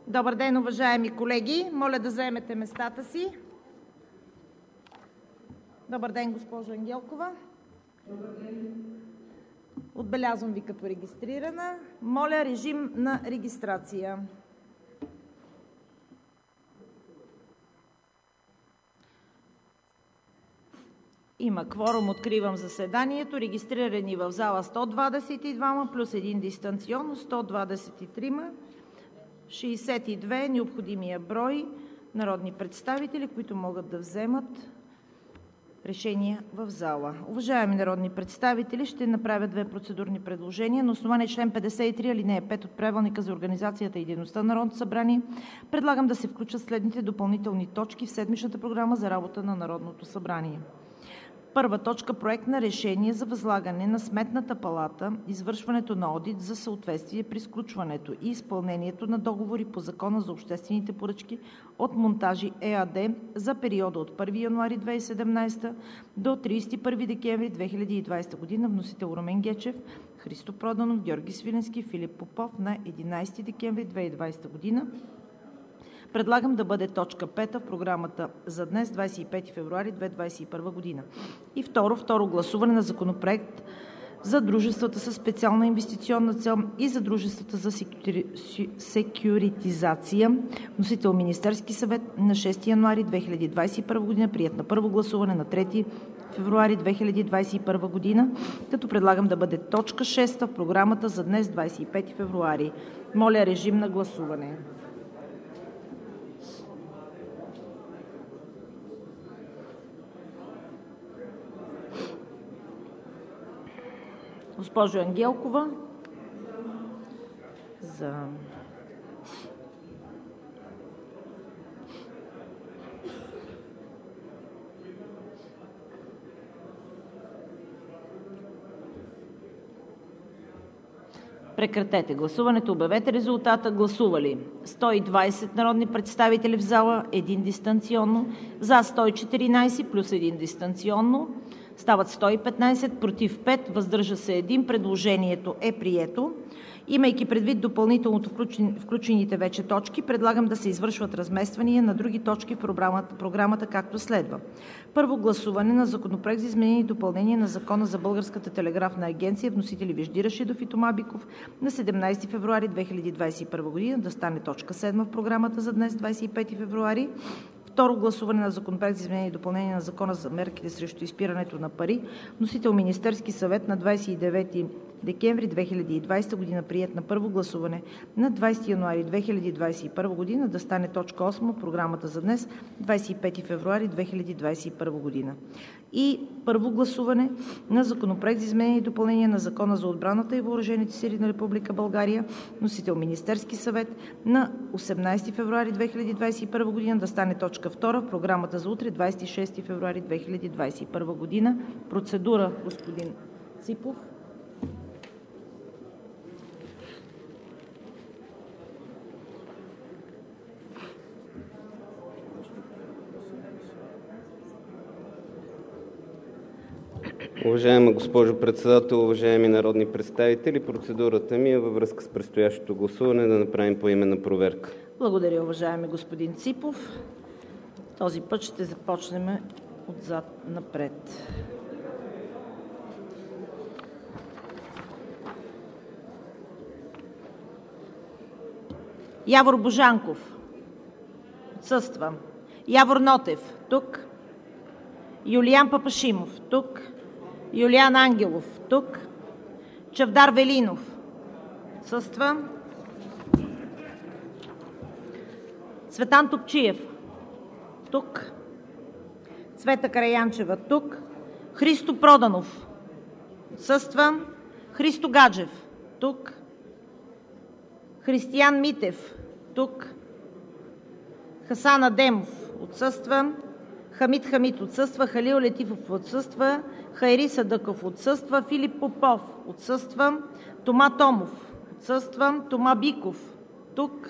Добър ден, уважаеми колеги! Моля да заемете местата си. Добър ден, госпожо Ангелкова. Добър ден. Отбелязвам ви като регистрирана. Моля, режим на регистрация. Има кворум, откривам заседанието. Регистрирани в зала 122 плюс 1 дистанционно, 123, 62 необходимия брой народни представители, които могат да вземат решения в зала. Уважаеми народни представители, ще направя две процедурни предложения. На основание член 53, алинея 5 от Правилника за организацията и дейността на Народното събрание предлагам да се включат следните допълнителни точки в седмичната програма за работа на Народното събрание. Първа точка – Проект на решение за възлагане на Сметната палата извършването на одит за съответствие при сключването и изпълнението на договори по Закона за обществените поръчки от „Монтажи“ ЕАД за периода от 1 януари 2017 до 31 декември 2020 г. Вносител Румен Гечев, Христо Проданов, Георги Свиленски, Филип Попов на 11 декември 2020 г. Предлагам да бъде точка 5 в програмата за днес, 25 февруари 2021 г. И второ гласуване на Законопроект за дружествата със специална инвестиционна цел и за дружествата за секюритизация. Вносител Министерски съвет на 6 януари 2021 г. Приет на първо гласуване на 3 февруари 2021 г. Като предлагам да бъде точка 6 в програмата за днес, 25 февруари. Моля, режим на гласуване. Госпожо Ангелкова, за прекратете гласуването, обявете резултата. Гласували 120 народни представители в зала, 1 дистанционно, за 114 плюс 1 дистанционно. Стават 115, против 5, въздържа се 1. Предложението е прието. Имайки предвид допълнително включените вече точки, предлагам да се извършват размествания на други точки в програмата, както следва. Първо гласуване на Законопроект за изменение и допълнение на Закона за Българската телеграфна агенция. Вносители Вежди Рашидов и Тома Биков на 17 февруари 2021 г. да стане точка 7 в програмата за днес, 25 февруари. Второ гласуване на Законопроект за изменение и допълнение на Закона за мерките срещу изпирането на пари. Вносител Министерски съвет на 29 декември 2020 г. Приет на първо гласуване на 20 януари 2021 г. да стане точка 8 в програмата за днес, 25 февруари 2021 г. И първо гласуване на Законопроект за изменение и допълнение на Закона за отбраната и въоръжените сили на Република България. Вносител Министерски съвет на 18 февруари 2021 г. да стане точка 2 в програмата за утре, 26 февруари 2021 г. Процедура, господин Ципов. Уважаема госпожо Председател, уважаеми народни представители! Процедурата ми е във връзка с предстоящото гласуване да направим поименна проверка. Благодаря, уважаеми господин Ципов. Този път ще започнем отзад напред. Явор Божанков. Отсъства. Явор Нотев. Тук. Юлиян Папашимов. Тук. Юлиян Ангелов. Тук. Чавдар Велинов. Отсъства. Цветан Топчиев. Тук. Цвета Караянчева. Тук. Христо Проданов. Отсъства. Христо Гаджев. Тук. Християн Митев. Тук. Хасан Адемов. Отсъства. Хамид Хамид отсъства. Халил Летифов отсъства. Хайри Садъков отсъства. Филип Попов отсъства. Тома Томов отсъства. Тома Биков. Тук.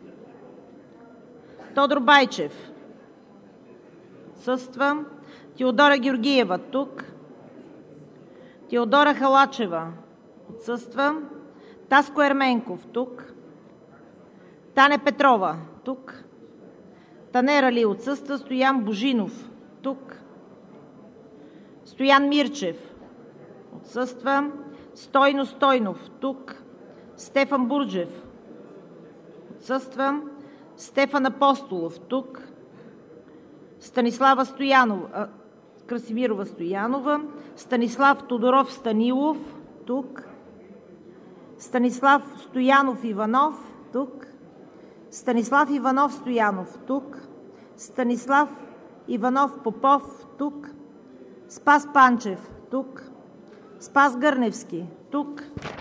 Тодор Байчев отсъства. Теодора Георгиева. Тук. Теодора Халачева отсъства. Таско Ерменков. Тук. Таня Петрова тук. Танер Али отсъства. Стоян Божинов тук. Стоян Мирчев отсъства. Стойно Стойнов тук. Стефан Бурджев отсъства. Стефан Апостолов тук. Станислава Стоянова, Красимирова Стоянова. Станислав Тодоров Станилов тук. Станислав Стоянов Иванов тук. Станислав Иванов Стоянов тук. Станислав Иванов Попов тук. Спас Панчев тук. Спас Гърневски тук.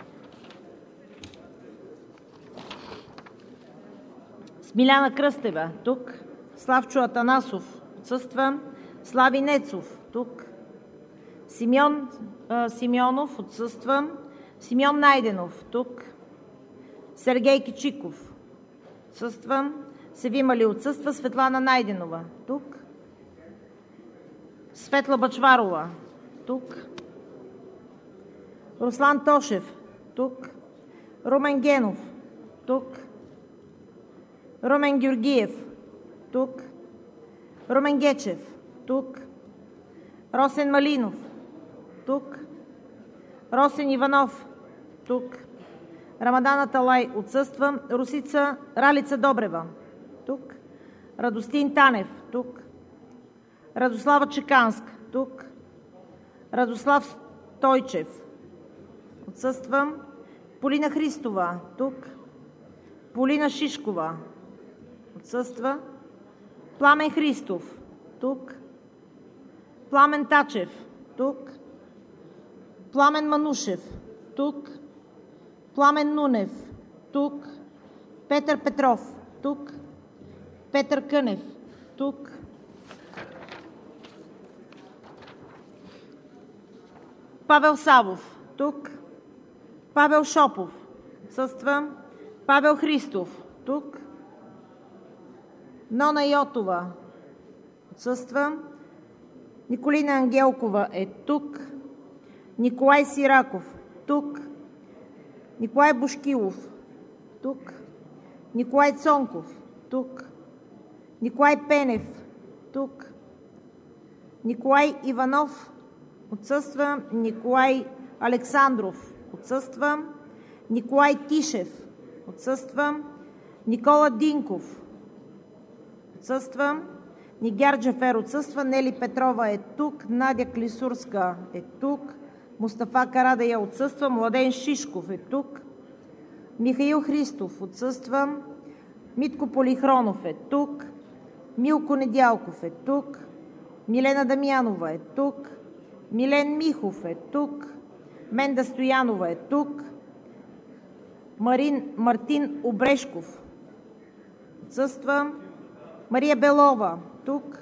Смиляна Кръстева тук. Славчо Атанасов отсъства. Слави Нецов тук. Симеон Симеонов отсъства. Симеон Найденов тук. Сергей Кичиков отсъства. Севим Али отсъства. Светлана Найденова тук. Светла Бъчварова тук. Руслан Тошев тук. Румен Генов тук. Румен Георгиев тук. Румен Гечев тук. Росен Малинов тук. Росен Иванов тук. Рамадан Аталай отсъства. Ралица Добрева тук. Радостин Танев тук. Радослава Чеканска тук. Радослав Стойчев отсъства. Полина Христова тук. Полина Шишкова отсъства. Пламен Христов тук. Пламен Тачев тук. Пламен Манушев тук. Пламен Нунев тук. Петър Петров тук. Петър Кънев тук. Павел Савов тук. Павел Шопов отсъства. Павел Христов тук. Нона Йотова отсъства. Николина Ангелкова е тук. Николай Сираков тук. Николай Бошкилов тук. Николай Цонков тук. Николай Пенев тук. Николай Иванов отсъства. Николай Александров отсъства. Николай Тишев отсъства. Никола Динков отсъства. Нигяр Джафер отсъства. Нели Петрова е тук. Надя Клисурска е тук. Мустафа Карадая отсъства. Младен Шишков е тук. Михаил Христов отсъства. Митко Полихронов е тук. Милко Недялков е тук. Милена Дамянова е тук. Милен Михов е тук. Менда Стоянова е тук. Мартин Обрешков отсъства. Мария Белова тук.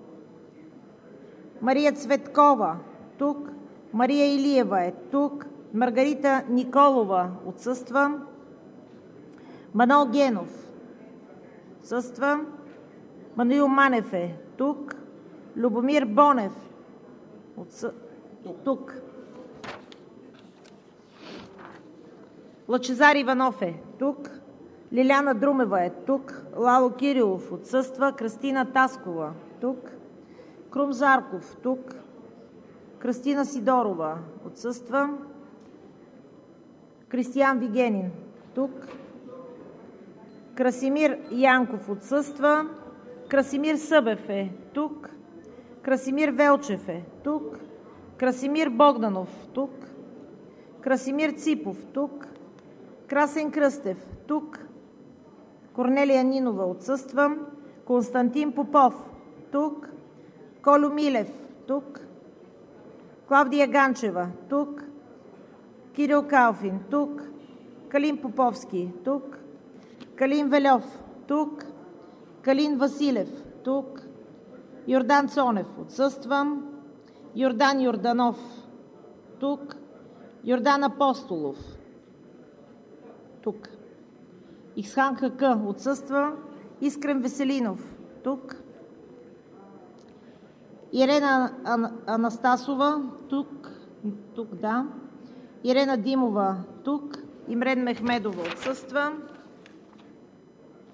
Мария Цветкова тук. Мария Илиева е тук. Маргарита Николова отсъства. Манол Генов отсъства. Мануил Манев е тук. Любомир Бонев е тук. Лъчезар Иванов е тук. Лиляна Друмева е тук. Лало Кирилов отсъства. Кръстина Таскова тук. Крум Зарков тук. Кръстина Сидорова отсъства. Кристиян Вигенин тук. Красимир Янков отсъства. Красимир Събев е тук. Красимир Велчев е тук. Красимир Богданов тук. Красимир Ципов тук. Красен Кръстев тук. Корнелия Нинова отсъства. Константин Попов тук. Колю Милев тук. Клавдия Ганчева тук. Кирил Калфин тук. Калин Поповски тук. Калин Вельов тук. Калин Василев тук. Йордан Цонев отсъства. Йордан Йорданов тук. Йордан Апостолов тук. Исхан Хака отсъства. Искрен Веселинов тук. Ирена Анастасова тук. Да. Ирена Димова тук. Имрен Мехмедова отсъства.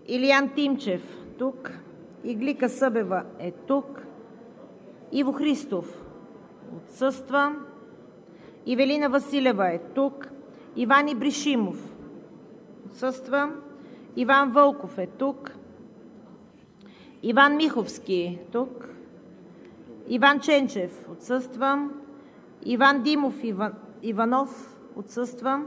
Илиян Тимчев тук. Иглика Събева е тук. Иво Христов отсъства. Ивелина Василева е тук. Иван Ибришимов отсъства. Иван Вълков е тук. Иван Миховски тук. Иван Ченчев отсъства. Иван Димов Иванов отсъства.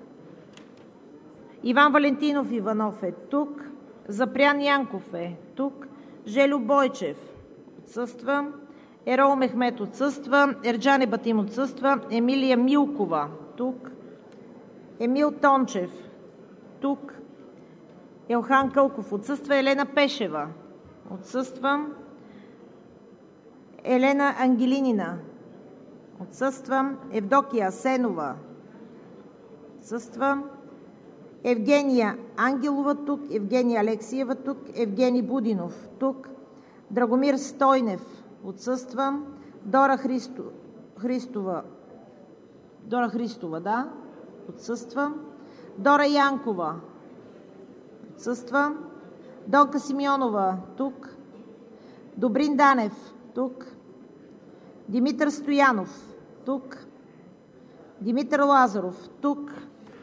Иван Валентинов Иванов е тук. Запрян Янков е тук. Желю Бойчев отсъства. Ерол Мехмет отсъства. Ерджан Ебатим отсъства. Емилия Милкова тук. Емил Тончев тук. Елхан Кълков отсъства. Елена Пешева отсъства. Елена Ангелинина отсъства. Евдокия Асенова отсъства. Евгения Ангелова тук. Евгения Алексиева тук. Евгений Будинов тук. Драгомир Стойнев отсъства. Дора Христова отсъства. Дора Янкова отсъства. Донка Симеонова тук. Добрин Данев тук. Димитър Стоянов тук. Димитър Лазаров тук.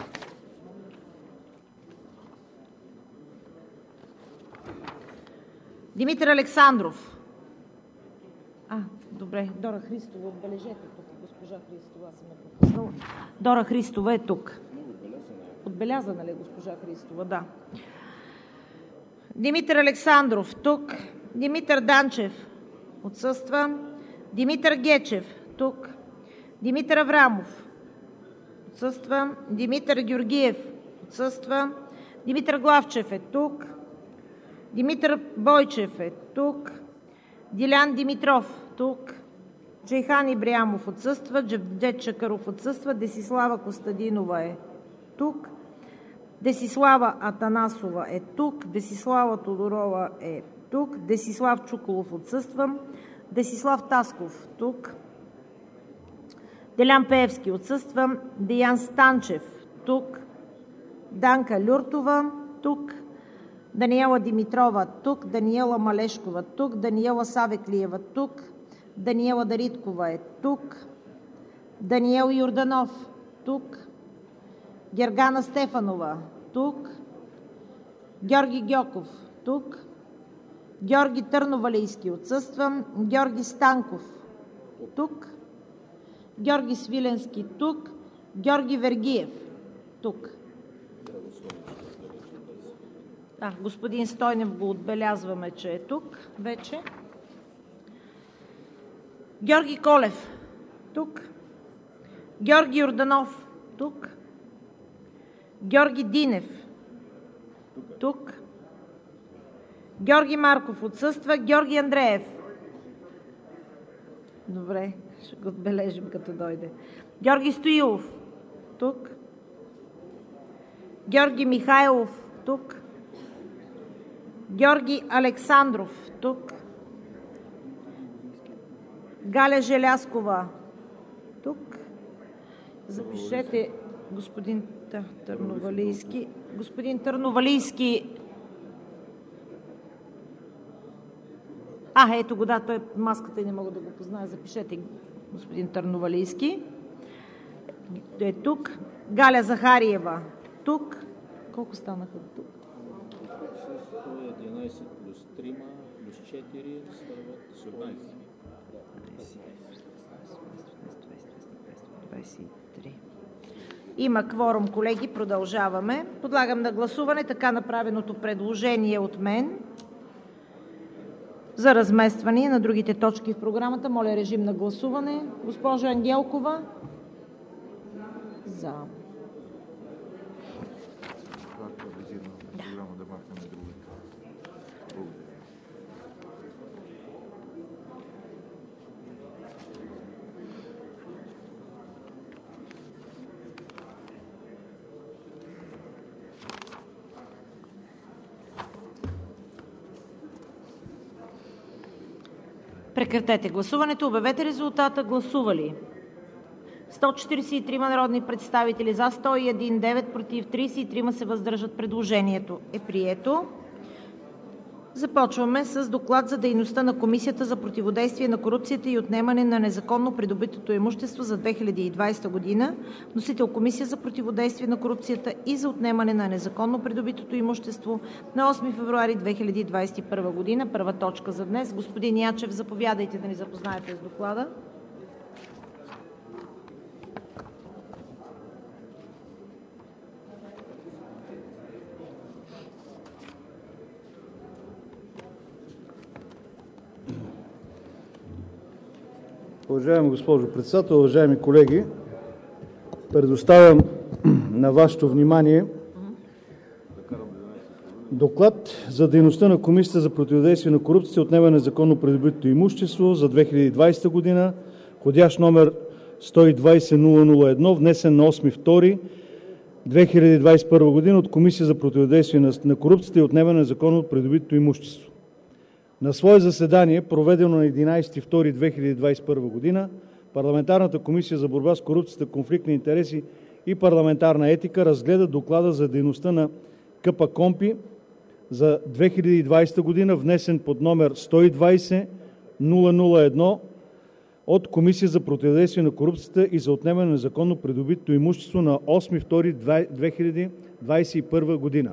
Димитър Александров. Добре, Дора Христова, отбележете тук. Госпожа Христова, аз съм я пропуснала. Дора Христова е тук. Отбелязана ли госпожа Христова? Да. Димитър Александров тук. Димитър Данчев отсъства. Димитър Гечев тук. Димитър Аврамов отсъства. Димитър Георгиев отсъства. Димитър Главчев е тук. Димитър Бойчев е тук. Дилян Димитров тук. Джейхан Ибрямов отсъства. Джевдет Чакъров отсъства. Десислава Костадинова е тук. Десислава Атанасова е тук. Десислава Тодорова е тук. Десислав Чуколов отсъства. Десислав Тасков тук. Делян Пеевски отсъства. Деян Станчев тук. Данка Люртова тук. Даниела Димитрова тук. Даниела Малешкова тук. Даниела Савеклиева тук. Даниела Дариткова е тук. Даниел Йорданов тук. Гергана Стефанова тук. Георги Гьоков тук. Георги Търновалийски отсъства. Георги Станков тук. Георги Свиленски тук. Георги Вергиев тук. Господин Стойнев го отбелязваме, че е тук вече. Георги Колев тук. Георги Йорданов тук. Георги Динев тук. Георги Марков отсъства. Георги Андреев. Добре, ще го отбележим като дойде. Георги Стоилов тук. Георги Михайлов тук. Георги Александров тук. Галя Желяскова тук. Запишете господин Търновалийски. Господин Търновалийски. Ето го, да, той маската и не мога да го позная. Запишете господин Търновалийски. Е тук. Галя Захариева тук. Колко станаха тук? 11 плюс 3 плюс 4 стават 23. Има кворум, колеги. Продължаваме. Подлагам на гласуване така направеното предложение от мен за разместване на другите точки в програмата. Моля, режим на гласуване. Госпожа Ангелкова. За. Прекратете гласуването. Обявете резултата. Гласували 143 народни представители, за 101, 9 против, 33 се въздържат. Предложението е прието. Започваме с Доклад за дейността на Комисията за противодействие на корупцията и отнемане на незаконно придобитото имущество за 2020 година. Вносител – Комисия за противодействие на корупцията и за отнемане на незаконно придобитото имущество на 8 февруари 2021 година. Първа точка за днес. Господин Ячев, заповядайте да ни запознаете с доклада. Уважаема госпожо Председател, уважаеми колеги! Предоставям на Вашето внимание Доклад за дейността на Комисията за противодействие на корупцията и отнемане на незаконно придобитото имущество за 2020 година, входящ номер 120-00-1, внесен на 8 февруари 2021 година от Комисията за противодействие на корупцията и отнемане на незаконно придобитото имущество. На свое заседание, проведено на 11 февруари 2021 г., Парламентарната комисия за борба с корупцията, конфликт на интереси и парламентарна етика разгледа Доклада за дейността на КПКОНПИ за 2020 г., внесен под номер 120-00-1 от Комисията за противодействие на корупцията и за отнемане на незаконно придобитото имущество на 8 февруари 2021 година.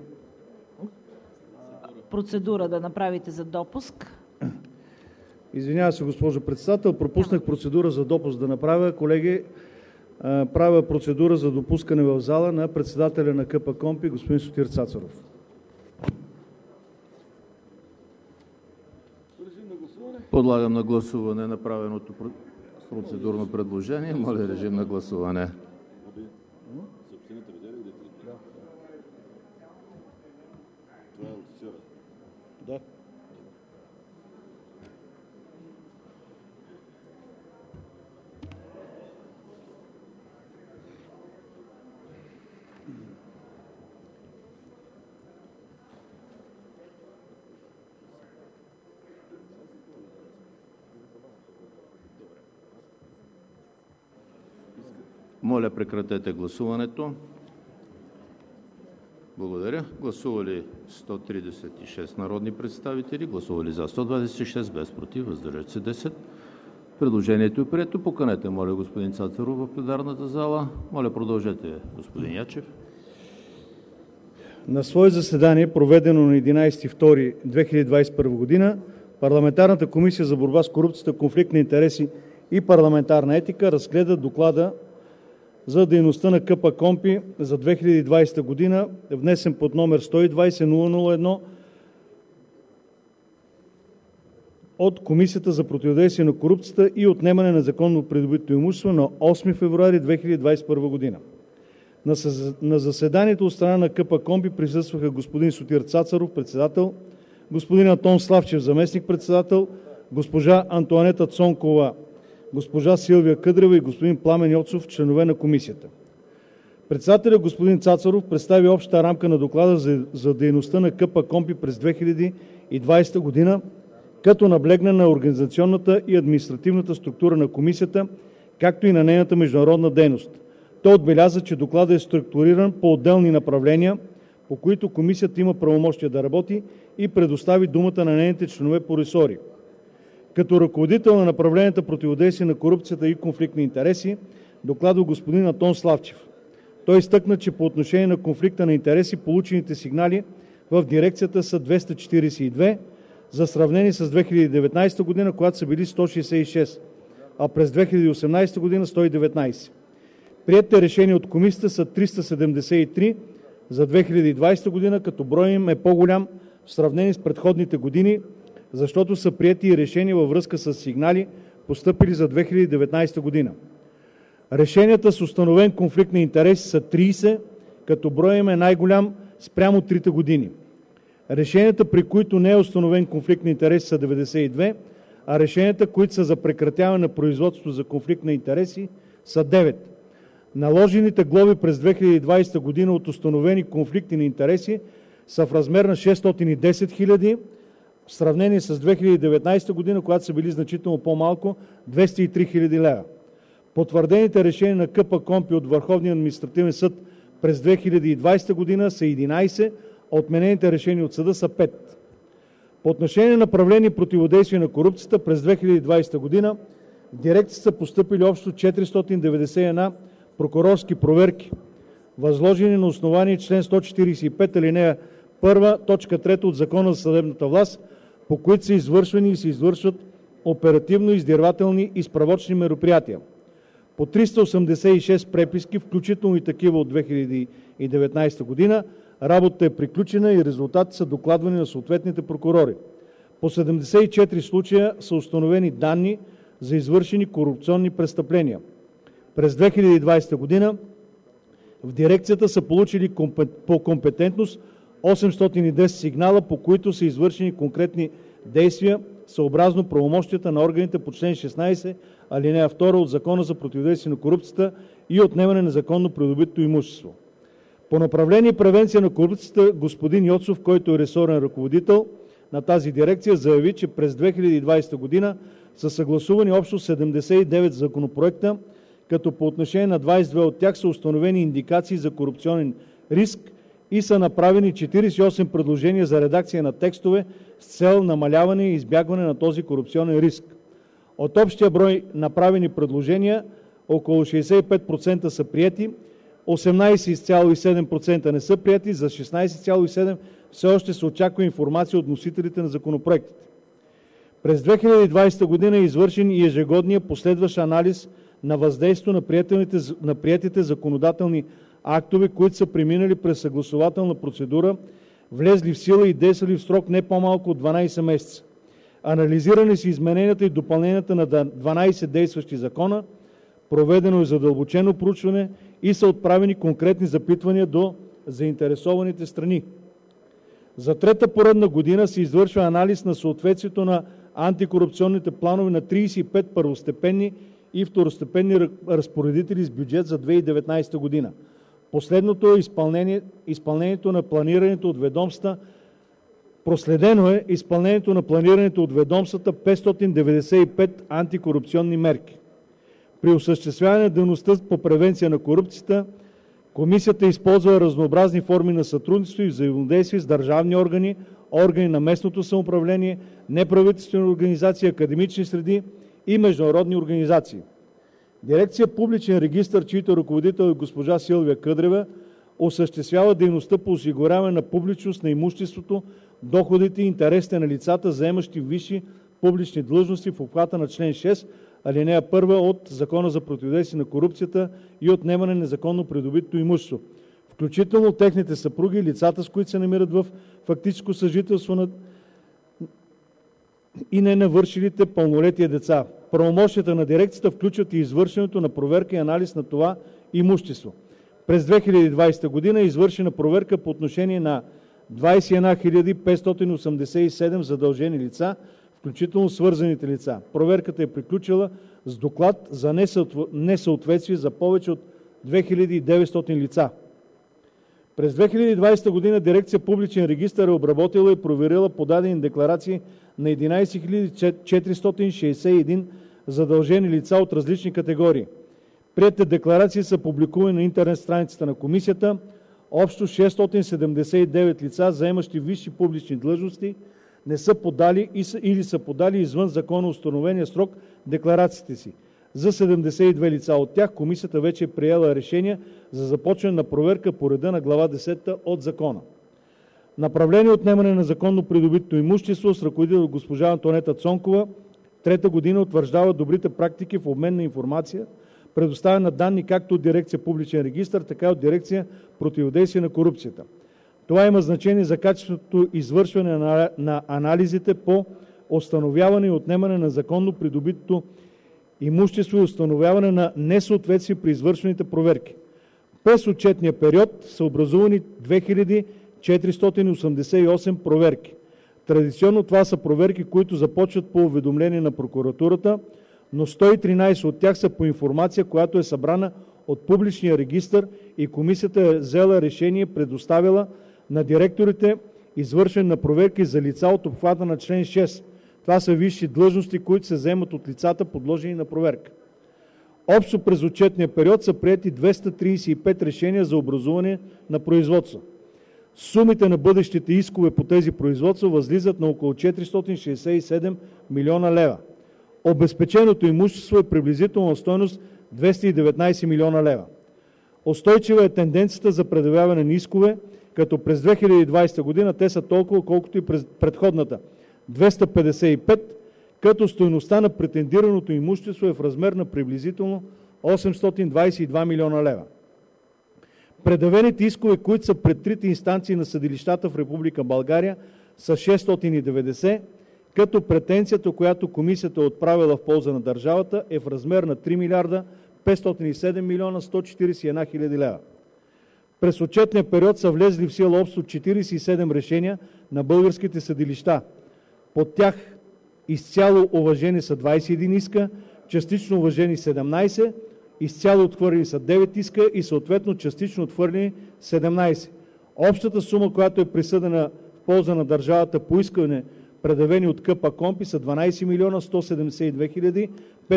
Процедура да направите за допуск. Извинявам се, госпожо Председател, пропуснах процедура за допуск да направя. Колеги, правя процедура за допускане в зала на председателя на КПКОНПИ господин Сотир Цацаров. Подлагам на гласуване направеното процедурно предложение. Моля, режим на гласуване. Да. Моля, прекратете гласуването. Благодаря. Гласували 136 народни представители, гласували за 126, без против, въздържали се 10. Предложението е прието. Поканете, моля, господин Цацаров в пленарната зала. Моля, продължете, господин Ячев. На свое заседание, проведено на 11 февруари 2021 г., Парламентарната комисия за борба с корупцията, конфликт на интереси и парламентарна етика разгледа Доклада за дейността на КПКОНПИ за 2020 година, внесен под номер 120-00-1 от Комисията за противодействие на корупцията и отнемане на незаконно придобитото имущество на 8 февруари 2021 година. На заседанието от страна на КПКОНПИ присъстваха господин Сотир Цацаров – председател, господин Антон Славчев – заместник-председател, госпожа Антоанета Цонкова, госпожа Силвия Къдрева и господин Пламен Йоцов – членове на комисията. Председателят господин Цацаров представи общата рамка на доклада за дейността на КПКОНПИ през 2020 година, като наблегна на организационната и административната структура на комисията, както и на нейната международна дейност. Той отбеляза, че докладът е структуриран по отделни направления, по които комисията има правомощия да работи, и предостави думата на нейните членове по ресори. Като ръководител на направленията противодействие на корупцията и конфликт на интереси докладва господин Антон Славчев. Той изтъкна, че по отношение на конфликта на интереси получените сигнали в дирекцията са 242, за сравнение с 2019 година, когато са били 166, а през 2018 година 119. Приетите решения от комисията са 373 за 2020 година, като броят им е по-голям в сравнение с предходните години, защото са приети и решения във връзка с сигнали, постъпили за 2019 година. Решенията с установен конфликт на интереси са 30, като броят им е най-голям спрямо трите години. Решенията, при които не е установен конфликт на интереси, са 92, а решенията, които са за прекратяване на производството за конфликт на интереси, са 9. Наложените глоби през 2020 година от установени конфликти на интереси са в размер на 610 хиляди, в сравнение с 2019 година, когато са били значително по-малко – 203 хиляди лева. Потвърдените решения на КПКОНПИ от Върховния административен съд през 2020 година са 11, а отменените решения от съда са 5. По отношение на направление противодействие на корупцията през 2020 г. в дирекцията са постъпили общо 491 прокурорски проверки, възложени на основание чл. 145, ал. 1, т. 3 от Закона за съдебната власт, по които са извършвани и се извършват оперативно-издирвателни и справочни мероприятия. По 386 преписки, включително и такива от 2019 г., работата е приключена и резултатите са докладвани на съответните прокурори. По 74 случая са установени данни за извършени корупционни престъпления. През 2020 г. в дирекцията са получили по компетентност 810 сигнала, по които са извършени конкретни действия съобразно правомощията на органите по чл. 16, ал. 2 от Закона за противодействие на корупцията и отнемане на незаконно придобитото имущество. По направление превенция на корупцията господин Йоцов, който е ресорен ръководител на тази дирекция, заяви, че през 2020 г. са съгласувани общо 79 законопроекта, като по отношение на 22 от тях са установени индикации за корупционен риск и са направени 48 предложения за редакция на текстове с цел намаляване и избягване на този корупционен риск. От общия брой направени предложения около 65% са приети, 18,7% не са приети, за 16,7% все още се очаква информация от носителите на законопроектите. През 2020 г. е извършен и ежегодния последващ анализ на въздействието на приетите законодателни актове, които са преминали през съгласувателна процедура, влезли в сила и действали в срок не по-малко от 12 месеца. Анализирани са измененията и допълненията на 12 действащи закона, проведено е задълбочено проучване и са отправени конкретни запитвания до заинтересованите страни. За трета поредна година се извършва анализ на съответствието на антикорупционните планове на 35 първостепенни и второстепенни разпоредители с бюджет за 2019 година. Последното е изпълнението на планирането от ведомствата. Проследено е изпълнението на планирането от ведомствата 595 антикорупционни мерки. При осъществяване на дейността по превенция на корупцията, Комисията използва разнообразни форми на сътрудничество и взаимодействие с държавни органи, органи на местното самоуправление, неправителствени организации, академични среди и международни организации. Дирекция „Публичен регистър“, чийто ръководител е госпожа Силвия Къдрева, осъществява дейността по осигуряване на публичност на имуществото, доходите и интересите на лицата, заемащи висши публични длъжности в обхвата на чл. 6, ал. 1 от Закона за противодействие на корупцията и отнемане на незаконно придобитото имущество, включително техните съпруги, лицата, с които се намират в фактическо съжителство и ненавършилите пълнолетие деца. Правомощията на дирекцията включват и извършването на проверка и анализ на това имущество. През 2020 г. е извършена проверка по отношение на 21 587 задължени лица, включително свързаните лица. Проверката е приключила с доклад за несъответствие за повече от 2900 лица. През 2020 г. дирекция „Публичен регистър“ е обработила и проверила подадени декларации на 11 461 задължени лица от различни категории. Приетите декларации са публикувани на интернет страницата на Комисията. Общо 679 лица, заемащи висши публични длъжности, не са подали или са подали извън законно установения срок декларациите си. За 72 лица от тях Комисията вече е приела решение за започване на проверка по реда на глава 10 от Закона. Направление отнемане на законно придобитото имущество с ръководител госпожа Антонета Цонкова трета година утвърждава добрите практики в обмен на информация, предоставя на данни както от дирекция „Публичен регистър“, така и от дирекция „Противодействие на корупцията“. Това има значение за качеството извършване на анализите по установяване и отнемане на законно придобитото имущество и установяване на несъответствие при извършваните проверки. През отчетния период са образувани 2488 проверки. Традиционно това са проверки, които започват по уведомление на прокуратурата, но 113 от тях са по информация, която е събрана от публичния регистър и Комисията е взела решение, предоставила на директорите извършване на проверки за лица от обхвата на чл. 6. Това са висши длъжности, които се заемат от лицата, подложени на проверка. Общо през отчетния период са приети 235 решения за образуване на производство. Сумите на бъдещите искове по тези производства възлизат на около 467 милиона лева. Обезпеченото имущество е приблизително на стойност 219 милиона лева. Устойчива е тенденцията за предявяване на искове, като през 2020 година те са толкова, колкото и през предходната – 255, като стойността на претендираното имущество е в размер на приблизително 822 милиона лева. Предявените искове, които са пред трите инстанции на съдилищата в Република България, са 690, като претенцията, която комисията е отправила в полза на държавата, е в размер на 3 милиарда 507 милиона 141 хиляди лева. През отчетния период са влезли в сила общо 47 решения на българските съдилища. Под тях изцяло уважени са 21 иска, частично уважени 17, изцяло отхвърлени са 9 иска и съответно частично отхвърлени 17. Общата сума, която е присъдена в полза на държавата по искане, предявени от КПКОНПИ, са 12 милиона 172 хиляди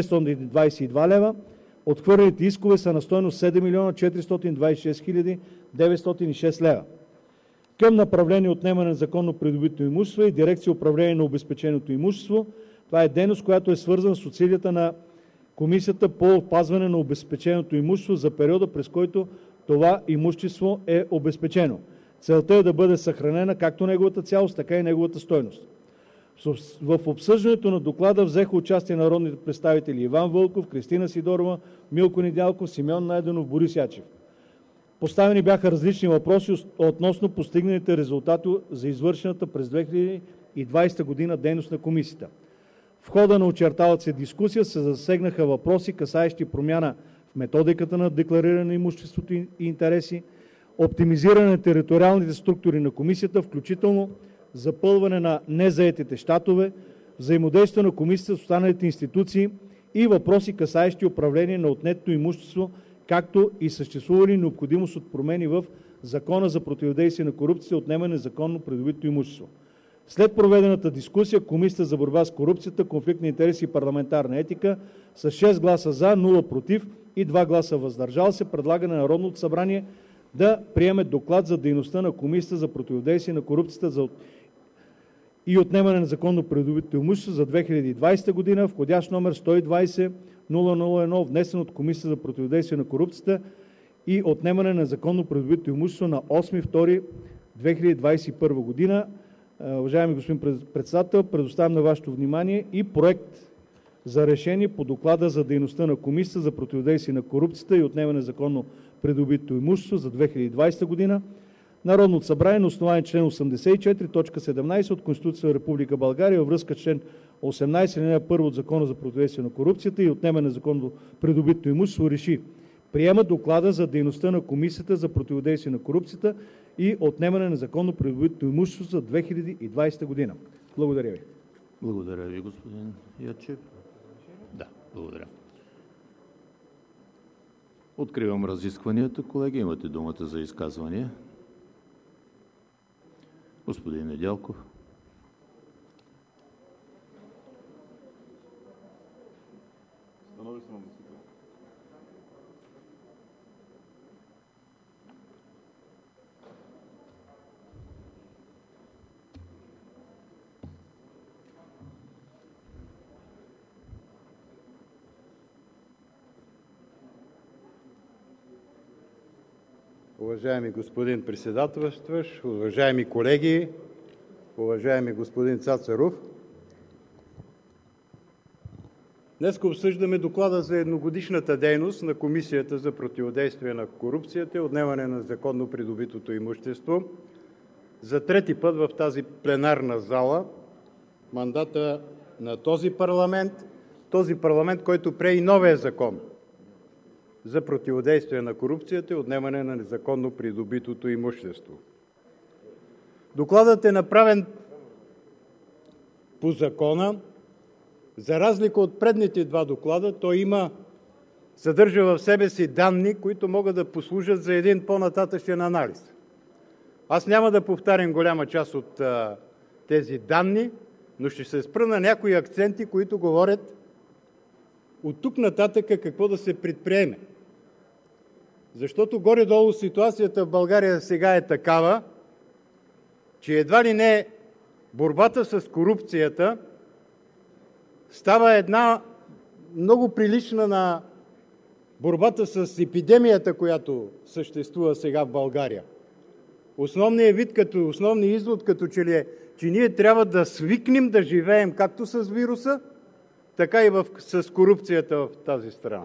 522 лева. Отхвърлените искове са на стойност 7 милиона 426 хиляди 906 лева. Към направление отнемане на законно придобито имущество и дирекция управление на обезпеченото имущество. Това е дейност, която е свързана с усилията на Комисията по опазване на обезпеченото имущество за периода, през който това имущество е обезпечено. Целта е да бъде съхранена както неговата цялост, така и неговата стойност. В обсъждането на доклада взеха участие народните представители Иван Вълков, Кристина Сидорова, Милко Недялков, Симеон Найденов, Борис Ячев. Поставени бяха различни въпроси относно постигнаните резултати за извършената през 2020 година дейност на комисията. В хода на очерталата се дискусия се засегнаха въпроси, касаещи промяна в методиката на деклариране на имуществото и интереси, оптимизиране на териториалните структури на комисията, включително запълване на незаетите щатове, взаимодействие на комисията с останалите институции и въпроси, касаещи управление на отнетото имущество, както и съществува ли необходимост от промени в Закона за противодействие на корупцията и отнемане на незаконно придобитото имущество. След проведената дискусия Комисията за борба с корупцията, конфликт на интереси и парламентарна етика с 6 гласа „за“, 0 „против“ и 2 гласа „въздържал се“ предлага на Народното събрание да приеме Доклад за дейността на Комисията за противодействие на корупцията и отнемане на незаконно придобитото имущество за 2020 година, входящ номер 120-00-1, внесен от Комисията за противодействие на корупцията и отнемане на незаконно придобитото имущество на 8 февруари 2021 година. Уважаеми господин Председател, предоставям на вашето внимание и проект за решение по Доклада за дейността на Комисията за противодействие на корупцията и отнемане на незаконно придобитото имущество за 2020 година. Народното събрание на основание член 84, т. 17 от Конституцията на Република България във връзка с член 18, ал. 1 от Закона за противодействие на корупцията и отнемане на незаконно придобитото имущество РЕШИ: приема Доклада за дейността на Комисията за противодействие на корупцията и отнемане на незаконно придобитото имущество за 2020 година. Благодаря ви. Благодаря ви, господин Ячев. Да, благодаря. Откривам разискванията. Колеги, имате думата за изказвания. Господин Недялков. Уважаеми господин председателстващ, уважаеми колеги, уважаеми господин Цацаров! Днес обсъждаме Доклада за едногодишната дейност на Комисията за противодействие на корупцията и отнемане на незаконно придобитото имущество. За трети път в тази пленарна зала мандата на този парламент, който прие и новия Закон за противодействие на корупцията и отнемане на незаконно придобитото имущество. Докладът е направен по закона. За разлика от предните два доклада, той съдържа в себе си данни, които могат да послужат за един по-нататъшен анализ. Аз няма да повтарям голяма част от тези данни, но ще се спра на някои акценти, които говорят от тук нататък какво да се предприеме. Защото горе-долу ситуацията в България сега е такава, че едва ли не борбата с корупцията става една много прилична на борбата с епидемията, която съществува сега в България. Основният извод като че ли е, че ние трябва да свикнем да живеем както с вируса, така и с корупцията в тази страна.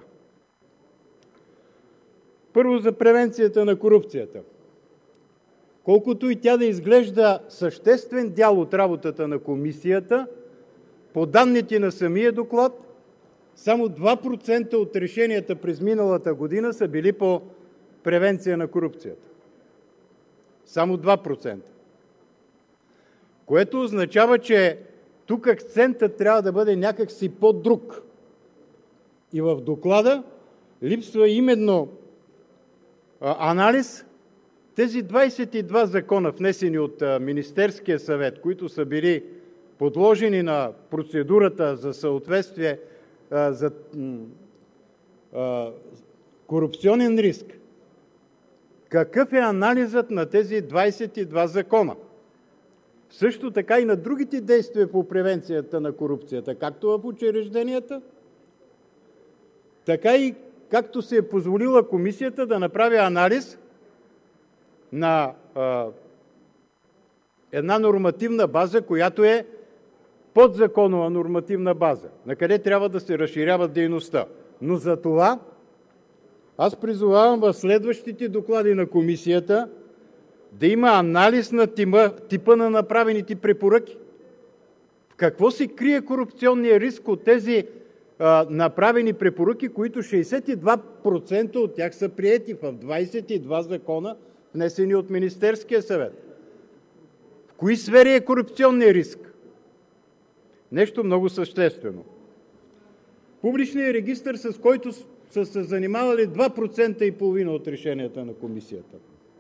Първо за превенцията на корупцията. Колкото и тя да изглежда съществен дял от работата на комисията, по данните на самия доклад, само 2% от решенията през миналата година са били по превенция на корупцията. Само 2%. Което означава, че тук акцентът трябва да бъде някакси по-друг. И в доклада липсва именно анализ. Тези 22 закона, внесени от Министерския съвет, които са били подложени на процедурата за съответствие за корупционен риск, какъв е анализът на тези 22 закона? Също така и на другите действия по превенцията на корупцията, както в учрежденията, така и както се е позволила комисията да направи анализ на една нормативна база, която е подзаконова нормативна база, на къде трябва да се разширява дейността. Но за това аз призовавам в следващите доклади на комисията да има анализ на типа на направените препоръки. В какво се крие корупционния риск от тези направени препоръки, които 62% от тях са приети в 22 закона, внесени от Министерския съвет? В кои сфери е корупционният риск? Нещо много съществено. Публичният регистър, с който са се занимавали 2,5% от решенията на комисията.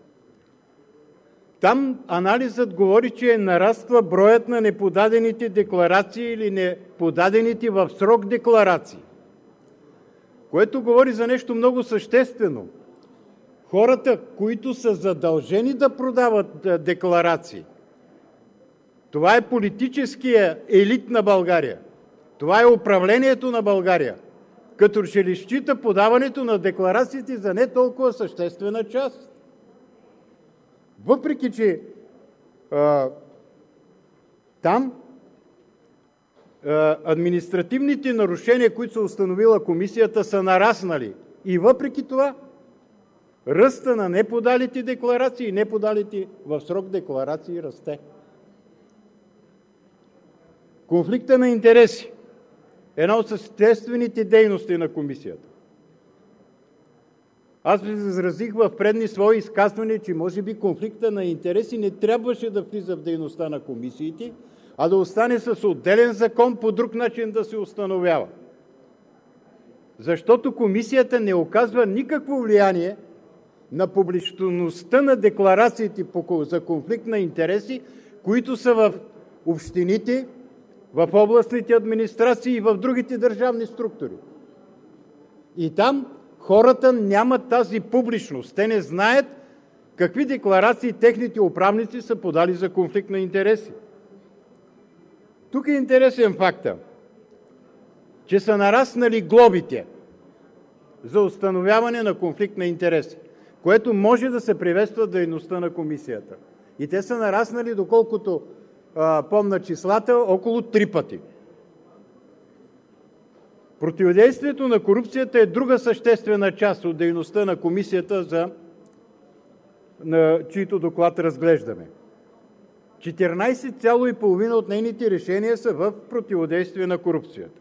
Там анализът говори, че нараства броят на неподадените декларации или неподадените в срок декларации, което говори за нещо много съществено. Хората, които са задължени да подават декларации, това е политическия елит на България, това е управлението на България, като че ли счита подаването на декларациите за не толкова съществена част. Въпреки че там административните нарушения, които са установила комисията, са нараснали. И въпреки това ръста на неподалите декларации и неподалите в срок декларации расте. Конфликта на интереси е една от съществените дейности на комисията. Аз ви изразих в предни свои изказвания, че може би конфликта на интереси не трябваше да влиза в дейността на комисиите, а да остане с отделен закон, по друг начин да се установява. Защото комисията не оказва никакво влияние на публичността на декларациите за конфликт на интереси, които са в общините, в областните администрации и в другите държавни структури. И там хората нямат тази публичност. Те не знаят какви декларации техните управници са подали за конфликт на интереси. Тук е интересен факта, че са нараснали глобите за установяване на конфликт на интереси, което може да се приветства в дейността на комисията. И те са нараснали, доколкото помня числата, около 3 пъти. Противодействието на корупцията е друга съществена част от дейността на комисията, на чийто доклад разглеждаме. 14,5% от нейните решения са в противодействие на корупцията.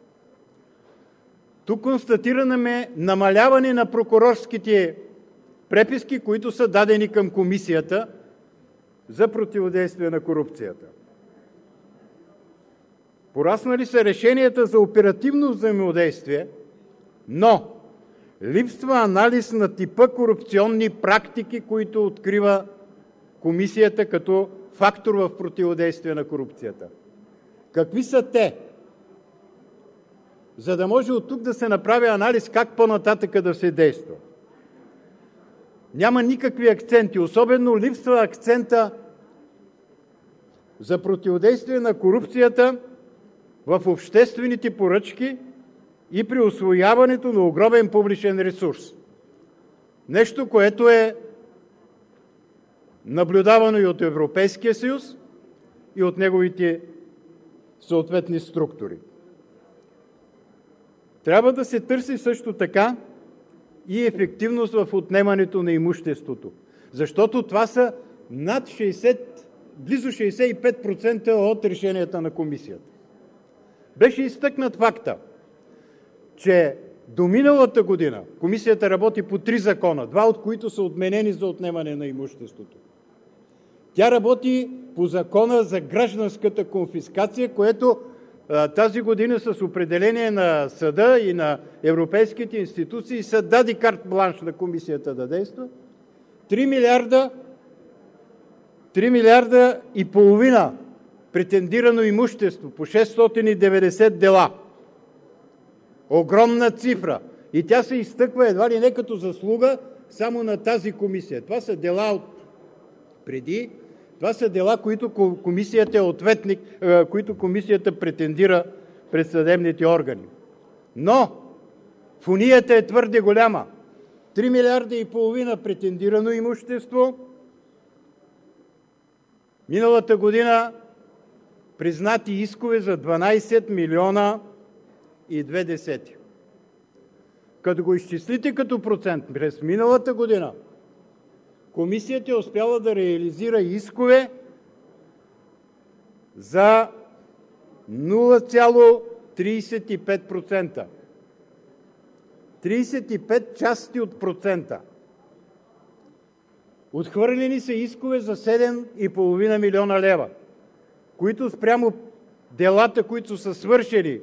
Тук констатираме намаляване на прокурорските преписки, които са дадени към комисията за противодействие на корупцията. Пораснали са решенията за оперативно взаимодействие, но липсва анализ на типа корупционни практики, които открива комисията като фактор в противодействие на корупцията. Какви са те? За да може от тук да се направи анализ как по-нататък да се действа. Няма никакви акценти, особено липсва акцента за противодействие на корупцията в обществените поръчки и при усвояването на огромен публичен ресурс. Нещо, което е наблюдавано и от Европейския съюз, и от неговите съответни структури. Трябва да се търси също така и ефективност в отнемането на имуществото, защото това са над 60, близо 65% от решенията на комисията. Беше изтъкнат факта, че до миналата година комисията работи по 3 закона, 2 от които са отменени за отнемане на имуществото. Тя работи по закона за гражданската конфискация, което тази година с определение на съда и на европейските институции са даде карт бланш на комисията да действа. 3 милиарда и половина претендирано имущество по 690 дела. Огромна цифра. И тя се изтъква едва ли не като заслуга само на тази комисия. Това са дела от преди, това са дела, които комисията е ответник, които комисията претендира пред съдебните органи. Но фунията е твърде голяма. 3 милиарда и половина претендирано имущество. Миналата година признати искове за 12 милиона и 2 десети. Като го изчислите като процент, през миналата година комисията е успяла да реализира искове за 0,35%. 35 части от процента. Отхвърлени са искове за 7,5 милиона лева, които спрямо делата, които са свършили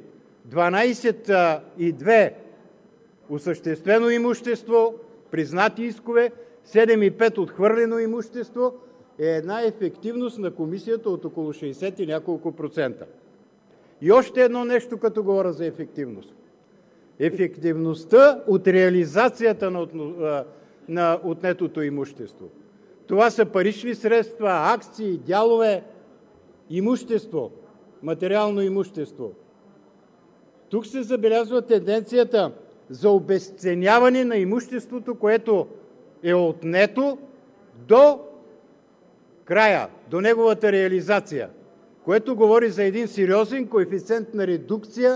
12,2 осъществено имущество, признати искове, 7,5 отхвърлено имущество, е една ефективност на комисията от около 60 и няколко процента. И още едно нещо, като говоря за ефективност. Ефективността от реализацията на отнетото имущество. Това са парични средства, акции, дялове, имущество, материално имущество. Тук се забелязва тенденцията за обезценяване на имуществото, което е отнето до края, до неговата реализация, което говори за един сериозен коефициент на редукция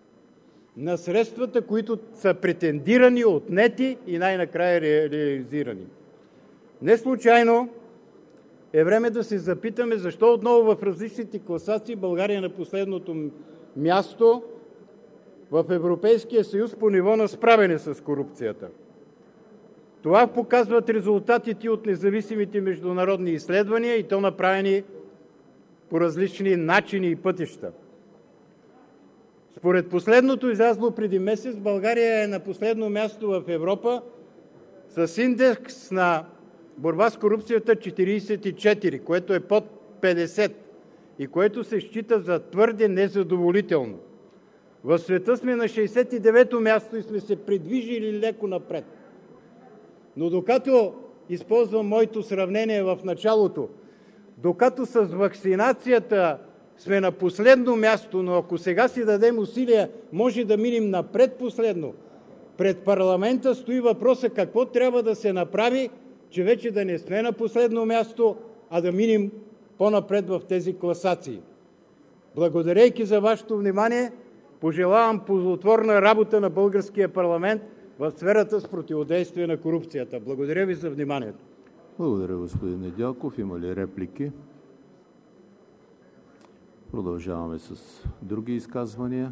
на средствата, които са претендирани, отнети и най-накрая реализирани. Не случайно е време да се запитаме защо отново в различните класации България е на последното място в Европейския съюз по ниво на справяне с корупцията. Това показват резултатите от независимите международни изследвания и то направени по различни начини и пътища. Според последното излязло преди месец, България е на последно място в Европа с индекс на борба с корупцията 44, което е под 50 и което се счита за твърде незадоволително. В света сме на 69-то място и сме се придвижили леко напред. Но докато, използвам моето сравнение в началото, докато с вакцинацията сме на последно място, но ако сега си дадем усилия, може да минем напред последно. Пред парламента стои въпроса какво трябва да се направи, че вече да не сме на последно място, а да минем по-напред в тези класации. Благодарейки за вашето внимание, пожелавам ползотворна работа на българския парламент в сферата с противодействие на корупцията. Благодаря ви за вниманието. Благодаря, господин Недялков. Има ли реплики? Продължаваме с други изказвания.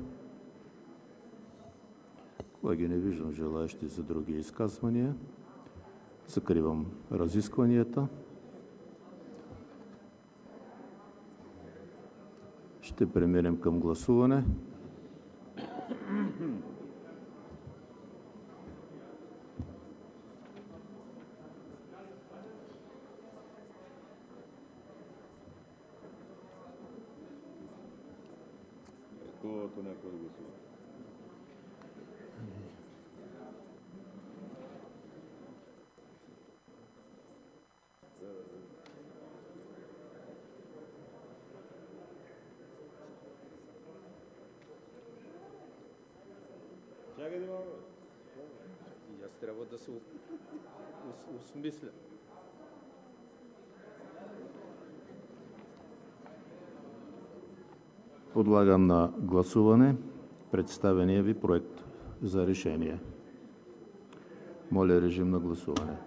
Колеги, не виждам желаещи за други изказвания. Закривам разискванията. Ще преминем към гласуване. Аз трябва да се осмисля. Подлагам на гласуване представения ви проект за решение. Моля, режим на гласуване.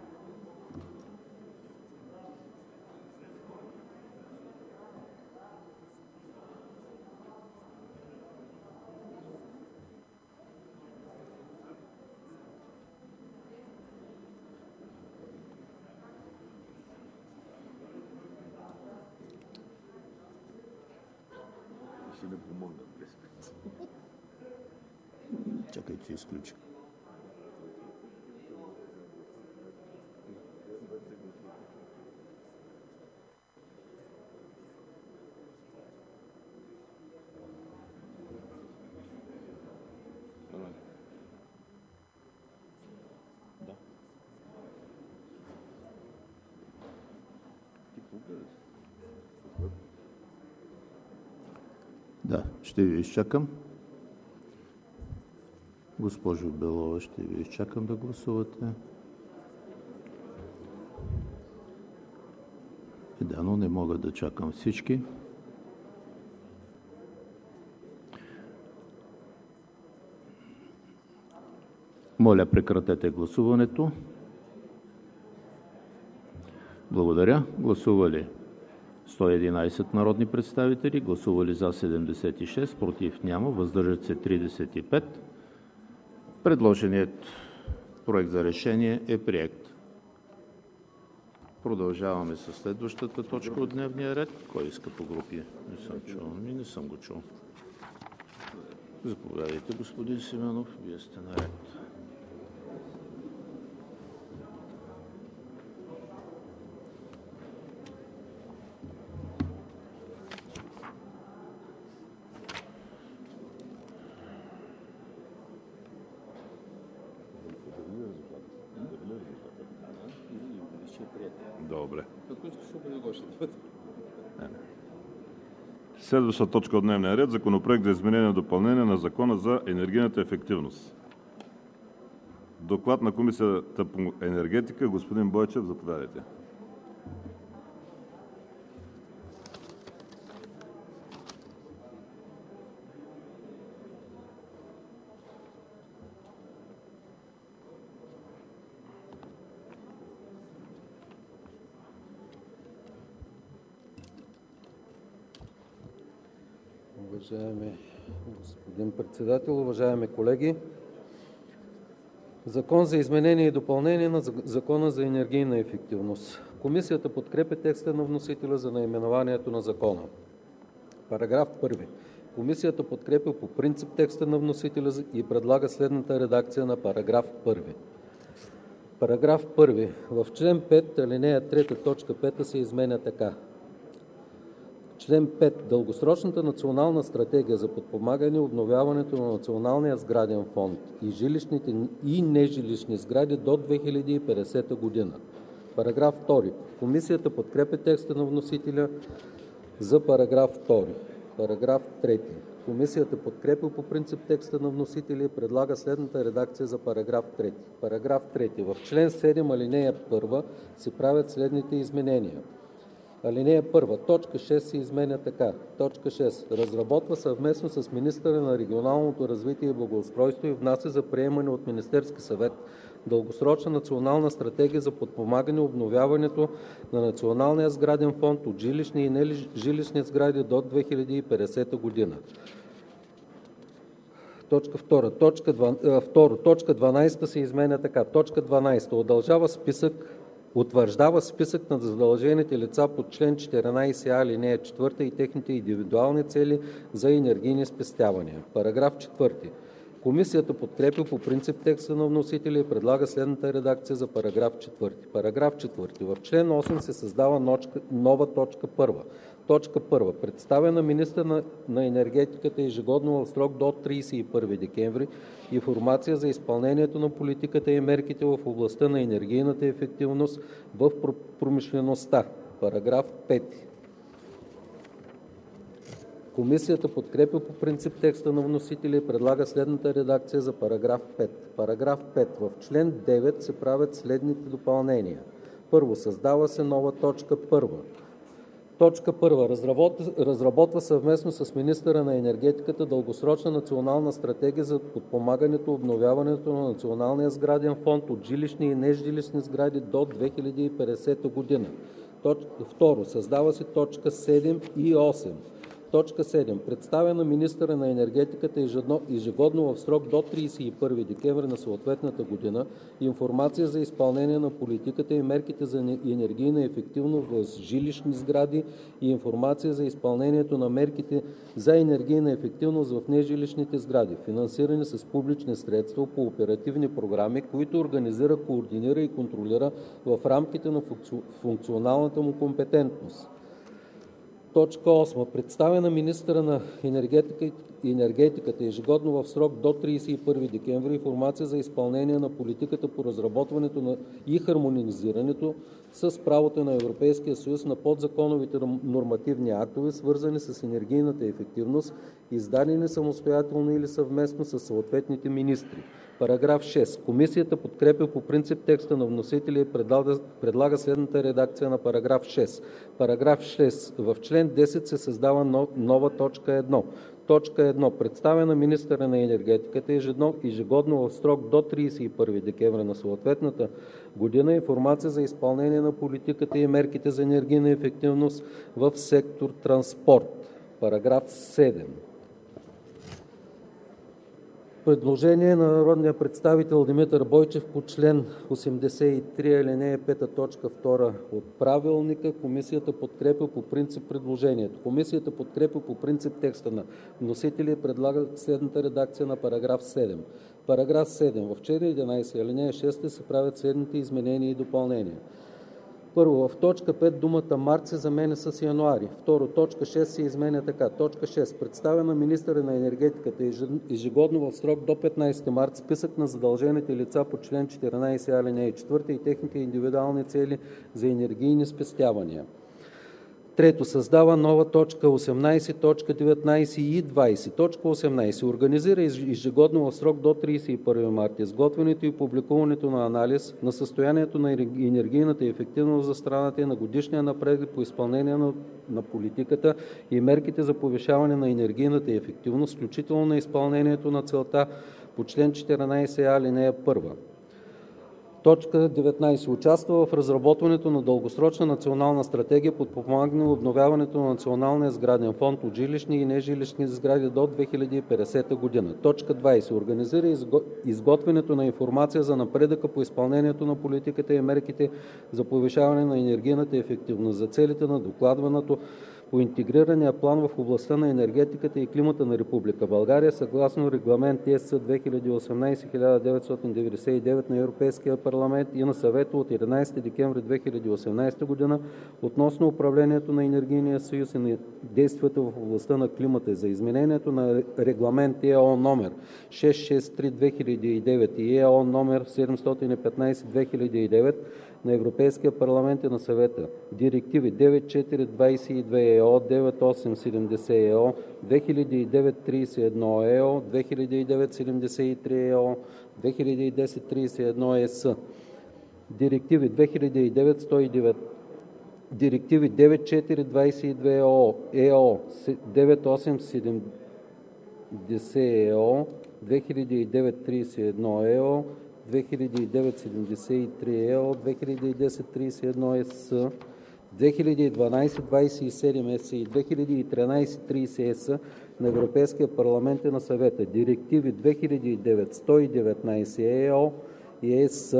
Чакайте, изключи. Да, ще ви изчакам. Госпожо Белова, ще ви изчакам да гласувате. Да, но не мога да чакам всички. Моля, прекратете гласуването. Благодаря. Гласували 111 народни представители, гласували за 76, против няма, въздържат се 35. Предложеният проект за решение е приет. Продължаваме с следващата точка от дневния ред. Кой иска по групи? Не съм го чул. Заповядайте, господин Симеонов, Вие сте наред. Добре. Следваща точка от дневния ред – Законопроект за изменение и допълнение на Закона за енергийната ефективност. Доклад на Комисията по енергетика. Господин Бойчев, заповядайте. Уважаеми господин Председател, уважаеми колеги! Закон за изменение и допълнение на Закона за енергийна ефективност. Комисията подкрепя текста на вносителя за наименованието на Закона. Параграф 1. Комисията подкрепя по принцип текста на вносителя и предлага следната редакция на параграф 1. Параграф 1. В член 5, алинея 3, точка 5 се изменя така. Член 5. Дългосрочната национална стратегия за подпомагане обновяването на националния сграден фонд и жилищните и нежилищни сгради до 2050 година. Параграф 2. Комисията подкрепя текста на вносителя за параграф 2. Параграф 3. Комисията подкрепя по принцип текста на вносителя и предлага следната редакция за параграф 3. Параграф 3. В член 7, алинея 1 се правят следните изменения. Алинея 1. Точка 6 се изменя така. Точка 6. Разработва съвместно с министъра на регионалното развитие и благоустройство и внася за приемане от Министерския съвет дългосрочна национална стратегия за подпомагане обновяването на националния сграден фонд от жилищни и нежилищни сгради до 2050 година. Точка 2. Точка 12 се изменя така. Точка 12. Утвърждава списък на задължените лица по член 14а, алинея 4 и техните индивидуални цели за енергийни спестявания. Параграф 4. Комисията подкрепя по принцип текста на вносителя и предлага следната редакция за параграф 4. Параграф 4. В член 8 се създава нова точка 1. Точка 1. Представя на министъра на енергетиката ежегодно в срок до 31 декември информация за изпълнението на политиката и мерките в областта на енергийната ефективност в промишлеността. Параграф 5. Комисията подкрепя по принцип текста на вносителя и предлага следната редакция за § 5. „§ 5. В чл. 9 се правят следните допълнения: 1. Създава се нова точка 1. Точка 1. Разработва съвместно с министъра на енергетиката дългосрочна национална стратегия за подпомагането обновяването на националния сграден фонд от жилищни и нежилищни сгради до 2050 година. 2. Създава се точка 7 и 8. Точка 7. Представя на министъра на енергетиката ежегодно в срок до 31 декември на съответната година информация за изпълнение на политиката и мерките за енергийна ефективност в жилищни сгради и информация за изпълнението на мерките за енергийна ефективност в нежилищните сгради, финансирани с публични средства по оперативни програми, които организира, координира и контролира в рамките на функционалната му компетентност. Точка 8. Представя на министъра на енергетиката ежегодно в срок до 31 декември информация за изпълнение на политиката по разработването и хармонизирането с правото на Европейския съюз на подзаконовите нормативни актове, свързани с енергийната ефективност, издадени самостоятелно или съвместно с съответните министри. Параграф 6. Комисията подкрепя по принцип текста на вносителя и предлага следната редакция на параграф 6. Параграф 6. В чл. 10 се създава нова точка 1. Точка 1. Представя на министъра на енергетиката ежегодно в срок до 31 декември на съответната година информация за изпълнение на политиката и мерките за енергийна ефективност в сектор транспорт. Параграф 7. Предложение на народния представител Димитър Бойчев по чл. 83, ал. 5, т. 2 от Правилника. Комисията подкрепя по принцип предложението. Комисията подкрепя по принцип текста на вносителя и предлага следната редакция на параграф 7. Параграф 7. В чл. 11, ал. 6 се правят следните изменения и допълнения. Първо, в точка 5 думата „март“ се заменя с „януари“. Второ, точка 6 се изменя така: точка 6. Представя на министъра на енергетиката ежегодно в срок до 15 март списък на задължените лица по чл. 14, ал. 4 и техните индивидуални цели за енергийни спестявания. Трето, създава нова точка 18, точка 19 и 20. Точка 18. Организира ежегодно в срок до 31 марта изготвянето и публикуването на анализ на състоянието на енергийната ефективност за страната и на годишния напредък по изпълнение на политиката и мерките за повишаване на енергийната ефективност, включително на изпълнението на целта по чл. 14а, ал. 1. Точка 19. Участва в разработването на дългосрочна национална стратегия подпомагане обновяването на националния сграден фонд от жилищни и нежилищни сгради до 2050 година. Точка 20. Организира изготвянето на информация за напредъка по изпълнението на политиката и мерките за повишаване на енергийната ефективност за целите на докладването по интегрирания план в областта на енергетиката и климата на Република България съгласно Регламент ЕС 2018-1999 на Европейския парламент и на Съвета от 11 декември 2018 г. относно управлението на енергийния съюз и на действията в областта на климата и за изменението на Регламент ЕО № 663/2009 и ЕО № 715/2009 на Европейския парламент и на Съвета, директиви 94/22/ЕО, 98/70/ЕО, 2009/31/ЕО, 2009/73/ЕО, 2010/31/ЕС, директиви 2009/109, директиви 94/22/ЕО, ЕО 98/70/ЕО, 2009/31/ЕО, 2009/73/ЕО, 2010/31/ЕС, 2012/27/ЕС и 2013/30/ЕС на Европейския парламент и на Съвета, директиви 2009/119/ЕО и ЕС,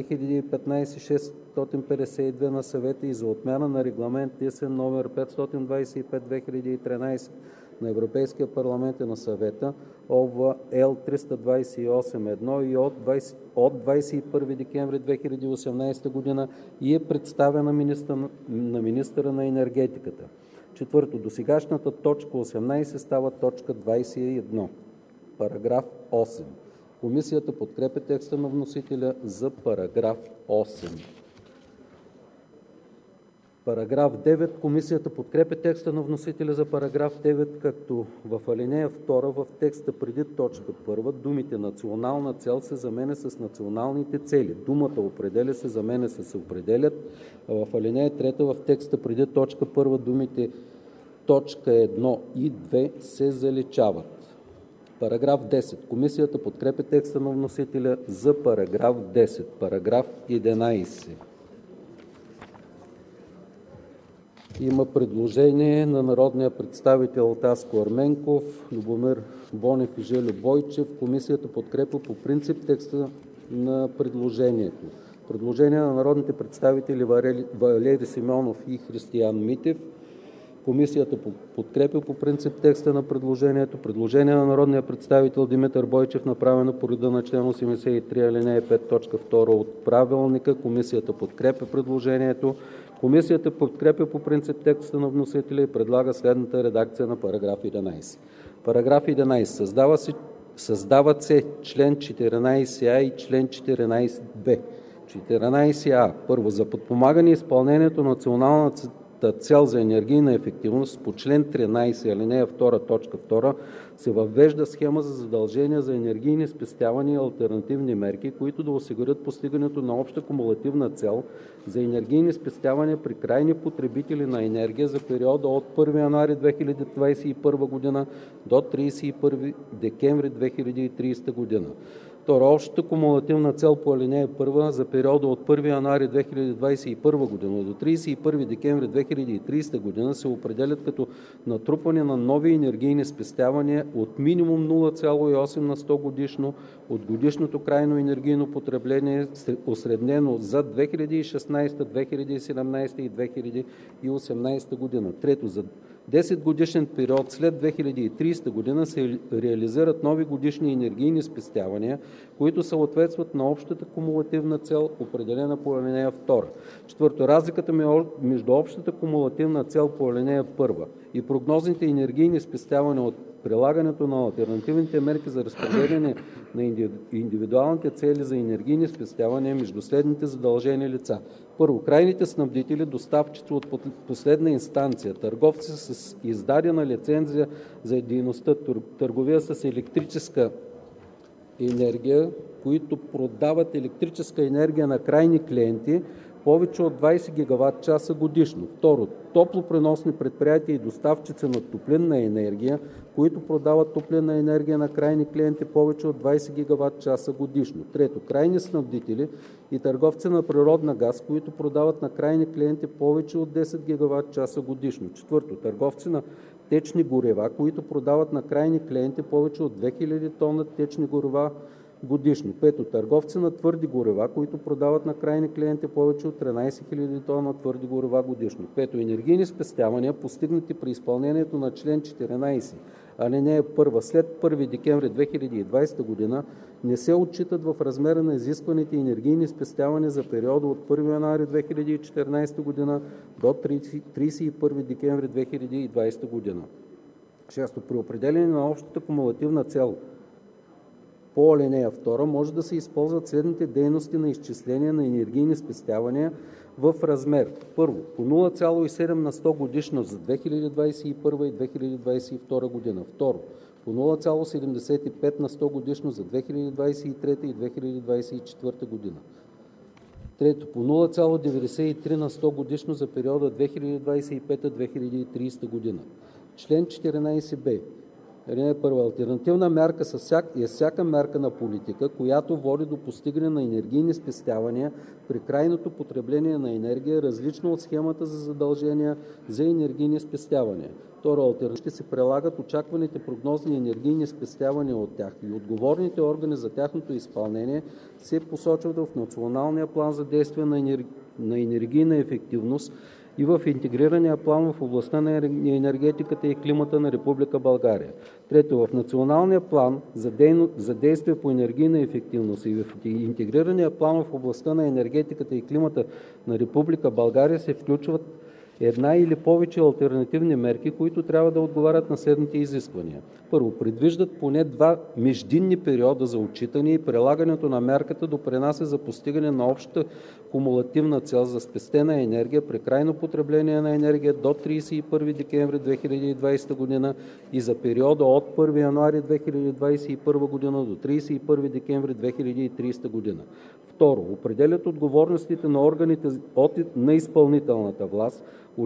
2015/652 на Съвета и за отмяна на Регламент ЕС № 525/2013 на Европейския парламент и на Съвета, ОВ L 328/1 и от 21 декември 2018 г. и е представена на министъра на енергетиката. Четвърто, досегашната точка 18 става точка 21. Параграф 8. Комисията подкрепя текста на вносителя за параграф 8. Параграф 9. Комисията подкрепя текста на вносителя за параграф 9, като в алинея 2 в текста преди точка 1 думите „национална цел“ се заменя с „националните цели“. Думата „определя“ се заменя с „определят“. А в алинея 3 в текста преди точка 1 думите „точка 1 и 2“ се заличават. Параграф 10. Комисията подкрепя текста на вносителя за параграф 10. Параграф 11. Има предложение на народния представител Таско Ерменков, Любомир Бонев и Жельо Бойчев. Комисията подкрепя по принцип текста на предложението. Предложение на народните представители Валери Симеонов и Християн Митев. Комисията подкрепя по принцип текста на предложението. Предложение на народния представител Димитър Бойчев, направено по реда на чл. 83, ал. 5, т. 2 от Правилника. Комисията подкрепя предложението. Комисията подкрепя по принцип текста на вносителя и предлага следната редакция на параграф 11. Параграф 11. Създават се чл. 14а и чл. 14б. 14а. Първо, за подпомагане изпълнението на националната цел за енергийна ефективност по чл. 13, ал. 2, т. 2 се въвежда схема за задължения за енергийни спестявания и алтернативни мерки, които да осигурят постигането на обща кумулативна цел за енергийни спестявания при крайни потребители на енергия за периода от 1 януари 2021 г. до 31 декември 2030 г. Второ, общата кумулативна цел по ал. 1 за периода от 1 януари 2021 г. до 31 декември 2030 г. се определят като натрупване на нови енергийни спестявания от минимум 0,8 на 100 годишно от годишното крайно енергийно потребление, осреднено за 2016, 2017 и 2018 година. Трето, за 10 годишен период след 2030 г. се реализират нови годишни енергийни спестявания, които съответстват на общата кумулативна цел, определена по ал. 2. Четвърто, разликата между общата кумулативна цел по ал. 1 и прогнозните енергийни спестявания от прилагането на алтернативните мерки за разпределяне на индивидуалните цели за енергийни спестявания между следните задължени лица. Първо, крайните снабдители, доставчици от последна инстанция, търговци с издадена лицензия за дейността търговия с електрическа енергия, които продават електрическа енергия на крайни клиенти повече от 20 гигават часа годишно. Второ, топлопреносни предприятия и доставчици на топлинна енергия, които продават топлинна енергия на крайни клиенти повече от 20 гигават часа годишно. Трето, крайни снабдители и търговци на природна газ, които продават на крайни клиенти повече от 10 гигават часа годишно. Четвърто, търговци на течни горива, които продават на крайни клиенти повече от 2000 тона течни горива годишно. Пето, търговци на твърди горива, които продават на крайни клиенти повече от 13 000 тона твърди горива годишно. Пето, енергийни спестявания, постигнати при изпълнението на член 14, алинея 1 след 1 декември 2020 г., не се отчитат в размера на изискваните енергийни спестявания за периода от 1 януари 2014 г. до 31 декември 2020 г. Шесто, при определение на общата кумулативна цел по ал. 2 може да се използват следните дейности на изчисление на енергийни спестявания в размер: първо, по 0,7 на 100 годишно за 2021 и 2022 година; второ, по 0,75 на 100 годишно за 2023 и 2024 година; трето, по 0,93 на 100 годишно за периода 2025-2030 година. Член 14б. Първа, алтернативна мярка е всяка мярка на политика, която води до постигане на енергийни спестявания при крайното потребление на енергия, различна от схемата за задължения за енергийни спестявания. Второ, алтернативно ще се прилагат очакваните прогнозни енергийни спестявания от тях и отговорните органи за тяхното изпълнение се посочват в Националния план за действие на енергийна ефективност и в интегрирания план в областта на енергетиката и климата на Република България. Трето, в Националния план за действие по енергийна ефективност и в интегрирания план в областта на енергетиката и климата на Република България се включват една или повече алтернативни мерки, които трябва да отговарят на следните изисквания. Първо, предвиждат поне 2 междинни периода за отчитане и прилагането на мярката допринася за постигане на общата кумулативна цел за спестена енергия при крайно потребление на енергия до 31 декември 2020 г. и за периода от 1 януари 2021 г. до 31 декември 2030 г. 2. Определят отговорностите на органите на изпълнителната власт,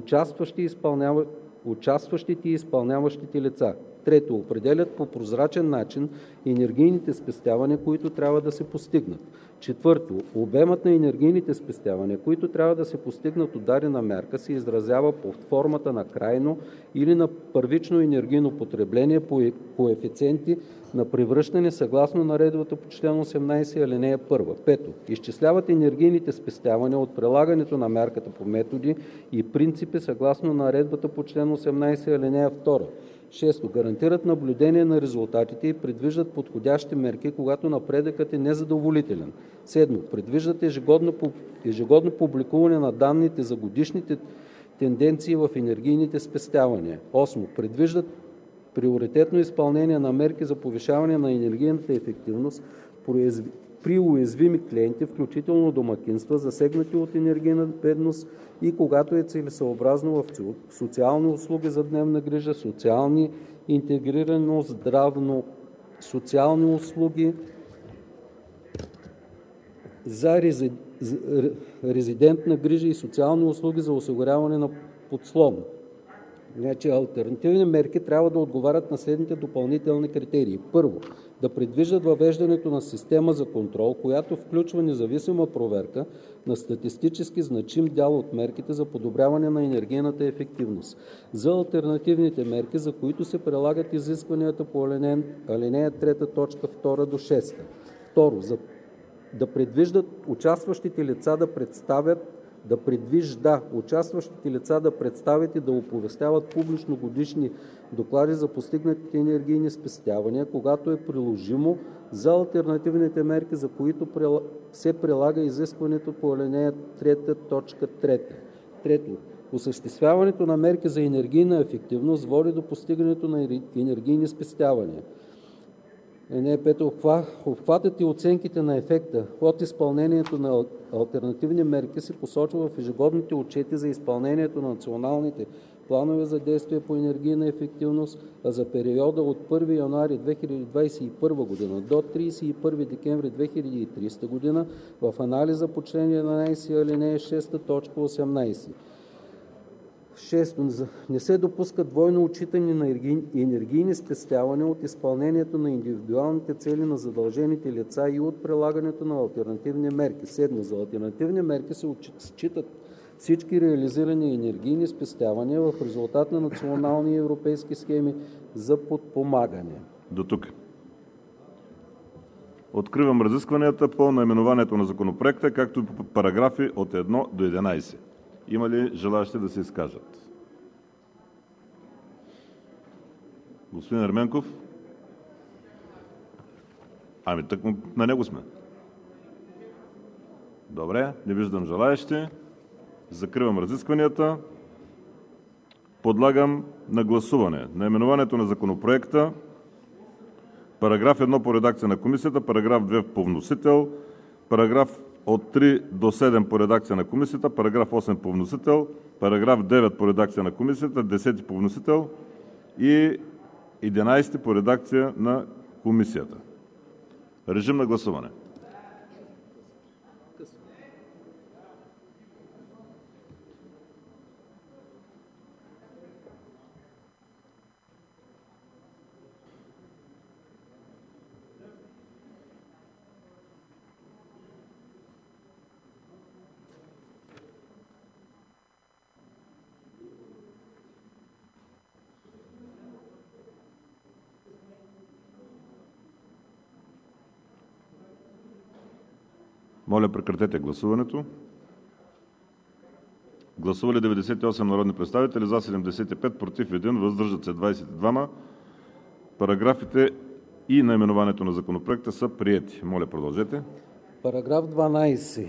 участващите и изпълняващите лица. 3. Определят по прозрачен начин енергийните спестявания, които трябва да се постигнат. 4. Обемът на енергийните спестявания, които трябва да се постигнат от дадена мярка, се изразява под формата на крайно или на първично енергийно потребление по коефициенти на превръщане съгласно наредбата по член 18, алинея 1. 5. Изчисляват енергийните спестявания от прилагането на мярката по методи и принципи съгласно наредбата по член 18, алинея 2. 6. Гарантират наблюдение на резултатите и предвиждат подходящи мерки, когато напредъкът е незадоволителен. 7. Предвиждат ежегодно публикуване на данните за годишните тенденции в енергийните спестявания. 8. Предвиждат приоритетно изпълнение на мерки за повишаване на енергийната ефективност при уязвими клиенти, включително домакинства, засегнати от енергийна бедност, и когато е целесъобразно в социални услуги за дневна грижа, социални интегрирано здравно, социални услуги за резидентна грижа и социални услуги за осигуряване на подслон. Значи, алтернативни мерки трябва да отговарят на следните допълнителни критерии. Първо, да предвиждат въвеждането на система за контрол, която включва независима проверка на статистически значим дял от мерките за подобряване на енергийната ефективност. За алтернативните мерки, за които се прилагат изискванията по алинея 3, точка 2 до 6. Второ, да предвиждат участващите лица да представят и да оповестяват публично годишни доклади за постигнатите енергийни спестявания, когато е приложимо, за алтернативните мерки, за които се прилага изискването по алинея 3, точка 3. Трето, осъществяването на мерки за енергийна ефективност води до постигането на енергийни спестявания. Обхватът и оценките на ефекта от изпълнението на алтернативни мерки се посочва в ежегодните отчети за изпълнението на националните планове за действие по енергийна ефективност, а за периода от 1 януари 2021 г. до 31 декември 2030 г. в анализа по член 11, алинея 6, точка 18. 6. Не се допуска двойно отчитане на енергийни спестявания от изпълнението на индивидуалните цели на задължените лица и от прилагането на алтернативни мерки. 7. За алтернативни мерки се считат всички реализирани енергийни спестявания в резултат на национални и европейски схеми за подпомагане. До тук. Откривам разискванията по наименованието на законопроекта, както и по параграфи от 1 до 11. Има ли желаещи да се изкажат? Господин Ерменков? Так на него сме. Добре, не виждам желаещи. Закривам разискванията. Подлагам на гласуване наименованието на законопроекта, параграф 1 по редакция на комисията, параграф 2 по вносител, параграф от 3 до 7 по редакция на комисията, параграф 8 по вносител, параграф 9 по редакция на комисията, 10 по вносител и 11 по редакция на комисията. Режим на гласуване. Моля, прекратете гласуването. Гласували 98 народни представители, за 75, против 1, въздържат се 22. Параграфите и наименованието на законопроекта са приети. Моля, продължете. Параграф 12.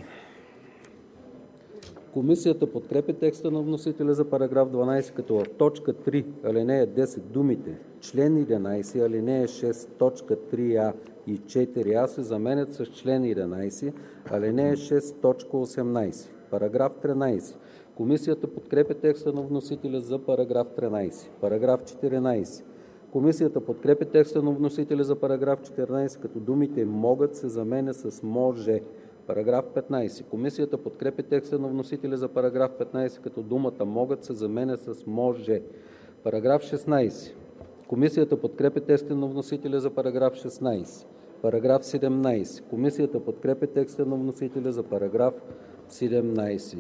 Комисията подкрепя текста на вносителя за параграф 12, като в точка 3, алинея 10 думите член 11, алинея 6, точка 3а и 4а се заменят с член 11, алинея 6, точка 18. Параграф 13. Комисията подкрепя текста на вносителя за параграф 13. Параграф 14. Комисията подкрепя текста на вносителя за параграф 14, като думите „могат“ се заменя с „може“. Параграф 15. Комисията подкрепя текста на вносителя за параграф 15, като думата „могат“ се заменя с „може“. Параграф 16. Комисията подкрепя текста на вносителя за параграф 16. Параграф 17. Комисията подкрепя текста на вносителя за параграф 17.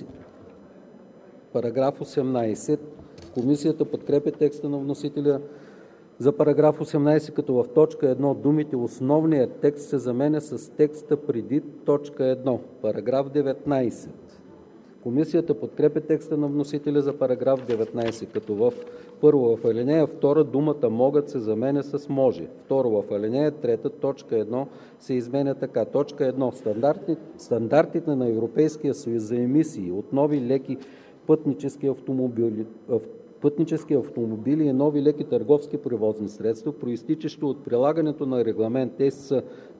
Параграф 18. Комисията подкрепя текста на вносителя за параграф 18, като в точка 1 думите „основният текст“ се заменя с текста преди точка 1. Параграф 19. Комисията подкрепя текста на вносителя за параграф 19, като първо в алинея 2 думата „могат“ се заменя с „може“. Второ, в алинея 3 точка 1 се изменя така: точка 1. Стандартите на Европейския съюз за емисии от нови леки пътнически автомобили и нови леки търговски превозни средства, произтичащи от прилагането на Регламент ЕС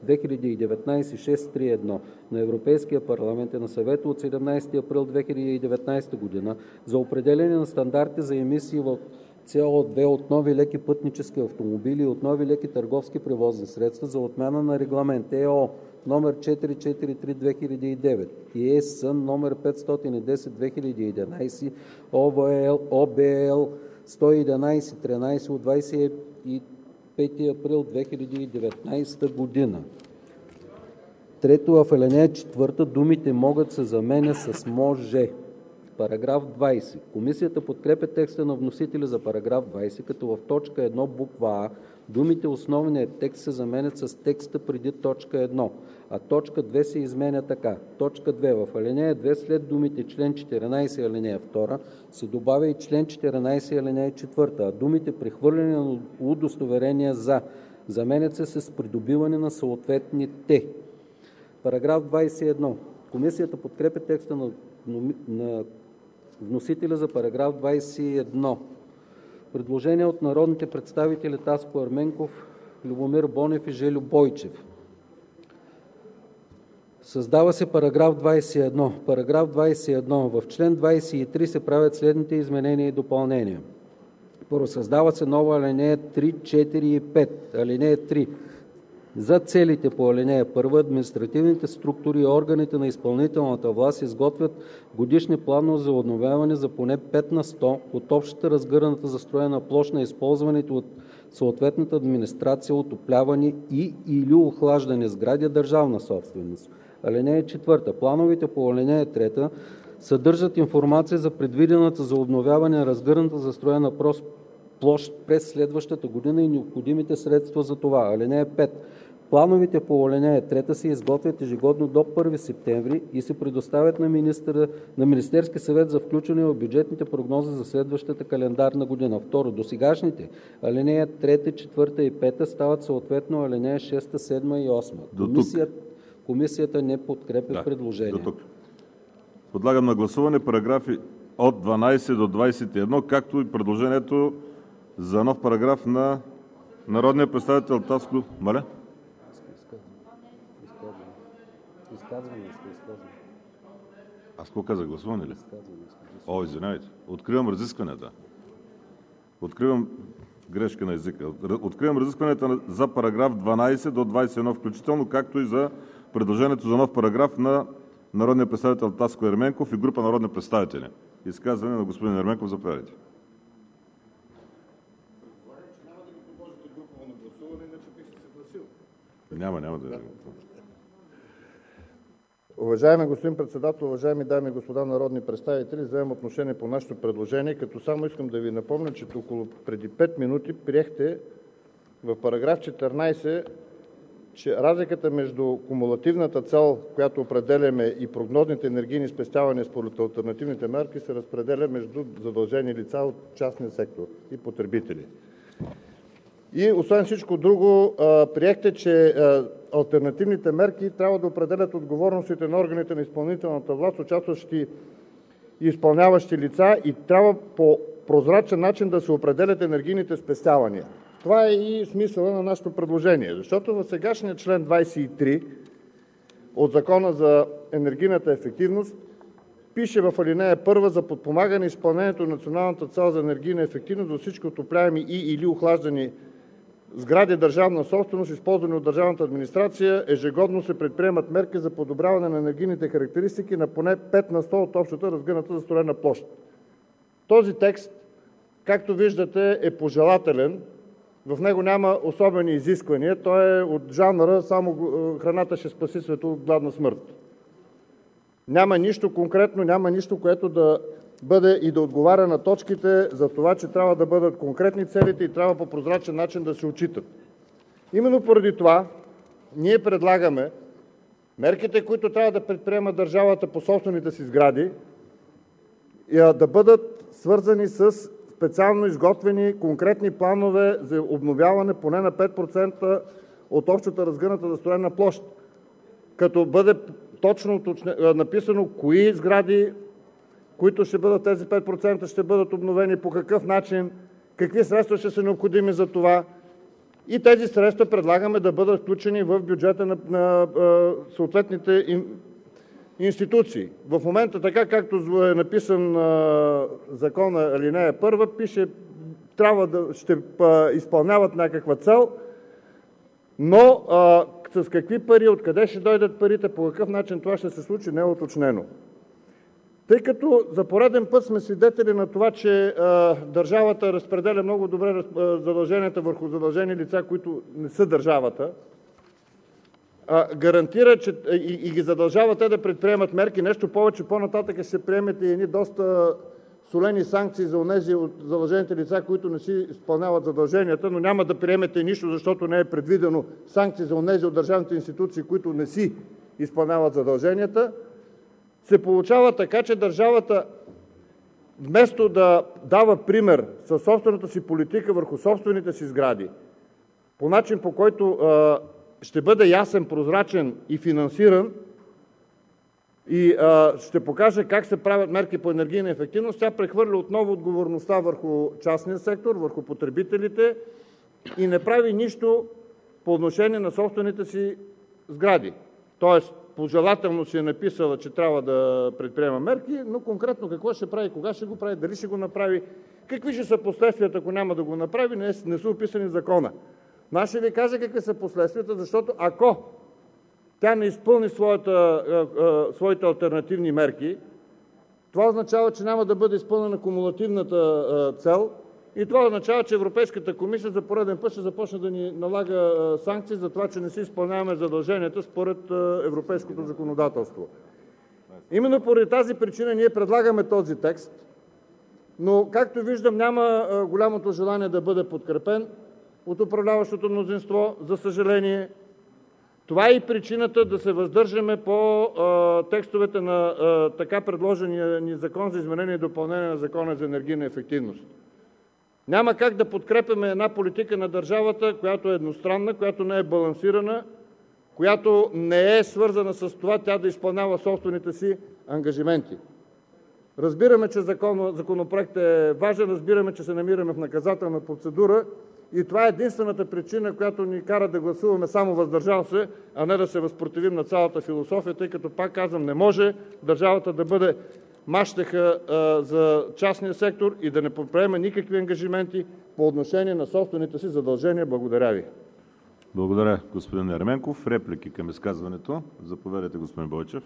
2019/631 на Европейския парламент и на Съвета от 17 април 2019 г. за определяне на стандарти за емисии в CO2 от нови леки пътнически автомобили и от нови леки търговски превозни средства, за отмяна на Регламент ЕО № 443/2009 и ЕС № 510/2011, ОБЛ 111/13 от 25 април 2019 година. Трето, в алинея 4 думите „могат“ се заменя с „може“. Параграф 20. Комисията подкрепя текста на вносителя за параграф 20, като в точка 1 буква „а“ думите „основният текст“ се заменят с текста преди точка 1, а точка 2 се изменя така: точка 2. В алинея 2 след думите „член 14 алинея 2“ се добавя и „член 14 алинея 4“, а думите „прехвърляне на удостоверения за“ заменят се с „придобиване на съответните“. Параграф 21. Комисията подкрепя текста на вносителя за параграф 21. Предложение от народните представители Таско Ерменков, Любомир Бонев и Жельо Бойчев. Създава се параграф 21. Параграф 21. В чл. 23 се правят следните изменения и допълнения. Първо, създава се нова алинея 3, 4 и 5. Алинея 3. За целите по алинея 1 административните структури и органите на изпълнителната власт изготвят годишни планове за обновяване за поне 5 на 100 от общата разгърната застроена площ на използваните от съответната администрация отоплявани и/или охлаждани сгради държавна собственост. Алинея 4. Плановете по алинея 3 съдържат информация за предвидената за обновяване на разгърната застроена площ през следващата година и необходимите средства за това. Алинея 5. Плановете по алинея 3 се изготвят ежегодно до 1 септември и се предоставят на Министерския съвет за включване в бюджетните прогнози за следващата календарна година. Второ, досегашните алинея 3, 4 и 5 стават съответно алинея 6, 7 и 8. Комисията не подкрепя предложението. Подлагам на гласуване параграфи от 12 до 21, както и предложението за нов параграф на народния представител Таско. Маля? Аз какво казах? Гласуване ли? Извинявайте. Откривам разискванията. Грешка на езика. Откривам разискванията за параграф 12 до 21 включително, както и за предложението за нов параграф на народния представител Таско Ерменков и група народни представители. Изказване на господин Ерменков, заповядайте. Няма да. Уважаеми господин Председател, уважаеми дами и господа народни представители, вземам отношение по нашето предложение, като само искам да ви напомня, че преди 5 минути приехте в параграф 14, че разликата между кумулативната цел, която определяме, и прогнозните енергийни спестявания според алтернативните мерки се разпределя между задължени лица от частния сектор и потребители. И освен всичко друго, приехте, че алтернативните мерки трябва да определят отговорностите на органите на изпълнителната власт, участващи и изпълняващи лица, и трябва по прозрачен начин да се определят енергийните спестявания. Това е и смисъла на нашето предложение, защото в сегашния член 23 от Закона за енергийната ефективност пише в ал. 1: за подпомагане изпълнението на националната цел за енергийна ефективност във всички отопляеми и/или охлаждани сгради държавна собственост, използвани от държавната администрация, ежегодно се предприемат мерки за подобряване на енергийните характеристики на поне 5 на сто от общата разгъната застроена площ. Този текст, както виждате, е пожелателен. В него няма особени изисквания. Той е от жанра само храната ще спаси света от гладна смърт. Няма нищо конкретно, няма нищо, което да бъде и да отговаря на точките за това, че трябва да бъдат конкретни целите и трябва по прозрачен начин да се отчитат. Именно поради това ние предлагаме мерките, които трябва да предприема държавата по собствените си сгради, да бъдат свързани с специално изготвени конкретни планове за обновяване поне на 5% от общата разгъната застроена площ, като бъде точно написано кои сгради, които ще бъдат тези 5%, ще бъдат обновени, по какъв начин, какви средства ще са необходими за това. И тези средства предлагаме да бъдат включени в бюджета на съответните институции. В момента, така както е написан закона, алинея 1, пише, ще изпълняват някаква цел, но с какви пари, откъде ще дойдат парите, по какъв начин това ще се случи, не е уточнено. Тъй като за пореден път сме свидетели на това, че държавата разпределя много добре задълженията върху задължени лица, които не са държавата, гарантира и ги задължава те да предприемат мерки. Нещо повече, по-нататък ще приемете и едни доста солени санкции за онези от задължените лица, които не си изпълняват задълженията, но няма да приемете нищо, защото не е предвидено санкции за онези от държавните институции, които не си изпълняват задълженията. Се получава така, че държавата вместо да дава пример със собствената си политика върху собствените си сгради, по начин, по който ще бъде ясен, прозрачен и финансиран и ще покаже как се правят мерки по енергийна ефективност, тя прехвърля отново отговорността върху частния сектор, върху потребителите и не прави нищо по отношение на собствените си сгради. Тоест, пожелателно си е написала, че трябва да предприема мерки, но конкретно какво ще прави, кога ще го прави, дали ще го направи, какви ще са последствията, ако няма да го направи, не са описани в закона. Но аз ще ви кажа какви са последствията, защото ако тя не изпълни своите алтернативни мерки, това означава, че няма да бъде изпълнена кумулативната цел и това означава, че Европейската комисия за пореден път ще започне да ни налага санкции за това, че не си изпълняваме задълженията според европейското законодателство. Именно поради тази причина ние предлагаме този текст, но както виждам няма голямото желание да бъде подкрепен от управляващото мнозинство, за съжаление. Това е и причината да се въздържаме по текстовете на така предложения ни Закон за изменение и допълнение на Закона за енергийна ефективност. Няма как да подкрепяме една политика на държавата, която е едностранна, която не е балансирана, която не е свързана с това тя да изпълнява собствените си ангажименти. Разбираме, че законопроектът е важен, разбираме, че се намираме в наказателна процедура и това е единствената причина, която ни кара да гласуваме само въздържал се, а не да се възпротивим на цялата философия, тъй като, пак казвам, не може държавата да бъде мащеха за частния сектор и да не предприема никакви ангажименти по отношение на собствените си задължения. Благодаря ви. Благодаря, господин Ерменков. Реплики към изказването? Заповядайте, господин Бойчев.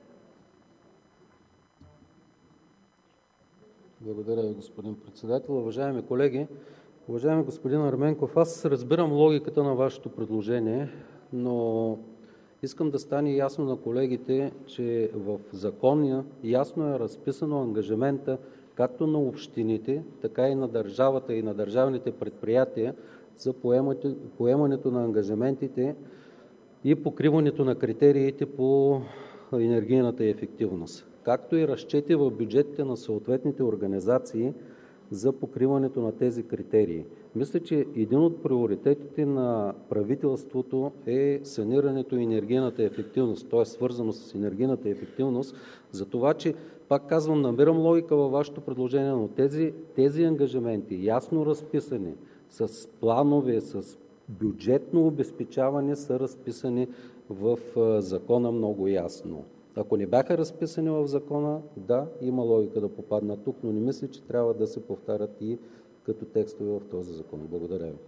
Благодаря ви, господин председател. Уважаеми колеги, уважаеми господин Ерменков, аз разбирам логиката на вашето предложение, но искам да стане ясно на колегите, че в закона ясно е разписано ангажимента както на общините, така и на държавата и на държавните предприятия за поемането на ангажиментите и покриването на критериите по енергийната ефективност, както и разчети в бюджетите на съответните организации за покриването на тези критерии. Мисля, че един от приоритетите на правителството е санирането и енергийната ефективност, т.е. свързано с енергийната ефективност, за това, че Пак казвам, намирам логика във Вашето предложение, но тези ангажименти, ясно разписани, с планове, с бюджетно обезпечаване, са разписани в Закона много ясно. Ако не бяха разписани в Закона, да, има логика да попаднат тук, но не мисля, че трябва да се повтарят и като текстове в този закон. Благодаря ви.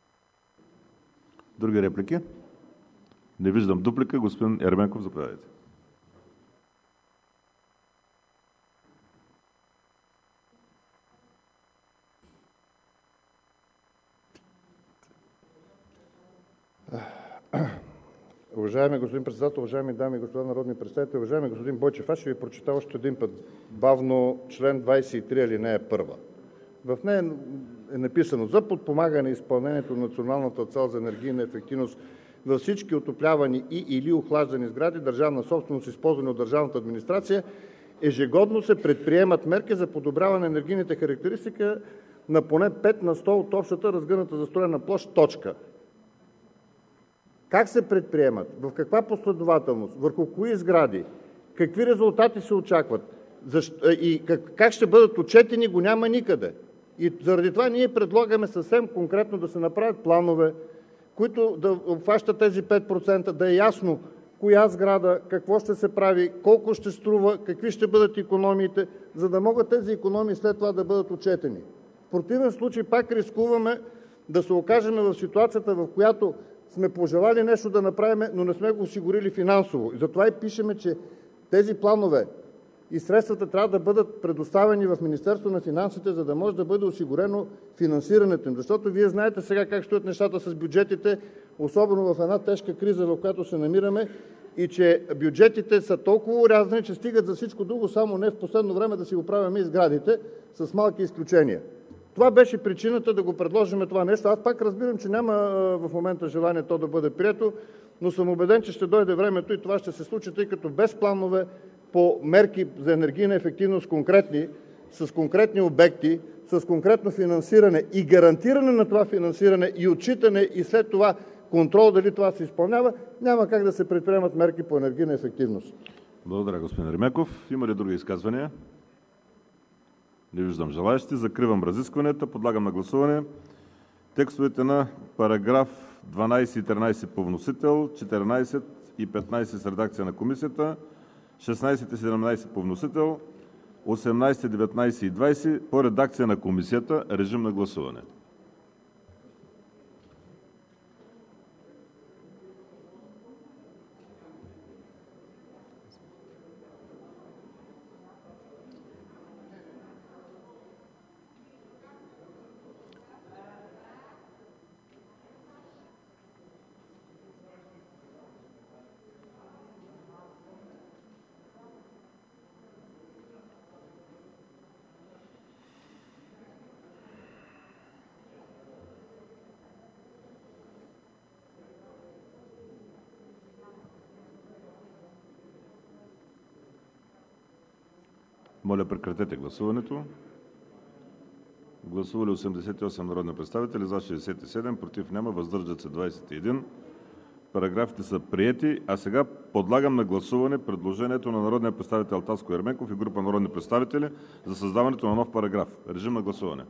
Други реплики? Не виждам дуплика. Господин Ерменков, заповядайте. Уважаеми господин Председател, уважаеми дами и господа народни представители! Уважаеми господин Бойчев, аз ще ви прочета още един път бавно чл. 23, алинея 1. В нея е написано: за подпомагане изпълнението на националната цел за енергийна ефективност във всички отоплявани и/или охлаждани сгради, държавна собственост, използвани от държавната администрация, ежегодно се предприемат мерки за подобряване на енергийните характеристики на поне 5 на сто от общата разгъната застроена площ. Точка. Как се предприемат? В каква последователност? Върху кои сгради? Какви резултати се очакват? И как ще бъдат отчетени, го няма никъде. И заради това ние предлагаме съвсем конкретно да се направят планове, които да обхващат тези 5%, да е ясно коя сграда, какво ще се прави, колко ще струва, какви ще бъдат икономиите, за да могат тези икономии след това да бъдат отчетени. В противен случай пак рискуваме да се окажем в ситуацията, в която сме пожелали нещо да направим, но не сме го осигурили финансово. И затова и пишеме, че тези планове и средствата трябва да бъдат предоставени в Министерството на финансите, за да може да бъде осигурено финансирането им. Защото Вие знаете сега как стоят нещата с бюджетите, особено в една тежка криза, в която се намираме, и че бюджетите са толкова урязани, че стигат за всичко друго, само не в последно време да си оправяме и сградите, с малки изключения. Това беше причината да го предложим това нещо. Аз пак разбирам, че няма в момента желание то да бъде прието, но съм убеден, че ще дойде времето и това ще се случи, тъй като без планове по мерки за енергийна ефективност конкретни, с конкретни обекти, с конкретно финансиране и гарантиране на това финансиране и отчитане и след това контрол дали това се изпълнява, няма как да се предприемат мерки по енергийна ефективност. Благодаря, господин Ерменков. Има ли други изказвания? Не виждам желаещи. Закривам разискванията. Подлагам на гласуване текстовете на параграф 12 и 13 по вносител, 14 и 15 с редакция на Комисията, 16 и 17 по вносител, 18, 19 и 20 по редакция на Комисията. Режим на гласуване. Моля, прекратете гласуването. Гласували 88 народни представители, за 67, против няма, въздържат се 21. Параграфите са приети. А сега подлагам на гласуване предложението на народния представител Таско Ерменков и група народни представители за създаването на нов параграф. Режим на гласуване.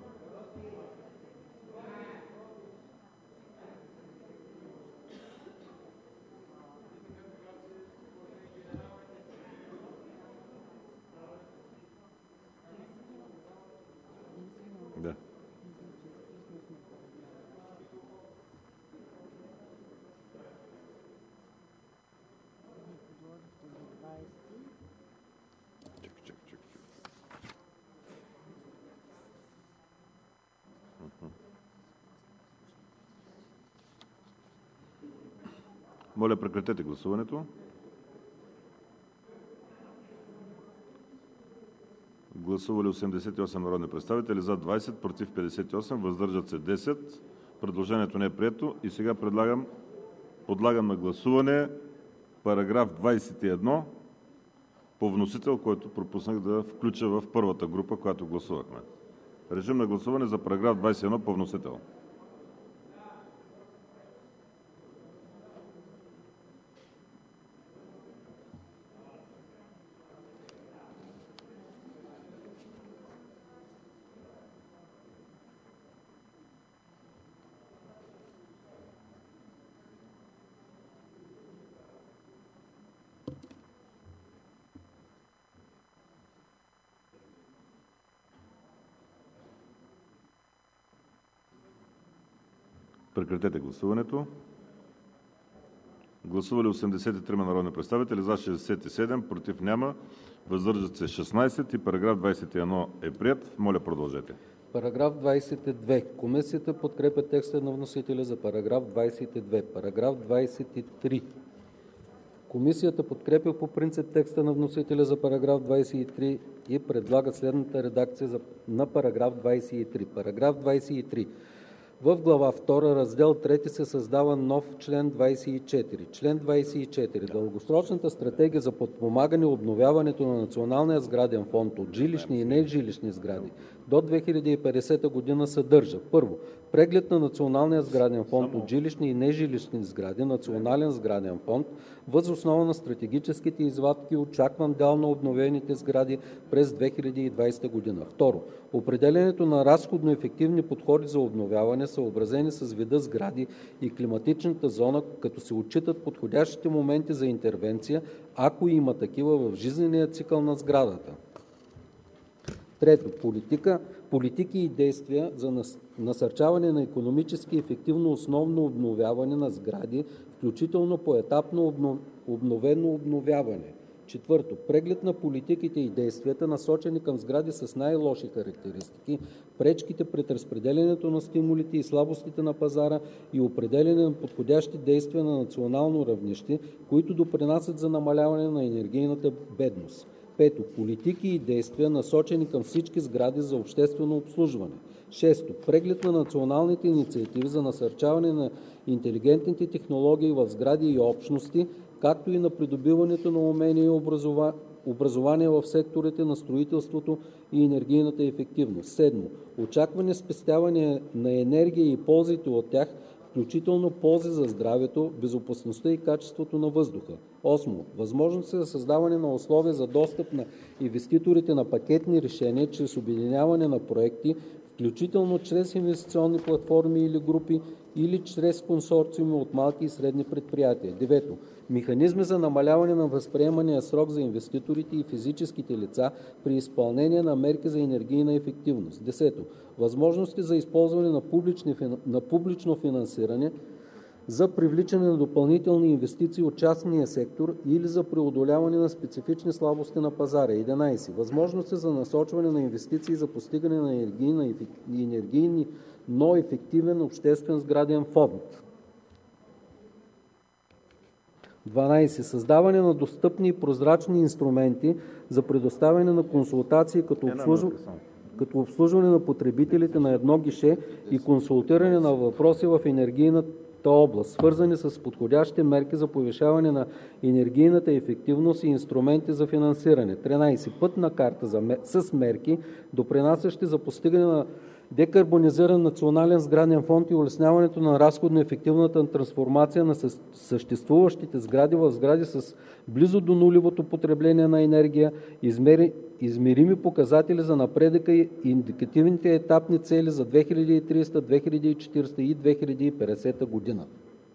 Да. Моля, прекратете гласуването. Гласували 88 народни представители, за 20, против 58, въздържат се 10. Предложението не е прието. И сега подлагам на гласуване параграф 21 по вносител, който пропуснах да включа в първата група, която гласувахме. Режим на гласуване за параграф 21 по вносител. Прекратете гласуването. Гласували 83 народни представители, за 67, против няма, въздържат се 16 и параграф 21 е приет. Моля, продължете. Параграф 22. Комисията подкрепя текста на вносителя за параграф 22. Параграф 23. Комисията подкрепя по принцип текста на вносителя за параграф 23 и предлага следната редакция на параграф 23. Параграф 23. В глава 2, раздел 3 се създава нов член 24. Член 24. Дългосрочната стратегия за подпомагане обновяването на националния сграден фонд от жилищни и нежилищни сгради до 2050 година съдържа: първо, преглед на националния сграден фонд от жилищни и нежилищни сгради, национален сграден фонд, въз основа на стратегическите извадки и очакван дял на обновените сгради през 2020 година. Второ, определянето на разходно ефективни подходи за обновяване, съобразени с вида сгради и климатичната зона, като се отчитат подходящите моменти за интервенция, ако има такива в жизнения цикъл на сградата. Трето, политики и действия за насърчаване на икономически ефективно основно обновяване на сгради, включително поетапно обновено обновяване. Четвърто, преглед на политиките и действията, насочени към сгради с най-лоши характеристики, пречките пред разпределянето на стимулите и слабостите на пазара и определяне на подходящи действия на национално равнище, които допринасят за намаляване на енергийната бедност. Пето, политики и действия, насочени към всички сгради за обществено обслужване. Шесто, преглед на националните инициативи за насърчаване на интелигентните технологии в сгради и общности, както и на придобиването на умения и образование в секторите на строителството и енергийната ефективност. Седмо, очакване спестяване на енергия и ползите от тях, включително ползи за здравето, безопасността и качеството на въздуха. Осмо, възможности за създаване на условия за достъп на инвеститорите на пакетни решения чрез обединяване на проекти, включително чрез инвестиционни платформи или групи, или чрез консорциуми от малки и средни предприятия. Девето, механизми за намаляване на възприемания срок за инвеститорите и физическите лица при изпълнение на мерки за енергийна ефективност. Десето, възможности за използване на публично финансиране за привличане на допълнителни инвестиции от частния сектор или за преодоляване на специфични слабости на пазара. 11. Възможности за насочване на инвестиции за постигане на енергийни, но ефективен обществен сграден фонд. 12. Създаване на достъпни и прозрачни инструменти за предоставяне на консултации като обслужване на потребителите на едно гише и консултиране на въпроси в енергийната област, свързани с подходящи мерки за повишаване на енергийната ефективност и инструменти за финансиране. 13. Пътна карта с мерки, допринасящи за постигане на декарбонизиран национален сграден фонд и улесняването на разходно-ефективната трансформация на съществуващите сгради в сгради с близо до нулевото потребление на енергия, измерими показатели за напредъка и индикативните етапни цели за 2030, 2040 и 2050 година.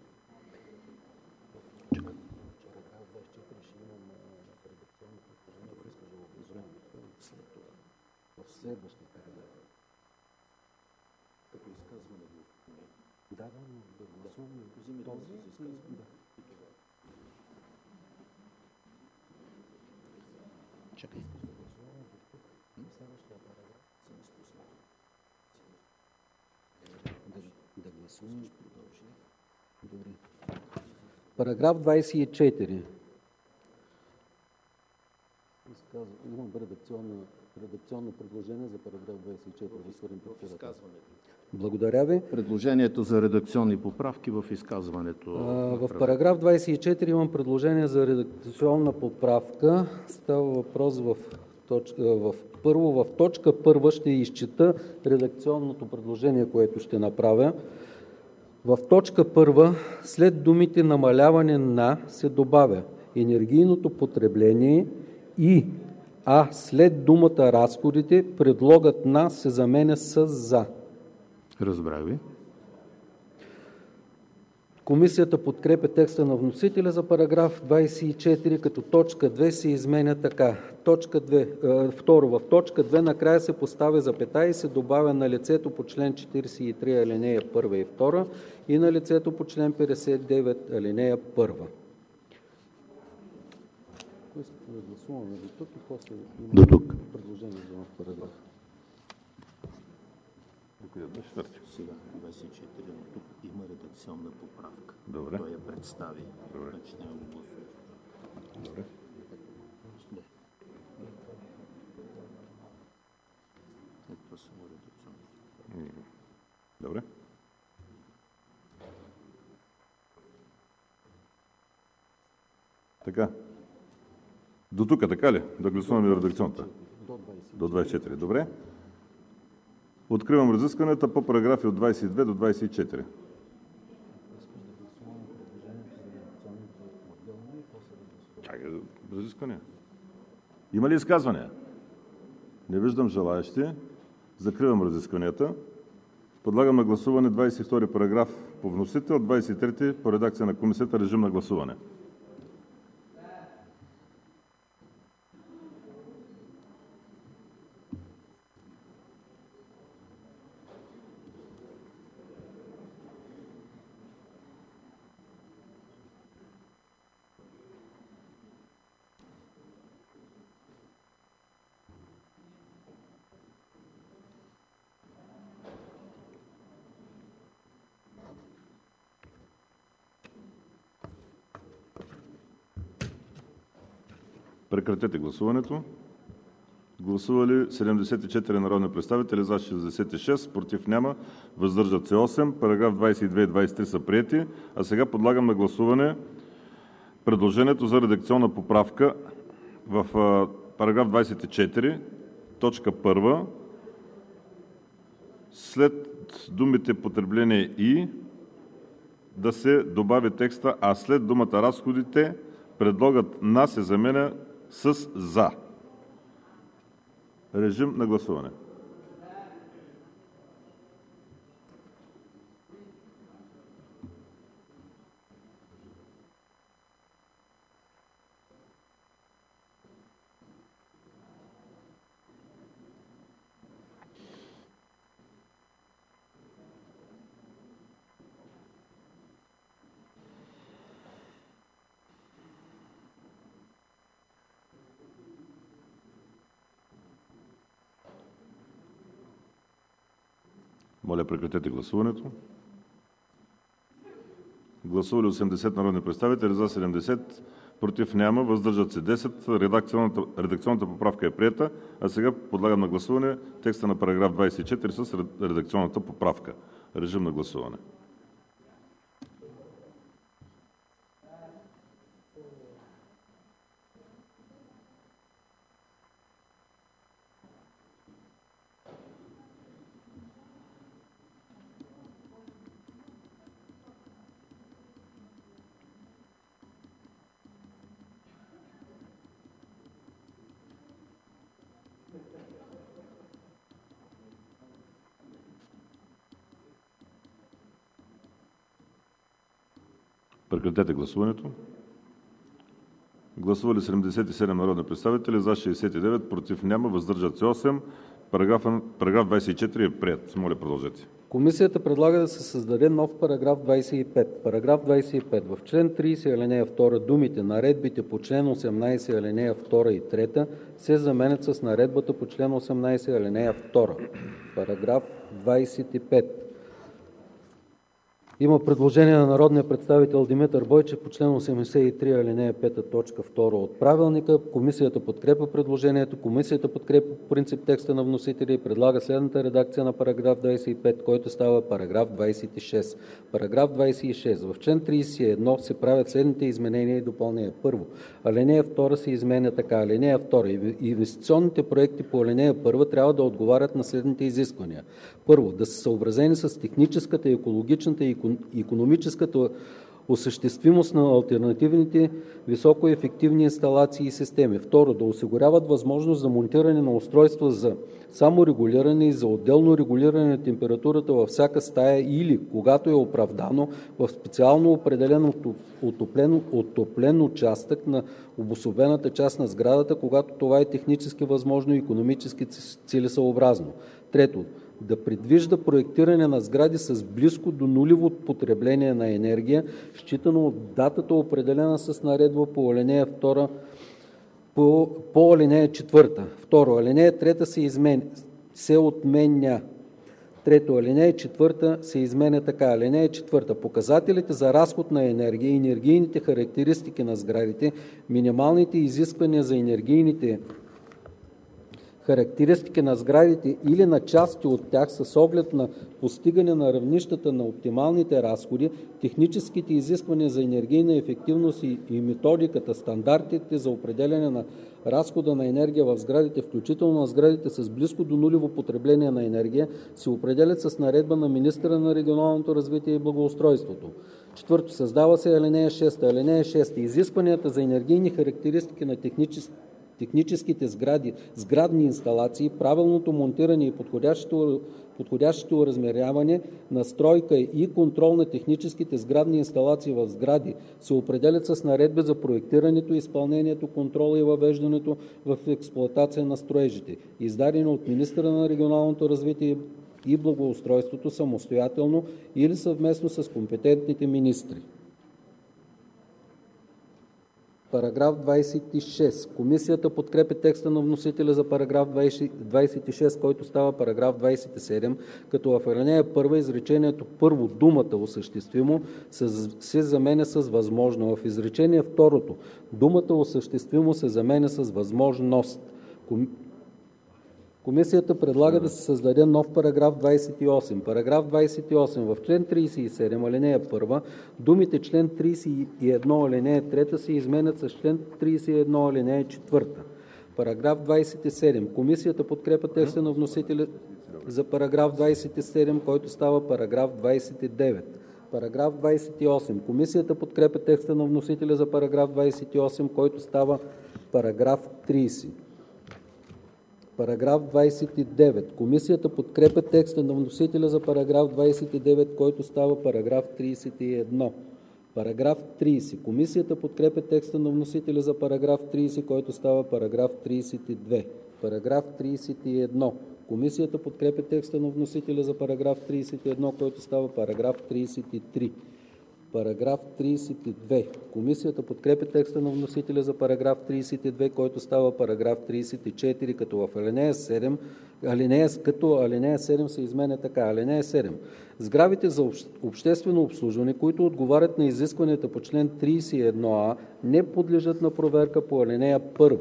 Параграф 24. Имам редакционно предложение за параграф 24. Господин председател. Благодаря ви. Предложението за редакционни поправки в изказването. В параграф 24 имам предложение за редакционна поправка. Става въпрос в точка първа ще изчета редакционното предложение, което ще направя. В точка първа след думите намаляване на се добавя енергийното потребление а след думата разходите предлогът на се заменя с за. Разбрах ви. Комисията подкрепя текста на вносителя за параграф 24, като точка 2 се изменя така. Второ, в точка 2 накрая се поставя запетая и се добавя на лицето по чл. 43, алинея 1 и 2 и на лицето по чл. 59, алинея 1. До тук. Предложение за нов параграф. Сега 24, но тук има редакционна поправка. Добре. Той я представи. Добре. Значи няма го гласуваме. Добре. Това са му редакционни. Добре. Така. До тук, така ли? Да гласуваме редакционната? До 24. Добре. Откривам разискванията по параграфи от 22 до 24. Чакай, разисквания. Има ли изказвания? Не виждам желаещи. Закривам разискванията. Подлагам на гласуване 22 параграф по вносител, 23 по редакция на комисията. Режим на гласуване. Прекратете гласуването. Гласували 74 народни представители, за 66, против няма, въздържат се 8. Параграф 22 и 23 са приети. А сега подлагам на гласуване предложението за редакционна поправка в параграф 24, точка 1, след думите потребление и да се добави текста, а след думата разходите предлогът на се заменя с за. Режим на гласуване. Моля, прекратете гласуването. Гласували 80 народни представители, за 70, против няма, въздържат се 10. Редакционната поправка е приета. А сега подлагам на гласуване текста на параграф 24 с редакционната поправка. Режим на гласуване. Прекратете гласуването. Гласували 77 народни представители, за 69, против няма, въздържат се 8. Параграф 24 е приет. Моля, продължете. Комисията предлага да се създаде нов параграф 25. Параграф 25. В чл. 30, алинея 2 думите „наредбите по чл. 18, алинея 2 и 3“ се заменят с „наредбата по чл. 18, алинея 2“. Параграф 25. Има предложение на народния представител Димитър Бойчев по чл. 83, алинея 5, т. 2 от Правилника. Комисията подкрепя предложението. Комисията подкрепя по принцип текста на вносителя и предлага следната редакция на параграф 25, който става параграф 26. Параграф 26. В чл. 31 се правят следните изменения и допълнения. Първо, алинея 2 се изменя така. Алинея 2. Инвестиционните проекти по алинея 1 трябва да отговарят на следните изисквания. Първо, да са съобразени с техническата, екологичната и икономическата осъществимост на алтернативните високоефективни инсталации и системи; 2. да осигуряват възможност за монтиране на устройства за саморегулиране и за отделно регулиране на температурата във всяка стая или, когато е оправдано, в специално определен отоплен участък на обособената част на сградата, когато това е технически възможно и икономически целесъобразно; 3. да предвижда проектиране на сгради с близко до нулево потребление на енергия, считано от датата, определена с наредба по ал. 4. 2. Алинея 3 се отменя. 3. Алинея 4 се изменя така: (4) Показателите за разход на енергия и енергийните характеристики на сградите, минималните изисквания за енергийните характеристики на сградите или на части от тях с оглед на постигане на равнищата на оптималните разходи, техническите изисквания за енергийна ефективност и методиката, стандартите за определяне на разхода на енергия в сградите, включително на сградите с близко до нулево потребление на енергия, се определят с наредба на министъра на регионалното развитие и благоустройството. 4. Създава се алинея 6. (6) Изискванията за енергийни характеристики на техническите сградни инсталации, правилното монтиране и подходящото оразмеряване, настройка и контрол на техническите сградни инсталации в сгради се определят с наредби за проектирането, изпълнението, контрола и въвеждането в експлоатация на строежите, издадени от министъра на регионалното развитие и благоустройството самостоятелно или съвместно с компетентните министри. Параграф 26. Комисията подкрепя текста на вносителя за параграф 26, който става параграф 27, като в алинея 1 изречението първо думата „осъществимо“ се заменя с „възможно“. В изречение второто думата „осъществимо“ се заменя с „възможност“. Комисията предлага да се създаде нов параграф 28. Параграф 28. В чл. 37, ал. 1 думите чл. 31, ал. 3 се изменят с чл. 31, ал. 4. Параграф 27. Комисията подкрепя текста на вносителя за параграф 27, който става параграф 29. Параграф 28. Комисията подкрепя текста на вносителя за параграф 28, който става параграф 30. Параграф 29. Комисията подкрепя текста на вносителя за параграф 29, който става параграф 31. Параграф 30. Комисията подкрепя текста на вносителя за параграф 30, който става параграф 32. Параграф 31. Комисията подкрепя текста на вносителя за параграф 31, който става параграф 33. Параграф 32. Комисията подкрепя текста на вносителя за параграф 32, който става параграф 34, като в алинея 7 се изменя така: (7) Сградите за обществено обслужване, които отговарят на изискванията по чл. 31а, не подлежат на проверка по алинея 1.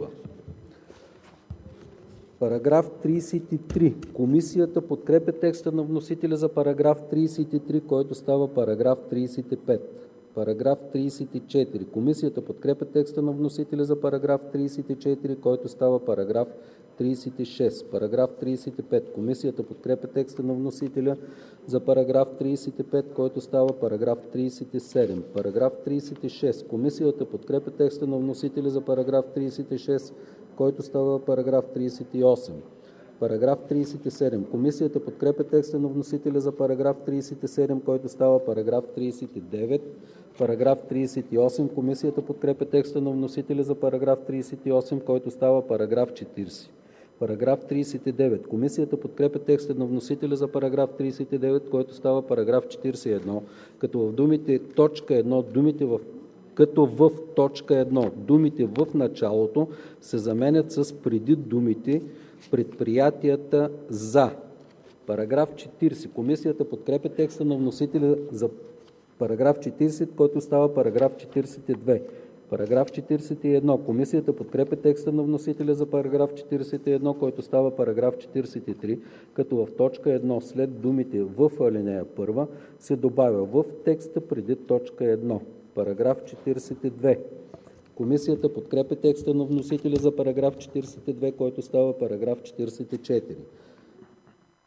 Параграф 33. Комисията подкрепя текста на вносителя за параграф 33, който става параграф 35. Параграф 34. Комисията подкрепя текста на вносителя за параграф 34, който става параграф 36. Параграф 35. Комисията подкрепя текста на вносителя за параграф 35, който става параграф 37. Параграф 36. Комисията подкрепя текста на вносителя за параграф 36, който става параграф 38. Параграф 37. Комисията подкрепя текста на вносителя за параграф 37, който става параграф 39. Параграф 38. Комисията подкрепя текста на вносителя за параграф 38, който става параграф 40. Параграф 39. Комисията подкрепя текста на вносителя за параграф 39, който става параграф 41, като в точка 1 думите „в началото“ се заменят с „преди думите предприятията за“. Параграф 40. Комисията подкрепя текста на вносителя за параграф 40, който става параграф 42. Параграф 41. Комисията подкрепя текста на вносителя за параграф 41, който става параграф 43, като в точка 1 след думите „в алинея 1“ се добавя „в текста преди точка 1“. Параграф 42. Комисията подкрепя текста на вносителя за параграф 42, който става параграф 44.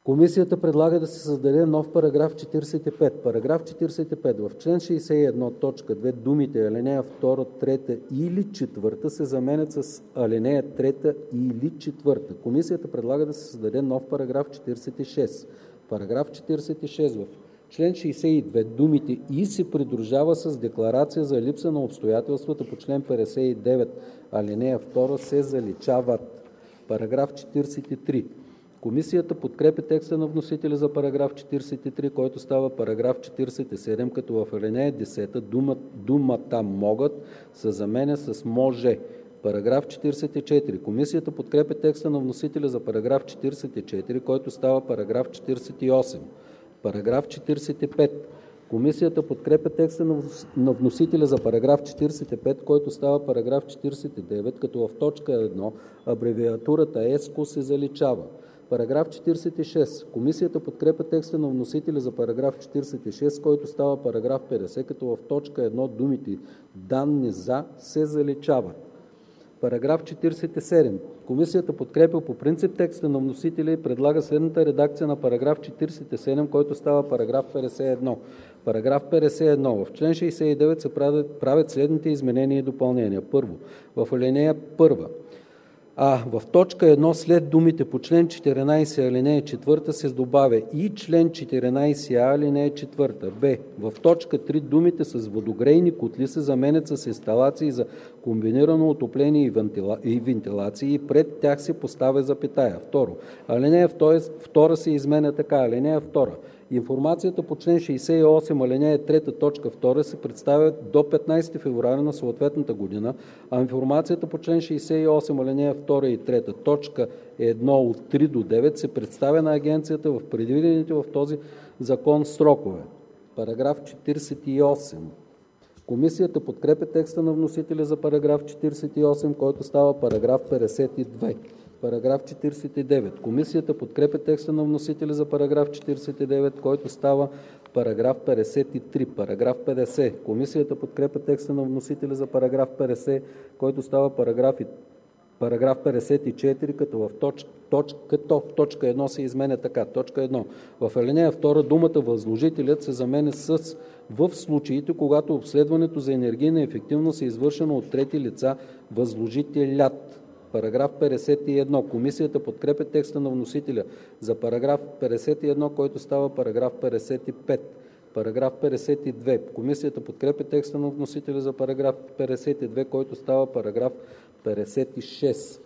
Комисията предлага да се създаде нов параграф 45. Параграф 45. В чл. 61, т. 2 думите алинея 2, 3 или 4 се заменят с алинея 3 или 4. Комисията предлага да се създаде нов параграф 46. Параграф 46. В чл. 62 думите „и се придружава с декларация за липса на обстоятелствата по чл. 59, алинея 2“ се заличават. Параграф 43. Комисията подкрепя текста на вносителя за параграф 43, който става параграф 47, като в алинея 10 думата „могат“ се заменя с „може“. Параграф 44. Комисията подкрепя текста на вносителя за параграф 44, който става параграф 48. Параграф 45. Комисията подкрепя текста на вносителя за параграф 45, който става параграф 49, като в точка 1 абревиатурата ЕСКО се заличава. Параграф 46. Комисията подкрепя текста на вносителя за параграф 46, който става параграф 50, като в точка 1 думите „данни за“ се заличават. Параграф 47. Комисията подкрепя по принцип текста на вносителя и предлага следната редакция на параграф 47, който става параграф 51. Параграф 51. В чл. 69 се правят следните изменения и допълнения. Първо, в алинея 1. В точка 1 след думите „по чл. 14, алинея 4“ се добавя „и чл. 14а, алинея 4“. Б. В точка 3 думите „с водогрейни котли“ се заменят с „инсталации за комбинирано отопление и вентилация“ и пред тях се поставя запетая. Второ. Алинея 2 се изменя така: Алинея 2. Информацията по чл. 68, алинея 3, т. 2 се представя до 15 февруари на съответната година, а информацията по чл. 68, алинея 2 и 3, т. 1 от 3 до 9 се представя на агенцията в предвидените в този закон срокове. Параграф 48. Комисията подкрепя текста на вносителя за параграф 48, който става параграф 52. Параграф 49. Комисията подкрепя текста на вносителя за параграф 49, който става параграф 53. Параграф 50. Комисията подкрепя текста на вносителя за параграф 50, който става параграф 54, като в точка 1 се изменя така. Точка 1. В алинея 2 думата „възложителят“ се заменя с „в случаите, когато обследването за енергийна ефективност е извършено от трети лица, възложителят“. Параграф 51. Комисията подкрепя текста на вносителя за параграф 51, който става параграф 55. Параграф 52. Комисията подкрепя текста на вносителя за параграф 52, който става параграф 56.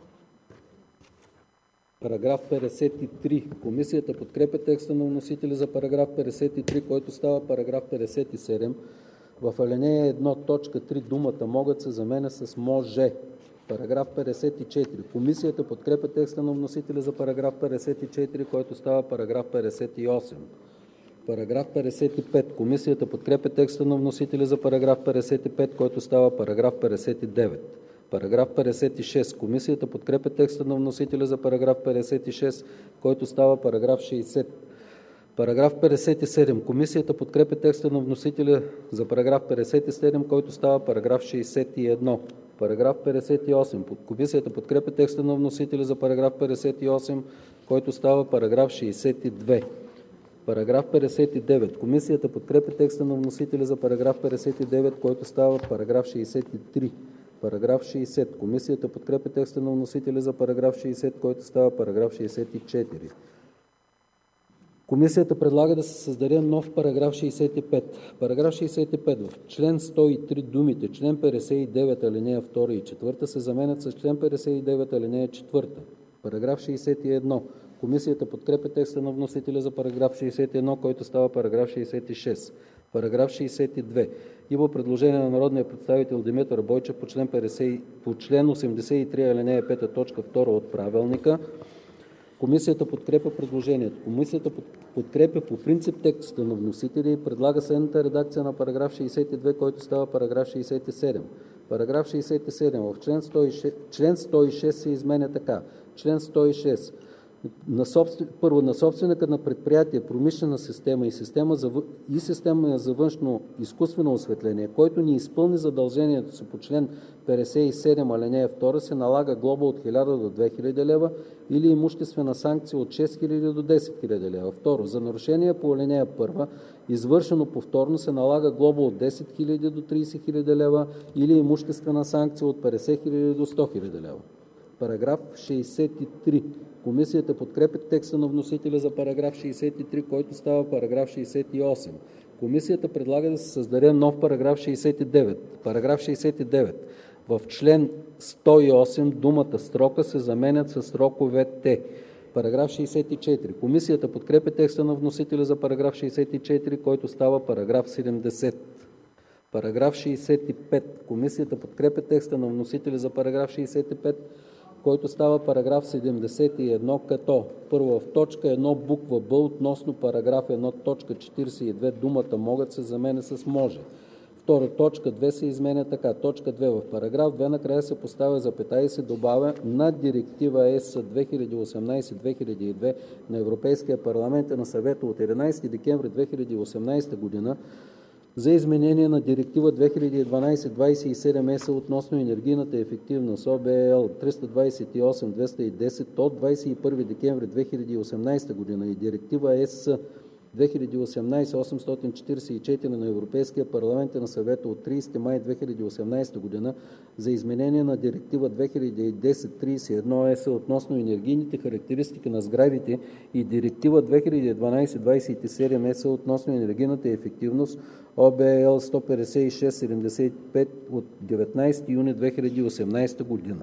Параграф 53. Комисията подкрепя текста на вносителя за параграф 53, който става параграф 57. В алинея 1, т. 3 думата „могат“ се заменя с „може“. Параграф 54. Комисията подкрепя текста на вносителя за параграф 54, който става параграф 58. Параграф 55. Комисията подкрепя текста на вносителя за параграф 55, който става параграф 59. Параграф 56. Комисията подкрепя текста на вносителя за параграф 56, който става параграф 60. Параграф 57. Комисията подкрепя текста на вносителя за параграф 57, който става параграф 61. Параграф 58. Комисията подкрепя текста на вносителя за параграф 58, който става параграф 62. Параграф 59. Комисията подкрепя текста на вносителя за параграф 59, който става параграф 63. Параграф 60. Комисията подкрепя текста на вносителя за параграф 60, който става параграф 64. Комисията предлага да се създаде нов параграф 65. Параграф 65. В чл. 103 думите „чл. 59, алинея 2 и 4“ се заменят с „чл. 59, алинея 4“. Параграф 61. Комисията подкрепя текста на вносителя за параграф 61, който става параграф 66. Параграф 62. Има предложение на народния представител Димитър Бойчев по чл. 83, алинея 5, т. 2 от Правилника. Комисията подкрепя предложението. Комисията подкрепя по принцип текста на вносителя и предлага следната редакция на параграф 62, който става параграф 67. Параграф 67. В член 106 се изменя така: Член 106. на собственика на предприятие, промишлена система и система за външно изкуствено осветление, който не изпълни задължението си по чл. 57, ал. 2, се налага глоба от 1000 до 2000 лв. или имуществена санкция от 6000 до 10 000 лв. 2. За нарушение по ал. 1, извършено повторно, се налага глоба от 10 000 до 30 000 лв. или имуществена санкция от 50 000 до 100 000 лв. Параграф 63. Комисията подкрепя текста на вносителя за параграф 63, който става параграф 68. Комисията предлага да се създаде нов параграф 69. Параграф 69. В член 108 думата „срока“ се заменят с „сроковете“. Параграф 64. Комисията подкрепя текста на вносителя за параграф 64, който става параграф 70. Параграф 65. Комисията подкрепя текста на вносителя за параграф 65, който става параграф 71, като: първо, в точка 1 буква „б“ относно параграф 1, точка 42 думата „могат“ се заменя с „може“. Второ, точка 2 се изменя така: точка 2. В параграф 2 накрая се поставя запетая и се добавя „на Директива ЕС 2018/2002 на Европейския парламент и на Съвета от 11 декември 2018 г. за изменение на Директива 2012/27/ЕС относно енергийната ефективност (ОВ, L 328/210 от 21 декември 2018 г.) и Директива ЕС 2018/844 на Европейския парламент и на Съвета от 30 май 2018 г. за изменение на Директива 2010/31/ЕС относно енергийните характеристики на сградите и Директива 2012/27/ЕС относно енергийната ефективност (ОВ, L 156/75 от 19 юни 2018 г.).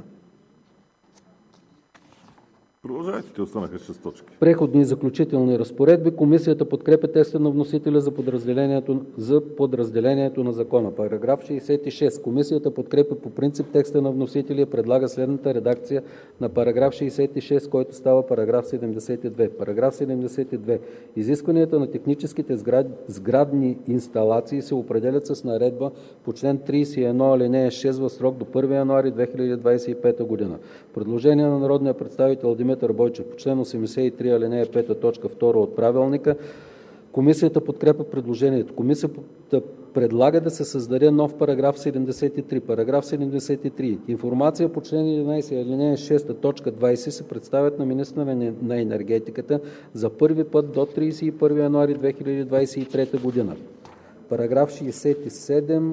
Продължавайте, останаха 6 точки. Преходни и заключителни разпоредби. Комисията подкрепя текста на вносителя за подразделението на закона. Параграф 66. Комисията подкрепя по принцип текста на вносителя и предлага следната редакция на параграф 66, който става параграф 72. Параграф 72. Изискванията на техническите сградни инсталации се определят с наредба по чл. 31, ал. 6 в срок до 1 януари 2025 г. Предложение на народния представител Димитър Бойчев по чл. 83, ал. 5, т. 2 от Правилника. Комисията подкрепя предложението. Комисията предлага да се създаде нов параграф 73. Параграф 73. Информация по чл. 11, ал. 6, т. 20 се представят на министъра на енергетиката за първи път до 31 януари 2023 г. Параграф 67.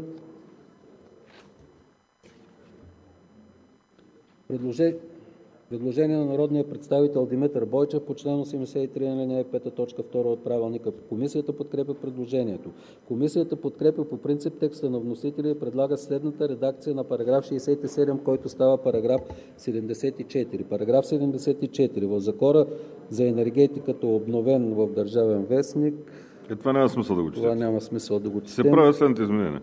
Предложение на народния представител Димитър Бойчев по чл. 83, ал. 5, т. 2 от Правилника. Комисията подкрепя предложението. Комисията подкрепя по принцип текста на вносителя и предлага следната редакция на параграф 67, който става параграф 74. Параграф 74. В Закона за енергетиката, обновен в Държавен вестник. Това няма смисъл да го четем. Това няма смисъл да го четем. Се правят следните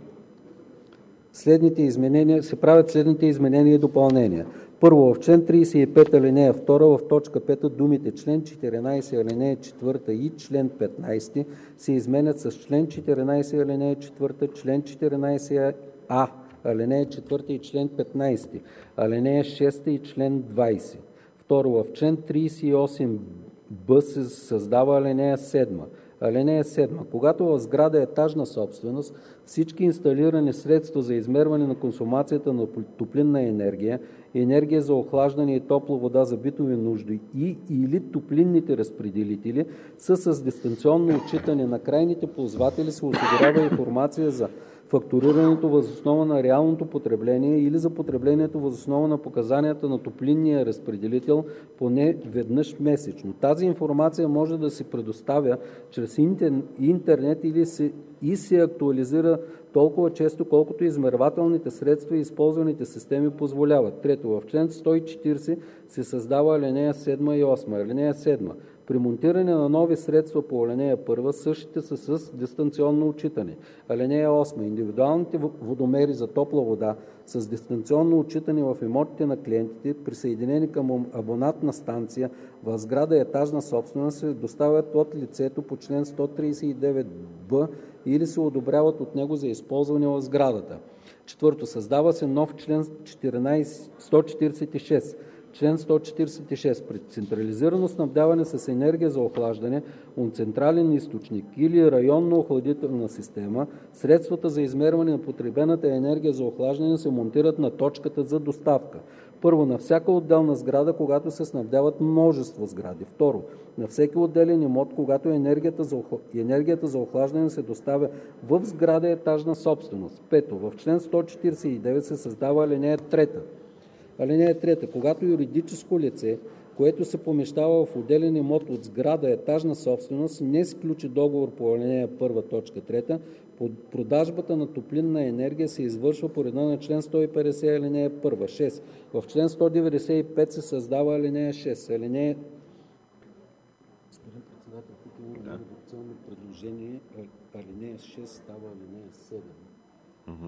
изменения. Се правят следните изменения и допълнения. Първо, в чл. 35, ал. 2, в т. 5 думите „чл. 14, ал. 4 и чл. 15“ се изменят с „чл. 14, ал. 4, чл. 14а, ал. 4 и чл. 15, ал. 6 и чл. 20“. Второ, в чл. 38б се създава ал. 7. (7) Когато в сграда етажна собственост всички инсталирани средства за измерване на консумацията на топлинна енергия, енергия за охлаждане и топла вода за битови нужди и/или топлинните разпределители са с дистанционно отчитане на крайните ползватели, се осигурява информация за фактурирането въз основа на реалното потребление или за потреблението въз основа на показанията на топлинния разпределител поне веднъж месечно. Тази информация може да се предоставя чрез интернет и се актуализира толкова често, колкото измервателните средства и използваните системи позволяват. Трето, в чл. 140 се създава алинея 7 и 8. Алинея 7. При монтиране на нови средства по алинея 1 същите са с дистанционно отчитане. Алинея 8. Индивидуалните водомери за топла вода с дистанционно отчитане в имотите на клиентите, присъединени към абонатна станция в сграда етажна собственост, се доставят от лицето по чл. 139б или се одобряват от него за използване в сградата. Четвърто, създава се нов член 146. Чл. 146. При централизирано снабдяване с енергия за охлаждане от централен източник или районна охладителна система, средствата за измерване на потребената енергия за охлаждане се монтират на точката за доставка. Първо, на всяка отделна сграда, когато се снабдяват множество сгради. Второ, на всеки отделен имот, когато енергията за охлаждане се доставя в сграда етажна собственост. Пето, в чл. 149 се създава алинея 3. Алинея 3. Когато юридическо лице, което се помещава в отделен имот от сграда етажна собственост, не сключи договор по алинея 1, т. 3, продажбата на топлинна енергия се извършва по реда на чл. 150, алинея 1. 6. В чл. 195 се създава алинея 6. Алинея... Господин председател, тук има редакционно предложение. Алинея 6 става алинея 7.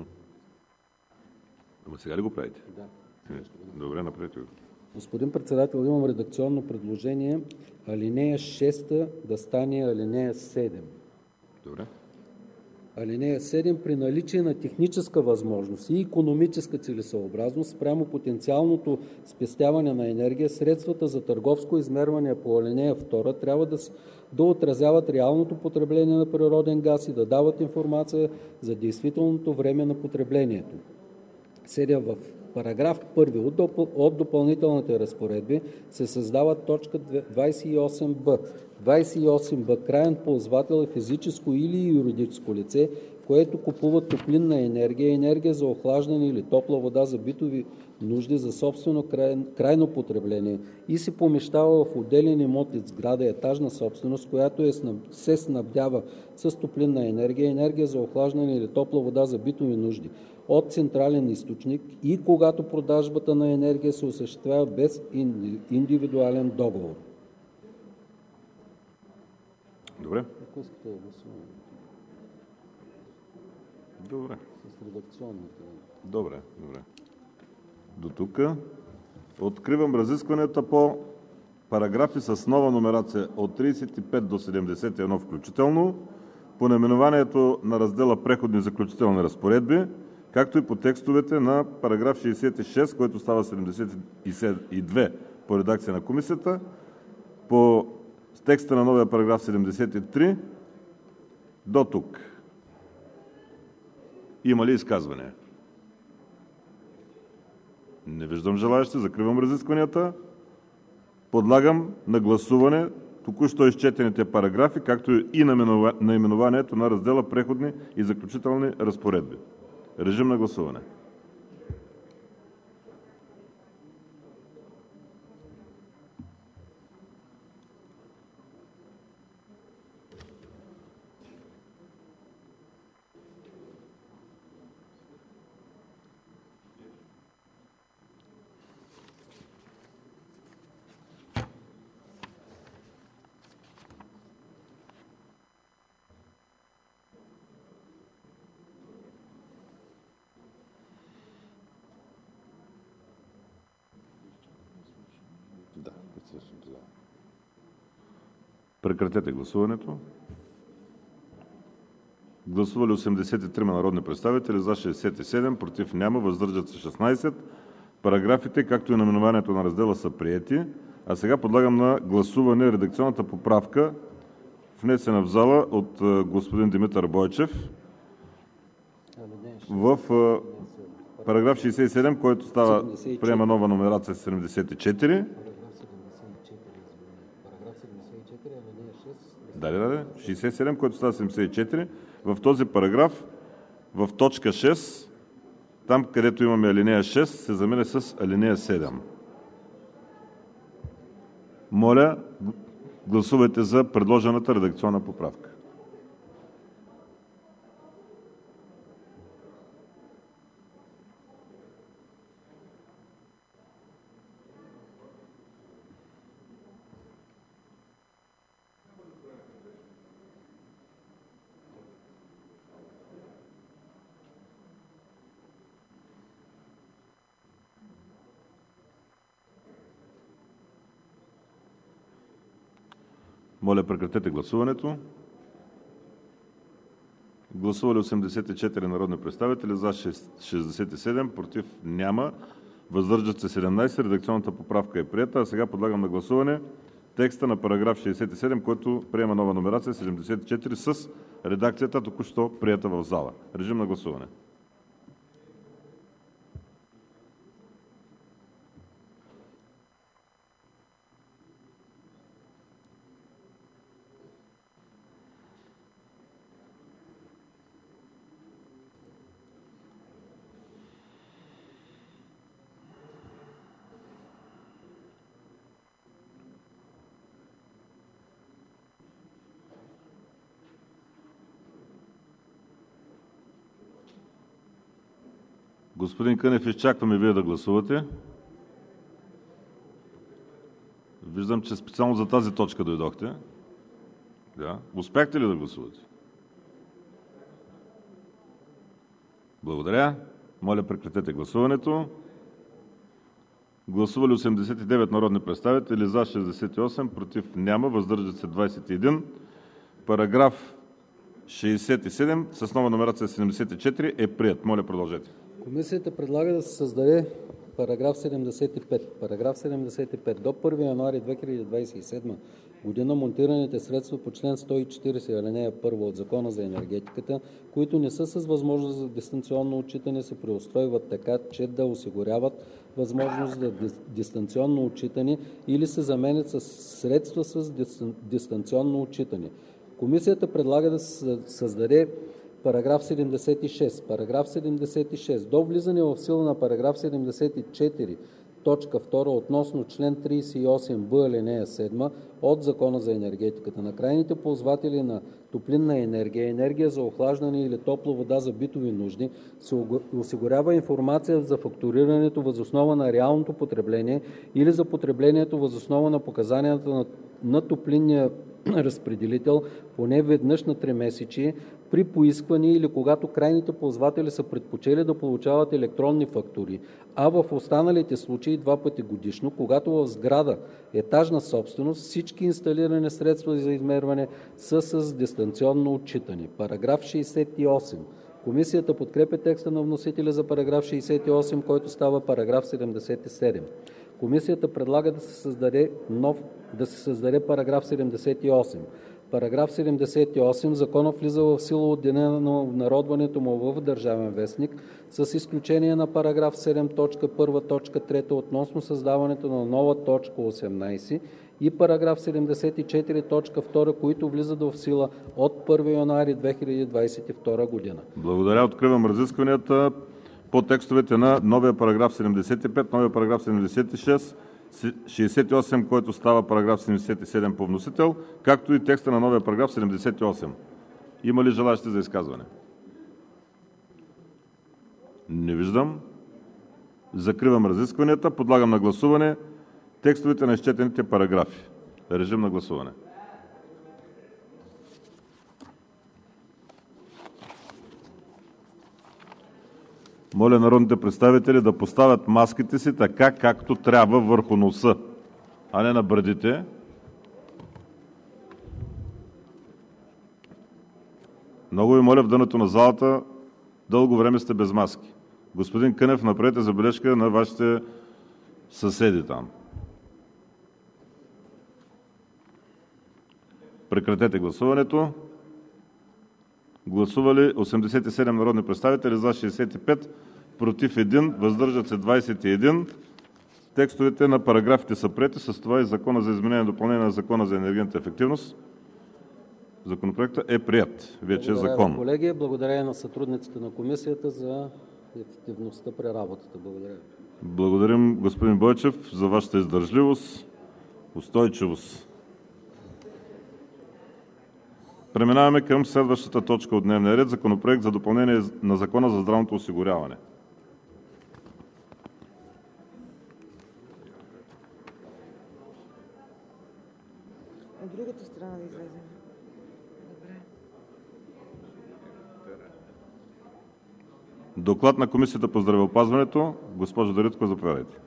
Ама сега ли го правите? Да. Добре, направете го. Господин председател, имам редакционно предложение. Алинея 6 да стане алинея 7. Добре. Алинея 7. При наличие на техническа възможност и икономическа целесъобразност спрямо потенциалното спестяване на енергия, средствата за търговско измерване по алинея 2 трябва да отразяват реалното потребление на природен газ и да дават информация за действителното време на потреблението. 7. В параграф 1 от допълнителните разпоредби се създава точка 28б. 28б. Краен ползвател е физическо или юридическо лице, което купува топлинна енергия, енергия за охлаждане или топла вода за битови нужди за собствено крайно потребление и се помещава в отделен имот от сграда етажна собственост, която се снабдява с топлинна енергия, енергия за охлаждане или топла вода за битови нужди от централен източник и когато продажбата на енергия се осъществява без индивидуален договор. Добре. Добре. С редакционните. Добре. До тук. Откривам разискванията по параграфи с нова номерация от 35 до 71 включително, по наименованието на раздела Преходни и заключителни разпоредби, както и по текстовете на параграф 66, който става 72 по редакция на комисията, по текста на новия параграф 73 до тук. Има ли изказвания? Не виждам желаещи. Закривам разискванията. Подлагам на гласуване току-що изчетените параграфи, както и наименованието на раздела Преходни и заключителни разпоредби. Режим на гласуване. Прекратете гласуването. Гласували 83 народни представители, за 67, против няма, въздържат се 16. Параграфите, както и наименованието на раздела, са приети. А сега подлагам на гласуване редакционната поправка, внесена в зала от господин Димитър Бойчев в параграф 67, който приема нова номерация 74. Да, 67, който става 74. В този параграф, в точка 6, там където имаме алинея 6, се заменя с алинея 7. Моля, гласувайте за предложената редакционна поправка. Моля, прекратете гласуването. Гласували 84 народни представители, за 67, против няма, въздържат се 17. Редакционната поправка е приета. А сега подлагам на гласуване текста на параграф 67, който приема нова номерация 74 с редакцията, току-що приета в зала. Режим на гласуване. Господин Кънев, изчакваме Вие да гласувате. Виждам, че специално за тази точка дойдохте. Да. Успяхте ли да гласувате? Благодаря. Моля, прекратете гласуването. Гласували 89 народни представители, за 68, против няма, въздържат се 21. Параграф 67 с нова номерация 74 е приет. Моля, продължете. Комисията предлага да се създаде параграф 75. Параграф 75. До 1 януари 2027 година монтираните средства по чл. 140, ал. 1 от Закона за енергетиката, които не са с възможност за дистанционно отчитане, се преустройват така, че да осигуряват възможност за дистанционно отчитане или се заменят с средства с дистанционно отчитане. Комисията предлага да се създаде параграф 76. Параграф 76. До влизане в сила на параграф 74, точка 2 относно член 38б, ал. 7 от Закона за енергетиката на крайните ползватели на топлинна енергия, енергия за охлаждане или топла вода за битови нужди се осигурява информация за фактурирането въз основа на реалното потребление или за потреблението въз основа на показанията на топлинния разпределител поне веднъж на тримесечие при поискване или когато крайните ползватели са предпочели да получават електронни фактури, а в останалите случаи 2 пъти годишно, когато в сграда етажна собственост всички инсталирани средства за измерване са с дистанционно отчитане. Параграф 68. Комисията подкрепя текста на вносителя за параграф 68, който става параграф 77. Комисията предлага да се създаде параграф 78. Параграф 78. Законът влиза в сила от деня на обнародването му в Държавен вестник, с изключение на параграф 7, точка 1, точка 3 относно създаването на нова точка 18 и параграф 74, точка 2, които влизат в сила от 1 януари 2022 година. Благодаря. Откривам разискванията по текстовете на новия параграф 75, новия параграф 76, 68, който става параграф 77 по вносител, както и текста на новия параграф 78. Има ли желаещи за изказване? Не виждам. Закривам разискванията. Подлагам на гласуване текстовете на изчетените параграфи. Режим на гласуване. Моля народните представители да поставят маските си така, както трябва върху носа, а не на брадите. Много ви моля в дъното на залата, дълго време сте без маски. Господин Кънев, направете забележка на вашите съседи там. Прекратете гласуването. Гласували 87 народни представители, за 65, против 1, въздържат се 21. Текстовете на параграфите са приети, с това и Закона за изменение и допълнение на Закона за енергийната ефективност. Законопроектът е прият. Вече е закон. Колеги, благодаря на сътрудниците на комисията за ефективността при работата. Благодаря. Благодарим, господин Бойчев, за вашата издържливост, устойчивост. Преминаваме към следващата точка от дневния ред – Законопроект за допълнение на Закона за здравното осигуряване. От другата страна да излезем. Добре. Доклад на Комисията по здравеопазването. Госпожо Дариткова, заповядайте.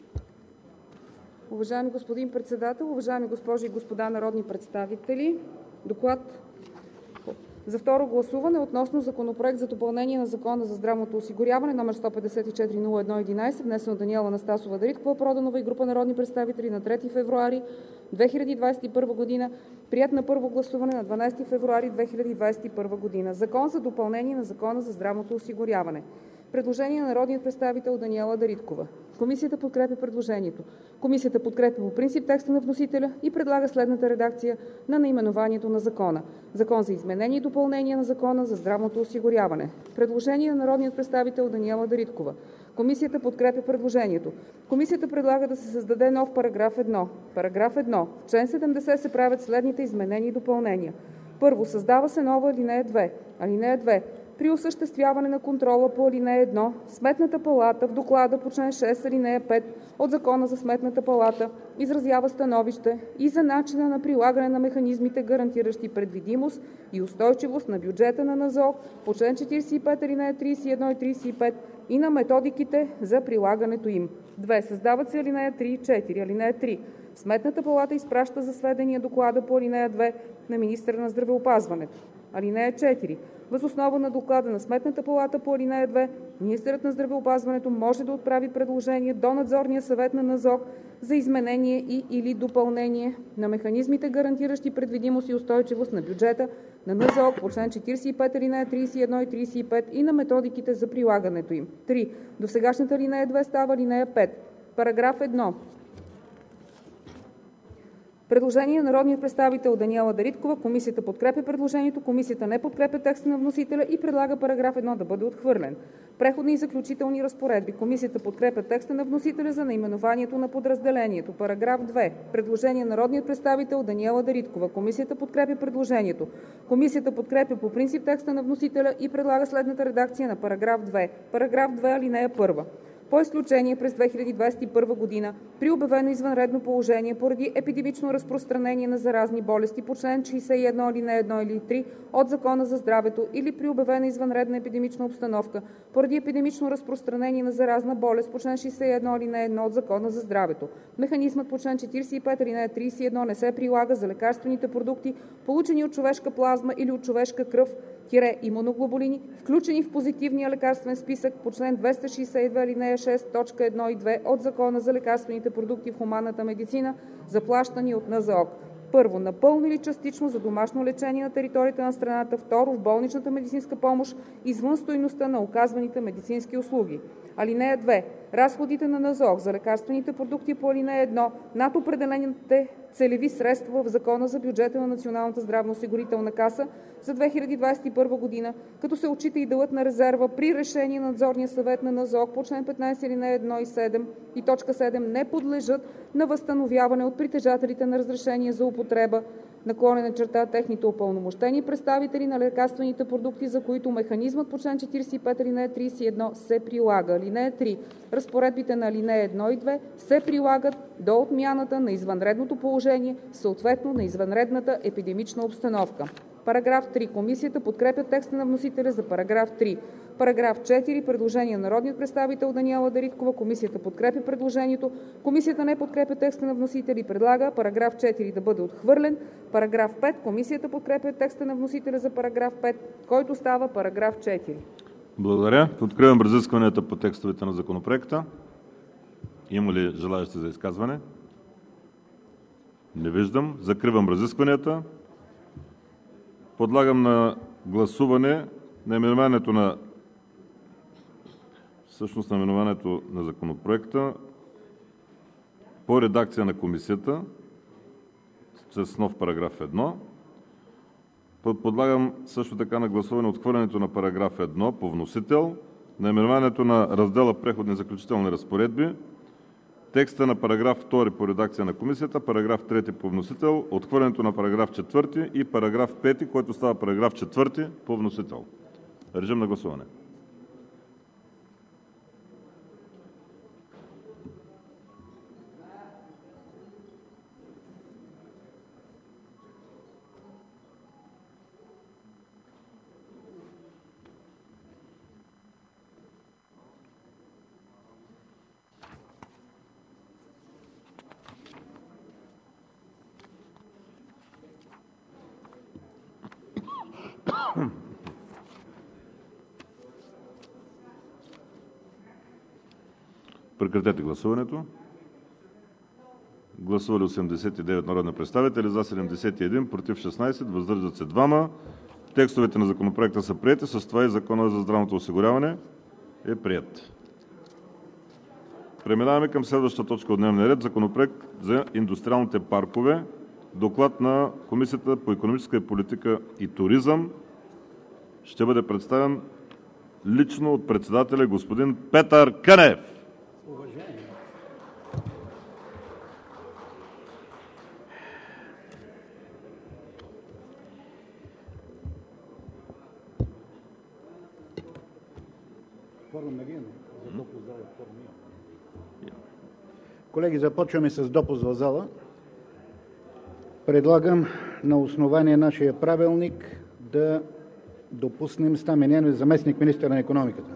Уважаеми господин Председател, уважаеми госпожи и господа народни представители! Доклад за второ гласуване относно Законопроект за допълнение на Закона за здравното осигуряване, № 154-01-11, внесен от Даниела Анастасова Дариткова-Проданова и група народни представители на 3 февруари 2021 г., приет на първо гласуване на 12 февруари 2021 г. Закон за допълнение на Закона за здравното осигуряване. Предложение на народния представител Даниела Дариткова. Комисията подкрепя предложението. Комисията подкрепя по принцип текста на вносителя и предлага следната редакция на наименованието на Закона: Закон за изменение и допълнение на Закона за здравното осигуряване. Предложение на народния представител Даниела Дариткова. Комисията подкрепя предложението. Комисията предлага да се създаде нов параграф 1. Параграф 1. В чл. 70 се правят следните изменения и допълнения. Първо, създава се нова алинея 2. Алинея 2. При осъществяване на контрола по алинея 1, Сметната палата в доклада по чл. 6, алинея 5 от Закона за Сметната палата изразява становище и за начина на прилагане на механизмите, гарантиращи предвидимост и устойчивост на бюджета на НЗОК по чл. 45, алинея 31 и 35 и на методиките за прилагането им. 2. Създават се алинея 3 и 4. Алинея 3. Сметната палата изпраща за сведение доклада по алинея 2 на министъра на здравеопазването. Алинея 4. Въз основа на доклада на Сметната палата по алинея 2, министърът на здравеопазването може да отправи предложение до надзорния съвет на НЗОК за изменение и/или допълнение на механизмите, гарантиращи предвидимост и устойчивост на бюджета на НЗОК по чл. 45, алинея 31 и 35 и на методиките за прилагането им. 3. Досегашната алинея 2 става алинея 5. Параграф 1. Предложение на народния представител Даниела Дариткова. Комисията подкрепя предложението. Комисията не подкрепя текста на вносителя и предлага параграф 1 да бъде отхвърлен. Преходни и заключителни разпоредби. Комисията подкрепя текста на вносителя за наименованието на подразделението. Параграф 2. Предложение на народния представител Даниела Дариткова. Комисията подкрепя предложението. Комисията подкрепя по принцип текста на вносителя и предлага следната редакция на параграф 2. Параграф 2, алинея 1. По изключение през 2021 г. при обявено извънредно положение поради епидемично разпространение на заразни болести по чл. 61 алинея 1 или 3 от Закона за здравето или при обявена извънредна епидемична обстановка поради епидемично разпространение на заразна болест по чл. 61 алинея 1 от Закона за здравето. Механизмът по чл. 45 алинея 31 не се прилага за лекарствените продукти, получени от човешка плазма или от човешка кръв – имуноглобулини, включени в позитивния лекарствен списък по чл. 262 алинея 6, т. 1 и 2 от Закона за лекарствените продукти в хуманната медицина, заплащани от НЗОК. Първо, напълно или частично за домашно лечение на територията на страната. Второ, в болничната медицинска помощ извън стойността на оказваните медицински услуги. Алинея 2. Разходите на НЗОК за лекарствените продукти по алинея 1 над определените целеви средства в Закона за бюджета на Националната здравноосигурителна каса за 2021 г., като се отчита и делът на резерва при решение на надзорния съвет на НЗОК по чл. 15 алинея 1 и 7 и т. 7 не подлежат на възстановяване от притежателите на разрешение за употреба / техните упълномощени представители на лекарствените продукти, за които механизмът по чл. 45 алинея 31 се прилага. Алинея 3. Разпоредбите на алинея 1 и 2 се прилагат до отмяната на извънредното положение, съответно на извънредната епидемична обстановка. Параграф 3. Комисията подкрепя текста на вносителя за параграф 3. Параграф 4. Предложение на народния представител Даниела Дариткова. Комисията подкрепя предложението. Комисията не подкрепя текста на вносителя и предлага параграф 4 да бъде отхвърлен. Параграф 5. Комисията подкрепя текста на вносителя за параграф 5, който става параграф 4. Благодаря. Откривам разискванията по текстовете на Законопроекта. Има ли желаещи за изказване? Не виждам. Закривам разискванията. Подлагам на гласуване наименованието на Законопроекта по редакция на Комисията с нов параграф 1. Подлагам също така на гласуване отхвърлянето на параграф 1 по вносител, наименованието на раздела Преходни и заключителни разпоредби, текста на параграф 2 по редакция на Комисията, параграф 3 по вносител, отхвърлянето на параграф 4 и параграф 5, който става параграф 4 по вносител. Режим на гласуване. Прекратете гласуването. Гласували 89 народни представители: за 71, против 16, въздържат се 2. Текстовете на Законопроекта са приети. С това и Законът за здравното осигуряване е приет. Преминаваме към следващата точка от дневния ред: Законопроект за индустриалните паркове. Доклад на Комисията по икономическа политика и туризъм ще бъде представен лично от председателя господин Петър Кънев. Колеги, започваме с допуск в зала. Предлагам на основание нашия правилник да допуснем Стамен Янев, заместник-министър на икономиката.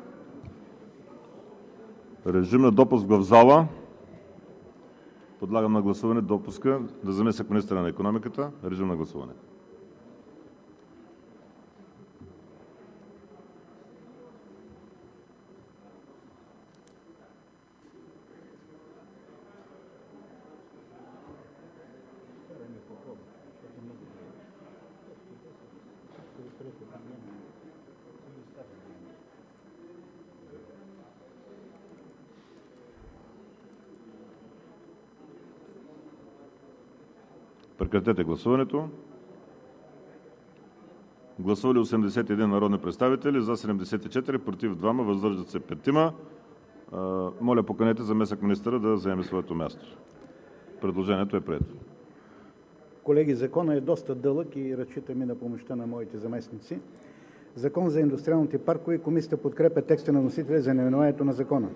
Режим на допуск в зала. Подлагам на гласуване допуска на заместник-министъра на икономиката. Режим на гласуване. Прекратете гласуването. Гласували 81 народни представители: за 74, против 2, въздържат се 5. Моля, поканете заместник-министъра да заеме своето място. Предложението е прието. Колеги, законът е доста дълъг и разчитаме на помощта на моите заместници. Закон за индустриалните паркове. Комисията подкрепя текста на вносителя за наименованието на закона.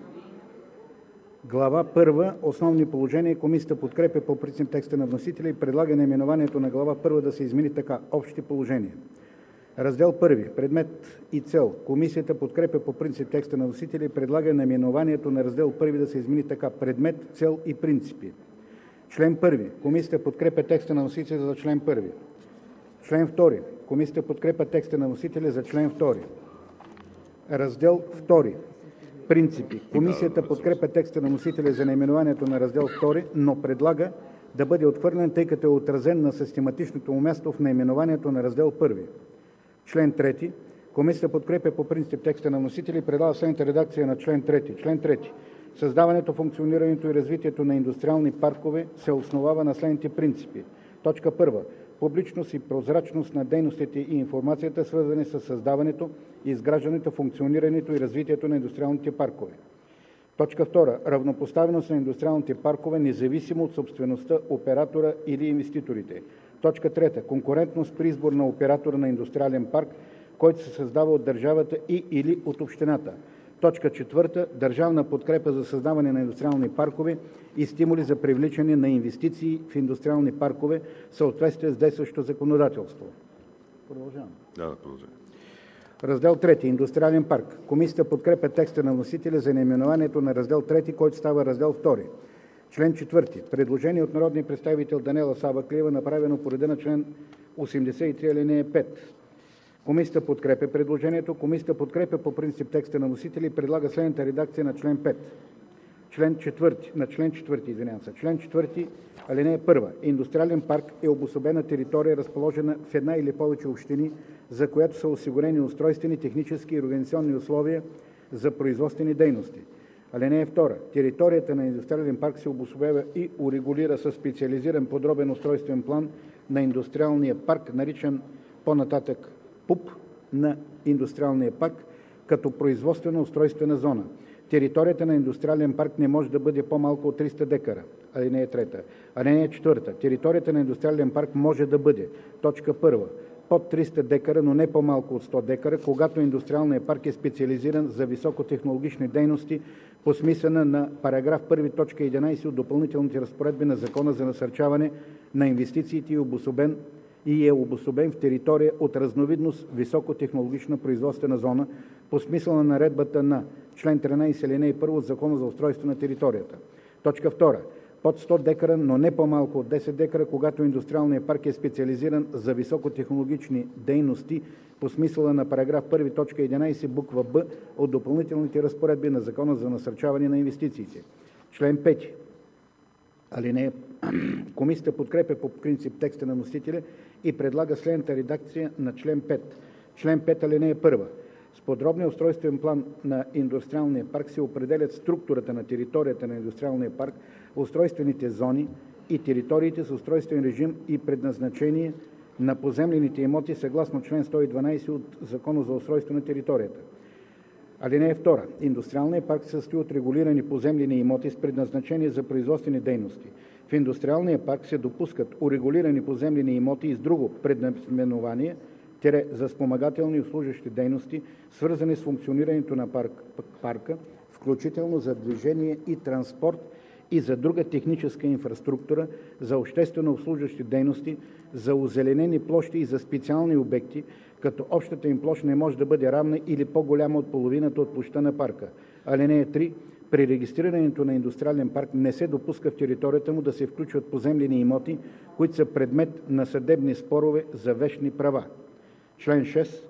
Глава 1. Основни положения. Комисията подкрепя по принцип текста на вносителя и предлага наименованието на глава 1 да се измени така: Общи положения. Раздел 1. Предмет и цел. Комисията подкрепя по принцип текста на вносителя и предлага наименованието на раздел 1 да се измени така: Предмет, цел и принципи. Член 1. Комисията подкрепя текста на вносителя за член 1. Член 2. Комисията подкрепя текста на вносителя за член 2. Раздел 2. Принципи. Комисията подкрепя текста на вносителя за наименованието на раздел 2, но предлага да бъде отхвърлен, тъй като е отразен на систематичното му място в наименованието на раздел 1. Член 3. Комисията подкрепя по принцип текста на вносителя и предлага следната редакция на член 3. Член 3. Създаването, функционирането и развитието на индустриални паркове се основава на следните принципи. 1. Публичност и прозрачност на дейностите и информацията, свързани с създаването, изграждането, функционирането и развитието на индустриалните паркове. 2. Равнопоставеност на индустриалните паркове, независимо от собствеността, оператора или инвеститорите. 3. Конкурентност при избор на оператора на индустриален парк, който се създава от държавата и/или от общината. 4. Държавна подкрепа за създаване на индустриални паркове и стимули за привличане на инвестиции в индустриални паркове в съответствие с действащото законодателство. Продължаваме. Продължаваме. Раздел 3. Индустриален парк. Комисията подкрепя текста на вносителя за наименованието на раздел 3, който става раздел 2. Член 4. Предложение от народния представител Даниела Савеклиева, направено по реда на член 83, алинея 5. Комисията подкрепя предложението. Комисията подкрепя по принцип текста на вносителя и предлага следната редакция на член 5. Член 4, алинея 1. Индустриален парк е обособена територия, разположена в една или повече общини, за която са осигурени устройствени, технически и организационни условия за производствени дейности. Алинея 2. Територията на индустриален парк се обособява и урегулира със специализиран подробен устройствен план на индустриалния парк, наричан по-нататък ПУП на индустриалния парк, като производствена устройствена зона. Територията на индустриален парк не може да бъде по-малко от 300 декара. Алинея 3. Алинея 4. Територията на индустриален парк може да бъде: 1. Под 300 декара, но не по-малко от 100 декара, когато индустриалният парк е специализиран за високотехнологични дейности по смисъла на параграф 1, т. 11 от допълнителните разпоредби на Закона за насърчаване на инвестициите и е обособен в територия от разновидност високотехнологична производствена зона по смисъла на наредбата на член 13, алинея 1 от Закона за устройство на територията. 2. под 100 декара, но не по-малко от 10 декара, когато индустриалният парк е специализиран за високотехнологични дейности по смисъла на параграф 1, т. 11, буква „б“ от допълнителните разпоредби на Закона за насърчаване на инвестициите. Член 5. Комисията подкрепя по принцип текста на вносителя и предлага следната редакция на член 5. Член 5, алинея 1. С подробния устройствен план на индустриалния парк се определят структурата на територията на индустриалния парк, устройствените зони и териториите с устройствен режим и предназначение на поземлените имоти съгласно член 112 от Закона за устройство на територията. Алинея 2. Индустриалният парк се състои от регулирани поземлени имоти с предназначение за производствени дейности. В индустриалния парк се допускат урегулирани поземлени имоти и с друго преднаименование – за спомагателни и обслужващи дейности, свързани с функционирането на парка, включително за движение и транспорт и за друга техническа инфраструктура, за обществено обслужващи дейности, за озеленени площи и за специални обекти, като общата им площ не може да бъде равна или по-голяма от половината от площта на парка. Алинея 3. При регистрирането на индустриален парк не се допуска в територията му да се включват поземлени имоти, които са предмет на съдебни спорове за вещни права. Член 6.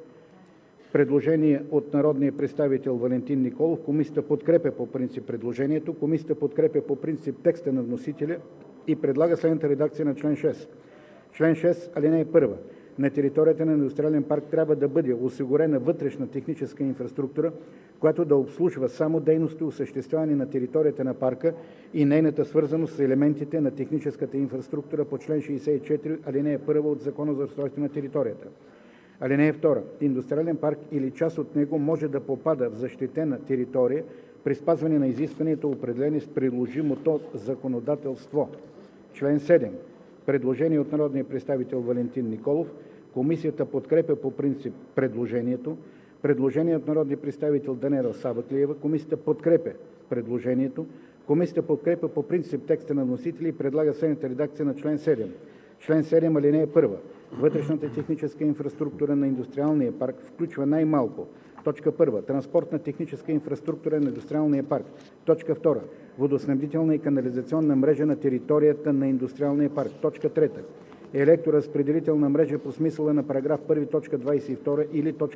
Предложение от народния представител Валентин Николов. Комисията подкрепя по принцип предложението. Комисията подкрепя по принцип текста на вносителя и предлага следната редакция на член 6. Член 6, алинея 1. На територията на индустриален парк трябва да бъде осигурена вътрешна техническа инфраструктура, която да обслужва само дейности, осъществявани на територията на парка и нейната свързаност с елементите на техническата инфраструктура по член 64, алинея 1 от Закона за устройство на територията. Алинея 2. Индустриален парк или част от него може да попада в защитена територия при спазване на изискванията, определени с приложимото законодателство. Член 7. Предложение от народния представител Валентин Николов. Комисията подкрепя по принцип предложението. Предложение от народния представител Даниела Савеклиева. Комисията подкрепя предложението. Комисията подкрепя по принцип текста на вносителя и предлага следната редакция на член 7. Член 7, алинея 1. Вътрешната техническа инфраструктура на индустриалния парк включва най-малко: 1. Транспортна техническа инфраструктура на индустриалния парк. 2. Водоснабдителна и канализационна мрежа на територията на индустриалния парк. 3. Електроразпределителна мрежа по смисъла на параграф 1, т. 22 или т.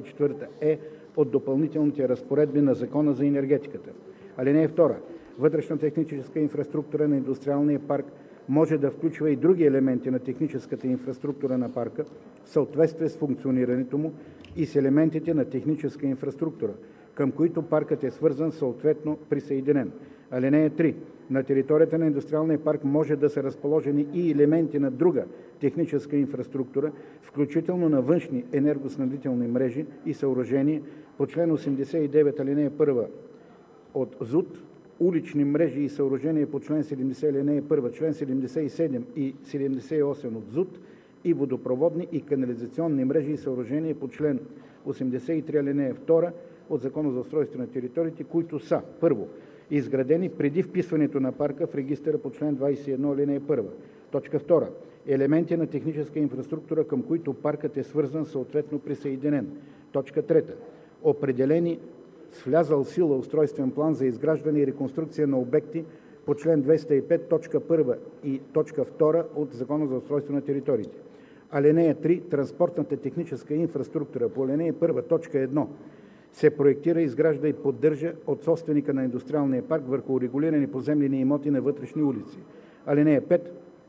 24 от допълнителните разпоредби на Закона за енергетиката. Алинея 2. Вътрешна техническа инфраструктура на индустриалния парк може да включва и други елементи на техническата инфраструктура на парка в съответствие с функционирането му и с елементите на техническа инфраструктура, към които паркът е свързан, съответно присъединен. Алинея 3. На територията на индустриалния парк може да са разположени и елементи на друга техническа инфраструктура, включително на външни енергоснабдителни мрежи и съоръжения по член 89, алинея 1 от ЗУТ, улични мрежи и съоръжения по член 70, алинея 1, член 77 и 78 от ЗУТ и водопроводни и канализационни мрежи и съоръжения по член 83, алинея 2 от Закона за устройство на териториите, които са: 1. изградени преди вписването на парка в регистъра по член 21, алинея 1. 2. елементи на техническа инфраструктура, към които паркът е свързан, съответно присъединен. 3. определени с влязъл в сила устройствен план за изграждане и реконструкция на обекти по член 205, т. 1 и т. 2 от Закона за устройство на териториите. Алинея 3. Транспортната техническа инфраструктура по алинея 1, т. 1 се проектира, изгражда и поддържа от собственика на индустриалния парк върху урегулирани поземлени имоти на вътрешни улици. Алинея 5.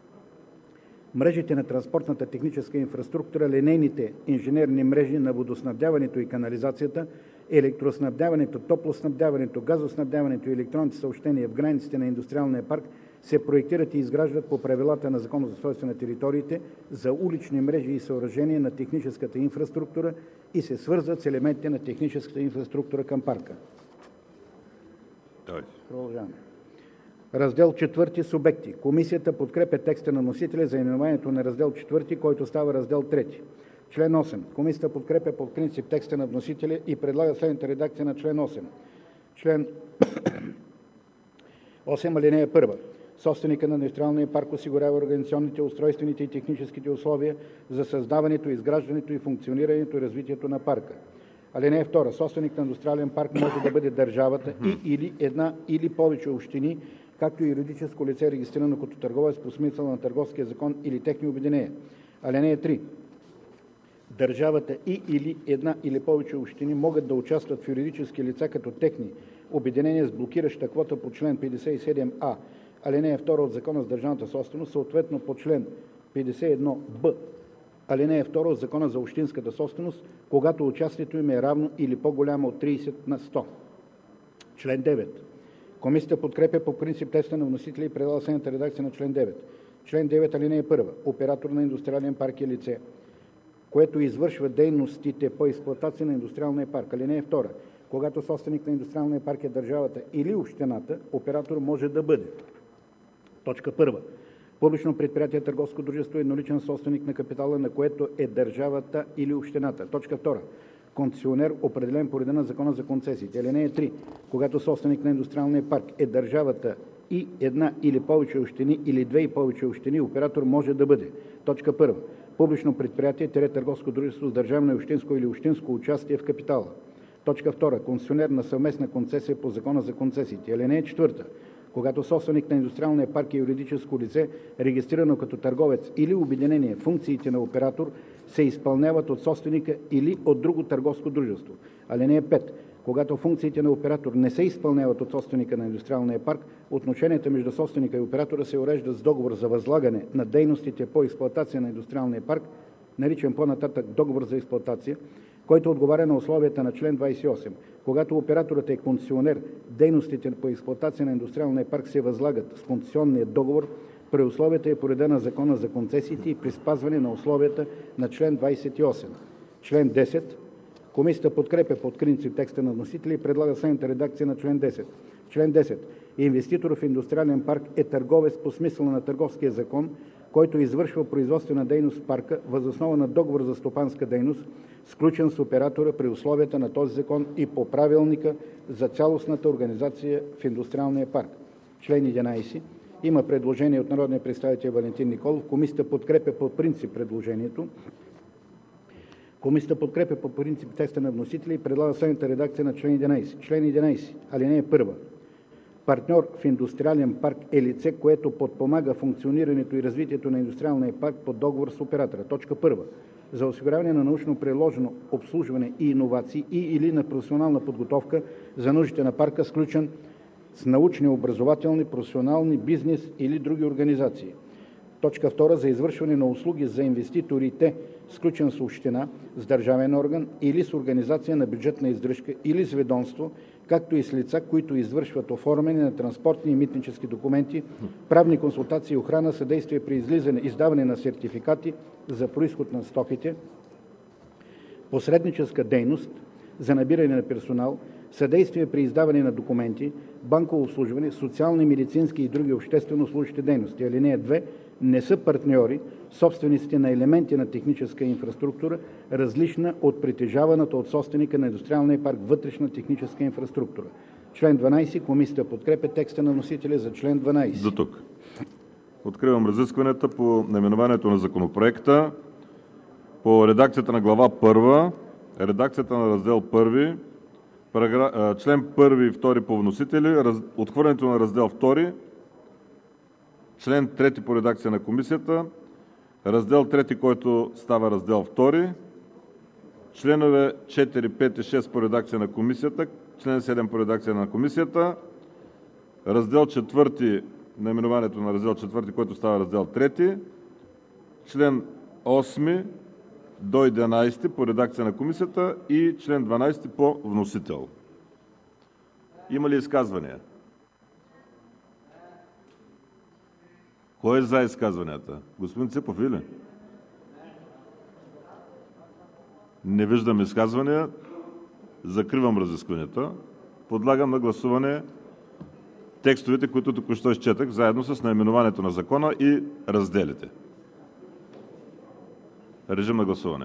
Мрежите на транспортната техническа инфраструктура, линейните инженерни мрежи на водоснабдяването и канализацията, електроснабдяването, топлоснабдяването, газоснабдяването и електронните съобщения в границите на индустриалния парк се проектират и изграждат по правилата на Закона за устройство на териториите за улични мрежи и съоръжения на техническата инфраструктура и се свързват с елементите на техническата инфраструктура към парка. Продължаваме. Раздел 4. Субекти. Комисията подкрепя текста на вносителя за наименованието на раздел 4, който става раздел 3. Член 8. Комисията подкрепя по принцип текста на вносителя и предлага следната редакция на член 8. Член 8, алинея 1. Собственика на индустриалния парк осигурява организационните, устройствените и техническите условия за създаването, изграждането и функционирането и развитието на парка. Алинея 2. Собственик на индустриален парк може да бъде държавата и/или една или повече общини, както и юридическо лице, регистрирано като търговец по смисъла на Търговския закон или техни обединения. (3) Държавата и/или една или повече общини могат да участват в юридически лица като техни обединения с блокираща квота по чл. 57а, ал. 2 от Закона за държавната собственост, съответно по чл. 51б, ал. 2 от Закона за общинската собственост, когато участието им е равно или по-голямо от 30 на 100. Член 9. Комисията подкрепя по принцип текста на вносителя и предлага следната редакция на член 9. Член 9, ал. 1. Оператор на индустриален парк е лице, което извършва дейностите по експлоатация на индустриалния парк. (2) Когато собственик на индустриалния парк е държавата или общината, оператор може да бъде: 1. Публично предприятие, търговско дружество, едноличен собственик на капитала, на което е държавата или общината. 2. Концесионер, определен по реда на Закона за концесиите. (3) Когато собственик на индустриалния парк е държавата и една или повече общини или две и повече общини, оператор може да бъде: 1. Публично предприятие – търговско дружество с държавно, общинско или общинско участие в капитала. 2. Концесионер на съвместна концесия по Закона за концесиите. (4) Когато собственик на индустриалния парк е юридическо лице, регистрирано като търговец или обединение, функциите на оператор се изпълняват от собственика или от друго търговско дружество. (5) Когато функциите на оператор не се изпълняват от собственика на индустриалния парк, отношенията между собственика и оператора се уреждат с договор за възлагане на дейностите по експлоатация на индустриалния парк, наричан по-нататък договор за експлоатация, който отговаря на условията на член 28. Когато операторът е концесионер, дейностите по експлоатация на индустриалния парк се възлагат с концесионния договор при условията и по реда на Закона за концесиите и при спазване на условията на член 28. Член 10. Комисията подкрепя по принцип текста на вносителя и предлага следната редакция на член 10. Член 10. Инвеститор в индустриален парк е търговец по смисъла на Търговския закон, който извършва производствена дейност в парка въз основа на договор за стопанска дейност, сключен с оператора при условията на този закон и по правилника за цялостната организация в индустриалния парк. Член 11. Има предложение от народния представител Валентин Николов. Комисията подкрепя по принцип предложението. Комисията подкрепя по принцип текста на вносителя и предлага следната редакция на член 11. Член 11. (1) Партньор в индустриален парк е лице, което подпомага функционирането и развитието на индустриалния парк по договор с оператора. 1. За осигуряване на научно-приложно обслужване и иновации и/или на професионална подготовка за нуждите на парка, сключен с научни, образователни, професионални, бизнес или други организации. 2. За извършване на услуги за инвеститорите, сключен с община, с държавен орган или с организация на бюджетна издръжка или с ведомство, както и с лица, които извършват оформяне на транспортни и митнически документи, правни консултации и охрана, съдействие при издаване на сертификати за произход на стоките, посредническа дейност за набиране на персонал, съдействие при издаване на документи, банково обслужване, социални, медицински и други обществено служещи дейности. (2) Не са партньори собствениците на елементи на техническа инфраструктура, различна от притежаваната от собственика на индустриалния парк вътрешна техническа инфраструктура. Член 12. Комисията подкрепя текста на вносителя за член 12. До тук. Откривам разискванията по наименованието на Законопроекта, по редакцията на глава 1, редакцията на раздел 1, член 1 и 2 по вносители, отхвърлянето на раздел 2, член 3 по редакция на Комисията, раздел 3, който става раздел 2, членове 4, 5 и 6 по редакция на Комисията, член 7 по редакция на Комисията, раздел 4, наименованието на раздел 4, който става раздел 3, член 8 до 11 по редакция на Комисията и член 12 по вносител. Има ли изказвания? Кой е за изказванията? Господин Ципов, или? Не виждам изказвания. Закривам разискванията. Подлагам на гласуване текстовете, които току-що изчетах, заедно с наименованието на закона и разделите. Режим на гласуване.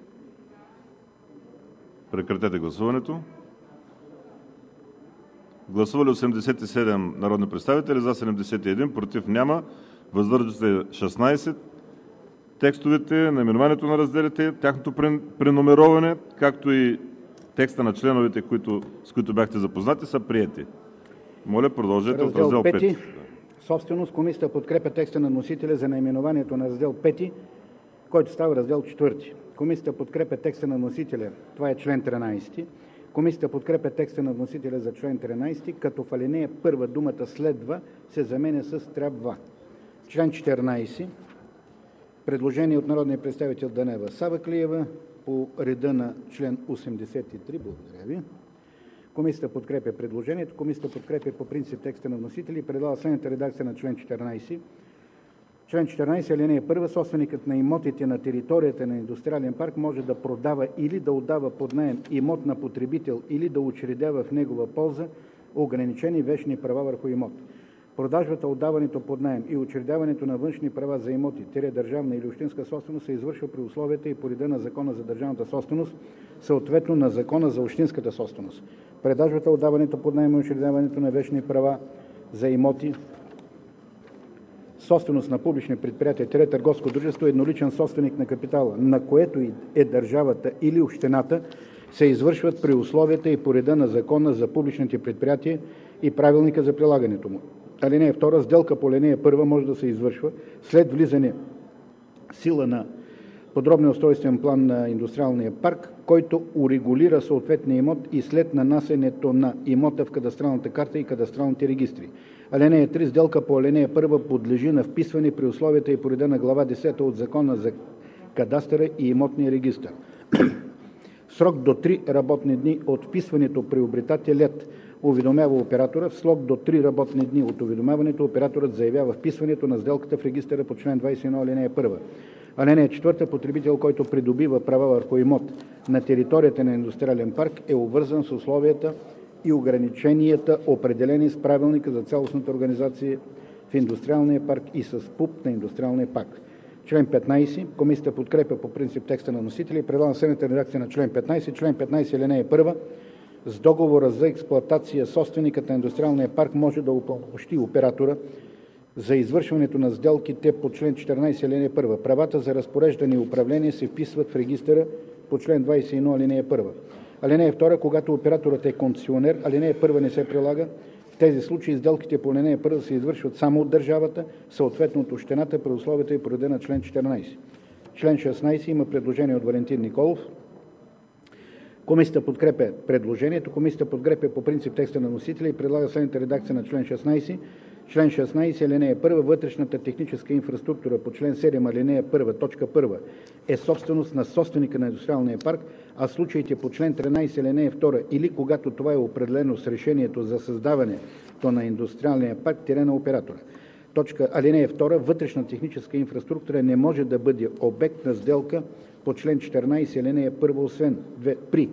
Прекратете гласуването. Гласували 87 народни представители, за 71, против няма, въздържали се 16. Текстовете, наименованието на разделите, тяхното преномероване, както и текста на членовете, с които бяхте запознати, са приети. Моля, продължете от раздел 5. Собственост. Комисията подкрепя текста на вносителя за наименованието на раздел 5, който става раздел 4. Комисията подкрепя текста на вносителя, това е член 13. Комисията подкрепя текста на вносителя за член 13, като в алинея 1 думата „следва“ се заменя с „трябва“. Член 14. Предложение от народния представител Даниела Савеклиева по реда на член 83. Благодаря ви. Комисията подкрепя предложението. Комисията подкрепя по принцип текста на вносителя и предлага следната редакция на член 14. Член 14, алинея 1. Собственикът на имотите на територията на индустриален парк може да продава или да отдава под наем имот на потребител или да учредява в негова полза ограничени вещни права върху имот. Продажбата, отдаването под наем и учредяването на външни права за имоти – държавна или общинска собственост се извършва при условията и по реда на Закона за държавната собственост, съответно на Закона за общинската собственост. Продажбата, отдаването под наем и учредяването на вещни права за имоти собственост на публични предприятия – търговско дружество, едноличен собственик на капитала, на което е държавата или общината, се извършват при условията и по реда на Закона за публичните предприятия и правилника за прилагането му. Алинея 2. Сделка по алинея 1 може да се извършва след влизане в сила на подробния устройствен план на индустриалния парк, който урегулира съответния имот, и след нанасянето на имота в кадастралната карта и кадастралните регистри. Алинея 3. Сделка по алинея 1 подлежи на вписване при условията и по реда на глава 10 от Закона за кадастъра и имотния регистър. В срок до 3 работни дни от вписването приобретателят уведомява оператора. В срок до 3 работни дни от уведомяването операторът заявява вписването на сделката в регистъра по член 21, алинея 1. Алинея 4. Потребител, който придобива права върху имот на територията на индустриален парк, е обвързан с условията и ограниченията, определени с правилника за цялостната организация в индустриалния парк и с ПУП на индустриалния парк. Член 15. Комисията подкрепя по принцип текста на носителя и предлага следната редакция на член 15. Член 15, алинея 1. С договора за експлоатация собственикът на индустриалния парк може да упълномощи оператора за извършването на сделките по член 14, алинея 1. Правата за разпореждане и управление се вписват в регистъра по член 21, алинея 1. Алинея 2. Когато операторът е концесионер, алинея 1 не се прилага. В тези случаи сделките по алинея 1 се извършват само от държавата, съответно от общината, при условията и по реда на член 14. Член 16. Има предложение от Валентин Николов. Комисията подкрепя предложението. Комисията подкрепя по принцип текста на носителя и предлага следната редакция на член 16. Член 16, алинея 1. Вътрешната техническа инфраструктура по член 7, алинея 1, т. 1 е собственост на собственика на индустриалния парк, а в случаите по член 13, алинея 2 или когато това е определено с решението за създаването на индустриалния парк – на оператора. Алинея 2. Вътрешна техническа инфраструктура не може да бъде обект на сделка по член 14, алинея 1, освен при: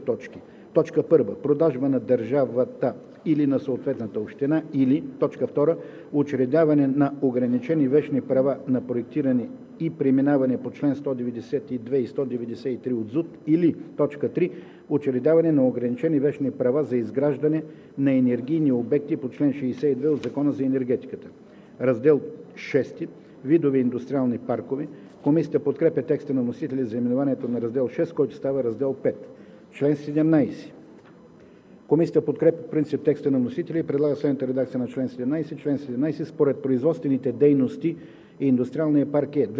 1. Продажба на държавата или на съответната община, или 2. Учредяване на ограничени вещни права на проектиране и преминаване по член 192 и 193 от ЗУТ, или 3. Учредяване на ограничени вещни права за изграждане на енергийни обекти по член 62 от Закона за енергетиката. Раздел 6. Видове индустриални паркове. Комисията подкрепя текста на носителя за именованието на раздел 6, който става раздел 5. Член 17. Комисията подкрепя принцип текста на носителя и предлага следната редакция на член 17. Член 17. Според производствените дейности индустриалния парк е: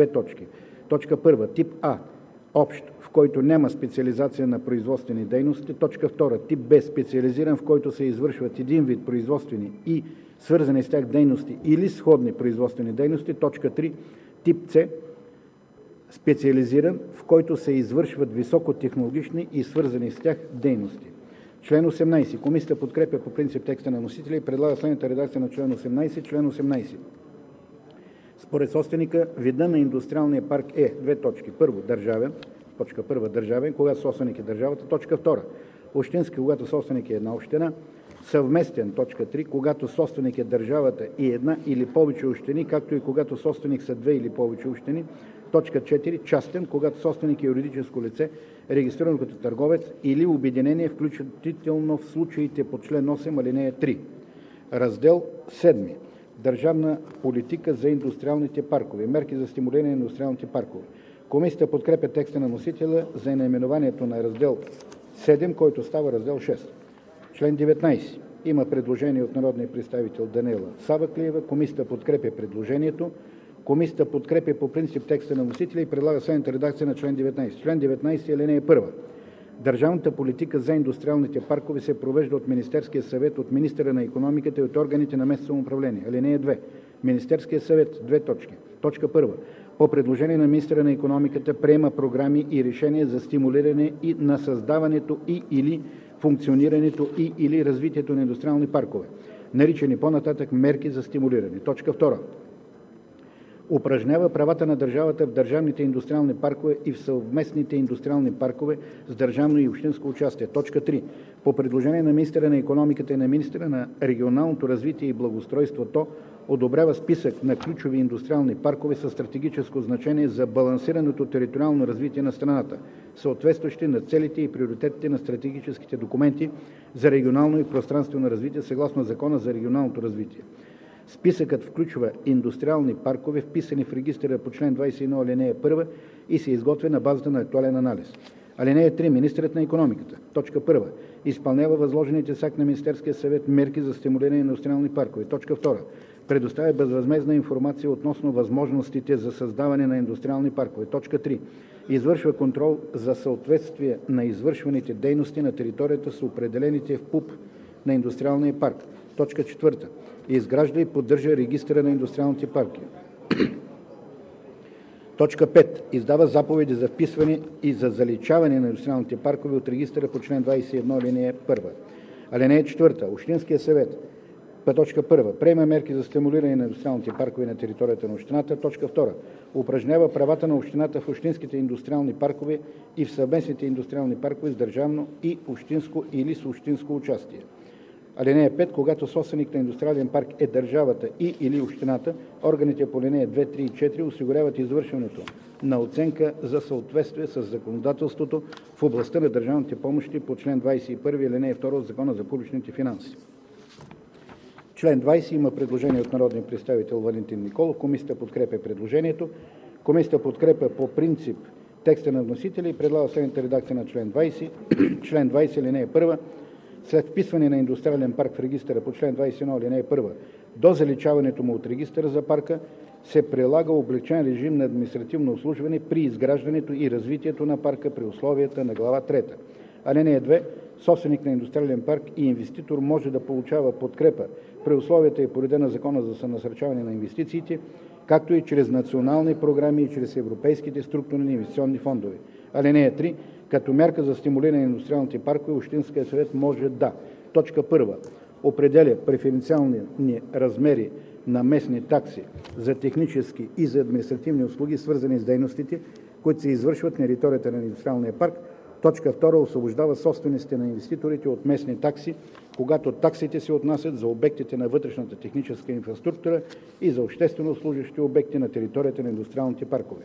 1. Тип А – общ, в който няма специализация на производствени дейности. 2. Тип Б – специализиран, в който се извършват един вид производствени и свързани с тях дейности или сходни производствени дейности. 3. Тип С – специализиран, в който се извършват високотехнологични и свързани с тях дейности. Член 18. Комисията подкрепя по принцип текста на носителя и предлага следната редакция на член 18. Член 18. Според собственика вида на индустриалния парк е: 1. Държавен, държавен, когато собственик е държавата. 2. Общински, когато собственик е една община. съвместен, 3, когато собственик е държавата и една или повече общини, както и когато собственик са две или повече общини. 4. Частен, когато собственик е юридическо лице, регистрирано като търговец или обединение, включително в случаите по член 8, ал. 3. Раздел 7. Държавна политика за индустриалните паркове. Мерки за стимулиране на индустриалните паркове. Комисията подкрепя текста на вносителя за наименованието на раздел 7, който става раздел 6. Член 19. Има предложение от народния представител Даниела Савеклиева. Комисията подкрепя предложението. Комисията подкрепя по принцип текста на вносителя и предлага следната редакция на член 19. Член 19, алинея 1. Държавната политика за индустриалните паркове се провежда от Министерския съвет, от министъра на икономиката и от органите на местно самоуправление. Алинея 2. Министерския съвет: 1. По предложение на министъра на икономиката приема програми и решения за стимулиране и на създаването и/или функционирането и/или развитието на индустриални паркове, наричани по-нататък мерки за стимулиране. 2. Упражнява правата на държавата в държавните индустриални паркове и в съвместните индустриални паркове с държавно и общинско участие. 3. По предложение на министъра на икономиката и на министъра на регионалното развитие и благоустройството одобрява списък на ключови индустриални паркове със стратегическо значение за балансираното териториално развитие на страната, съответстващи на целите и приоритетите на стратегическите документи за регионално и пространствено развитие съгласно Закона за регионалното развитие. Списъкът включва индустриални паркове, вписани в регистъра по член 21, ал. 1 и се изготвя на базата на актуален анализ. Алинея 3. Министърът на икономиката: 1. Изпълнява възложените с акт на Министерския съвет мерки за стимулиране на индустриални паркове. 2. Предоставя безвъзмездна информация относно възможностите за създаване на индустриални паркове. 3. Извършва контрол за съответствие на извършваните дейности на територията с определените в ПУП на индустриалния парк. 4. Изгражда и поддържа регистъра на индустриалните парки. 5. Издава заповеди за вписване и за заличаване на индустриалните паркове от регистъра по член 21, ал. 1. (4) Общинския съвет: 1. Приема мерки за стимулиране на индустриалните паркове на територията на общината. 2. Упражнява правата на общината в общинските индустриални паркове и в съвместните индустриални паркове с държавно и общинско или с общинско участие. (5) Когато собственик на индустриален парк е държавата и/или общината, органите по ал. 2, 3 и 4 осигуряват извършването на оценка за съответствие с законодателството в областта на държавните помощи по член 21, ал. 2 от Закона за публичните финанси. Член 20 има предложение от народния представител Валентин Николов. Комисията подкрепя предложението. Комисията подкрепя по принцип текста на вносителя и предлага следната редакция на член 20. Член 20, ал. 1. След вписване на индустриален парк в регистъра по член 21, ал. 1 до заличаването му от регистъра за парка се прилага облекчен режим на административно обслужване при изграждането и развитието на парка при условията на глава 3. (2) Собственик на индустриален парк и инвеститор може да получава подкрепа при условията и по реда на Закона за насърчаване на инвестициите, както и чрез национални програми и чрез европейските структурни инвестиционни фондове. (3) Като мярка за стимулиране на индустриалните паркове, Общинският съвет може да: 1. Определя преференциални размери на местни такси за технически и за административни услуги, свързани с дейностите, които се извършват на територията на индустриалния парк. 2. Освобождава собствениците на инвеститорите от местни такси, когато таксите се отнасят за обектите на вътрешната техническа инфраструктура и за обществено служещи обекти на територията на индустриалните паркове.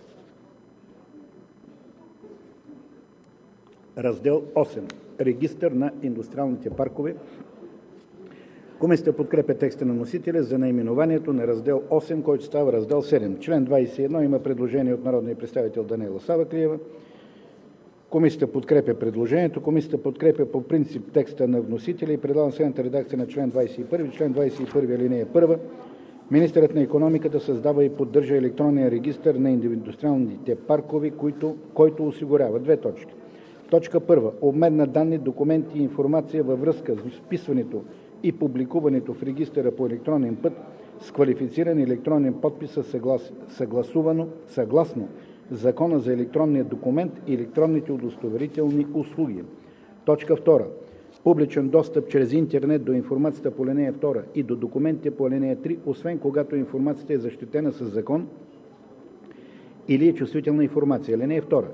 Раздел 8. Регистър на индустриалните паркове. Комисията подкрепя текста на вносителя за наименованието на раздел 8, който става раздел 7. Член 21 има предложение от народния представител Даниела Савеклиева. Комисията подкрепя предложението. Комисията подкрепя по принцип текста на вносителя и предлага следната редакция на член 21. Член 21, ал. 1. Министърът на икономиката създава и поддържа електронния регистър на индустриалните паркове, който осигурява: 1. Обмен на данни, документи и информация във връзка с вписването и публикуването в регистъра по електронен път с квалифициран електронен подпис съгласно Закона за електронния документ и електронните удостоверителни услуги. 2. Публичен достъп чрез интернет до информацията по ал. 2 и до документите по ал. 3, освен когато информацията е защитена със закон или е чувствителна информация. (2)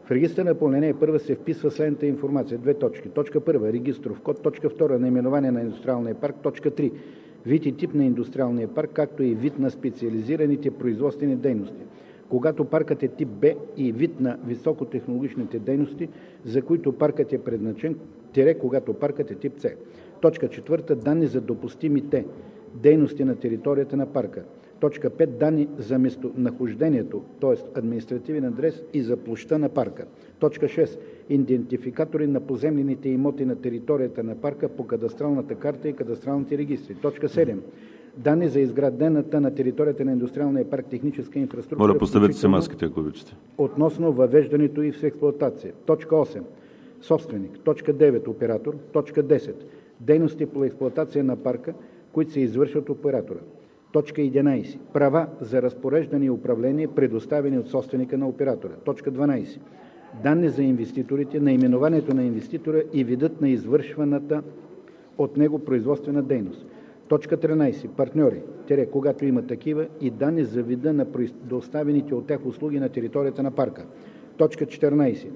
В регистъра по ал. 1 се вписва следната информация: точка 1 – регистров код, точка 2 – наименование на индустриалния парк, точка 3 – вид и тип на индустриалния парк, както и вид на специализираните производствени дейности. Когато паркът е тип Б, и вид на високотехнологичните дейности, за които паркът е предназначен, когато паркът е тип С. Точка 4 – данни за допустимите дейности на територията на парка. Точка 5 – данни за местонахождението, т.е. административен адрес, и за площта на парка. Точка 6 – идентификатори на поземлените имоти на територията на парка по кадастралната карта и кадастралните регистри. Точка 7 – данни за изградената на територията на индустриалния парк техническа инфраструктура. Моля, поставете си маските, ако обичате. Относно въвеждането и в експлоатация. Точка 8 – собственик. Точка 9 – оператор. Точка 10 – дейности по експлоатация на парка, които се извършват от оператора. Точка 11 – права за разпореждане и управление, предоставени от собственика на оператора. Точка 12 – данни за инвеститорите, наименованието на инвеститора и видът на извършваната от него производствена дейност. Точка 13 – партньори, когато има такива, и данни за вида на предоставените от тях услуги на територията на парка. Точка 14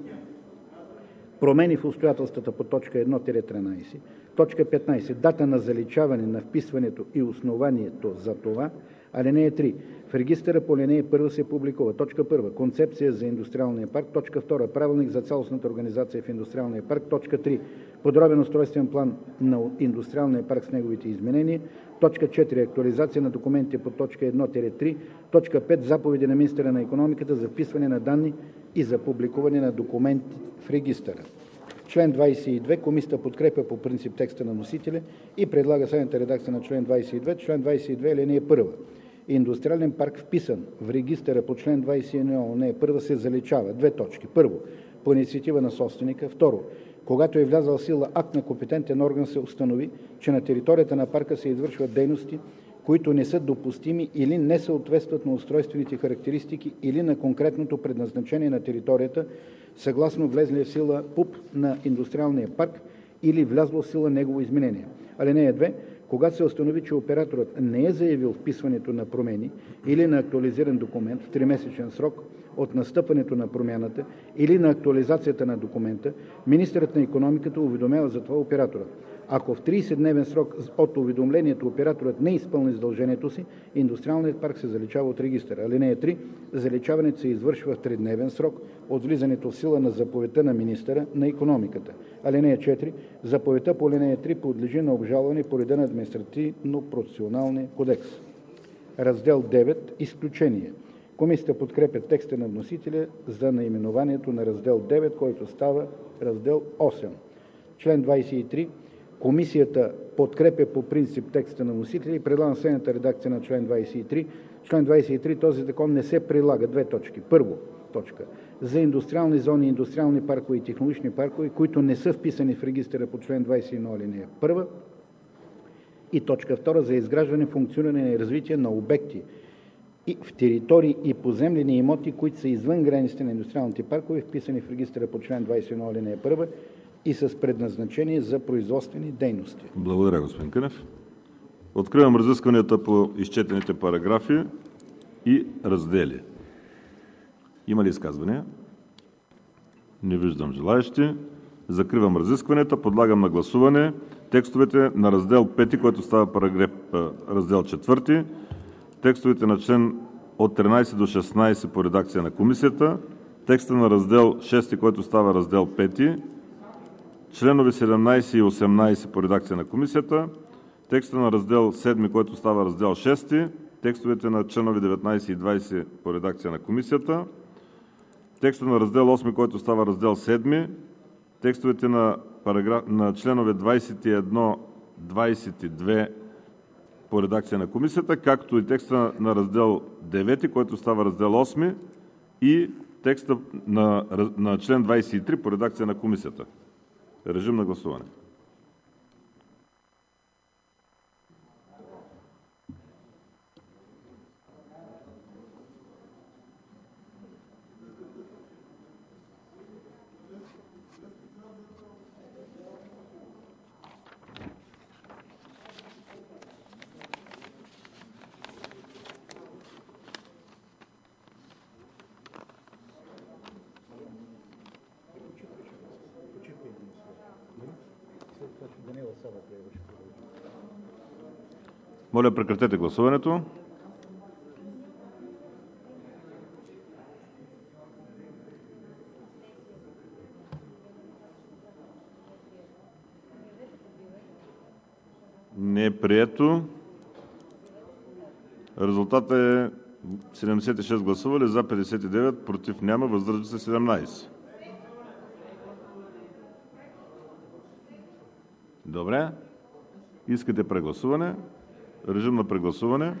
– промени в обстоятелствата по точка 1-13. Точка 15 – дата на заличаване на вписването и основанието за това. (3) В регистъра по ал. 1 се публикува: 1. Концепция за индустриалния парк; 2. Правилник за цялостната организация в индустриалния парк; 3. Подробен устройствен план на индустриалния парк с неговите изменения; 4. Актуализация на документите по точка 1-3; 5. Заповеди на министъра на икономиката за вписване на данни и за публикуване на документи в регистъра. Член 22. Комисията подкрепя по принцип текста на вносителя и предлага следната редакция на чл. 22. Член 22, ал. 1. Индустриален парк, вписан в регистъра по чл. 21, ал. 1, се заличава: 1. По инициатива на собственика; 2. Когато е влязъл в сила акт на компетентен орган, се установи, че на територията на парка се извършват дейности, които не са допустими или не съответстват на устройствените характеристики или на конкретното предназначение на територията, съгласно влезлия в сила ПУП на индустриалния парк или влязло в сила негово изменение. (2) Когато се установи, че операторът не е заявил вписването на промени или на актуализиран документ в 3-месечен срок от настъпването на промяната или на актуализацията на документа, министърът на икономиката уведомява за това оператора. Ако в 30-дневен срок от уведомлението операторът не изпълни задължението си, индустриалният парк се заличава от регистъра. (3) Заличаването се извършва в 3-дневен срок от влизането в сила на заповедта на министъра на икономиката. (4) Заповедта по ал. 3 подлежи на обжалване по реда на Административнопроцесуалния кодекс. Раздел 9 – Изключение. Комисията подкрепя текста на вносителя за наименованието на раздел 9, който става раздел 8. Член 23. Комисията подкрепя по принцип текста на вносителя и предлага следната редакция на член 23. Член 23. Този закон не се прилага: 1. За индустриални зони, индустриални паркове и технологични паркове, които не са вписани в регистъра по чл. 21, ал. 1. И 2. За изграждане, функциониране и развитие на обекти в територии и поземлени имоти, които са извън границите на индустриалните паркове, вписани в регистъра по чл. 21, ал. 1 и с предназначение за производствени дейности. Благодаря, господин Кънев. Откривам разискванията по изчетените параграфи и раздели. Има ли изказвания? Не виждам желаещи. Закривам разискванията. Подлагам на гласуване текстовете на раздел 5, който става раздел 4, текстовете на член от 13 до 16 по редакция на комисията, текста на раздел 6, който става раздел 5, членове 17 и 18 по редакция на комисията, текста на раздел 7, който става раздел 6, текстовете на членове 19 и 20 по редакция на комисията, текста на раздел 8, който става раздел 7, текстовете на членове 21, 22 по редакция на комисията, както и текста на раздел 9, който става раздел 8, и текста на член 23 по редакция на комисията. Режим на гласуване. Моля, прекратете гласуването. Не е прието. Резултатът е 76 гласували, за 59, против няма, въздържали се 17. Добре. Искате прегласуване? Режим на прегласуване.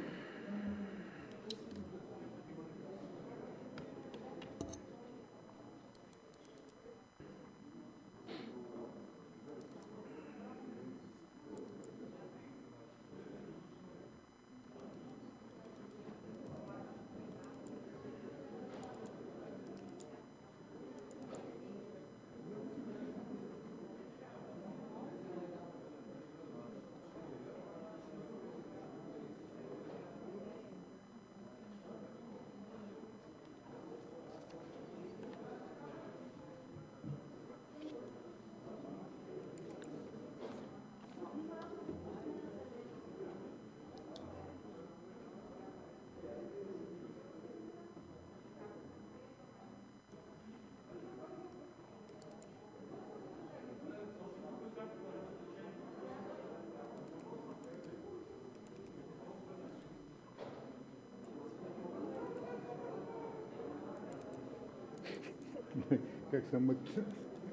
Как се мъкнат?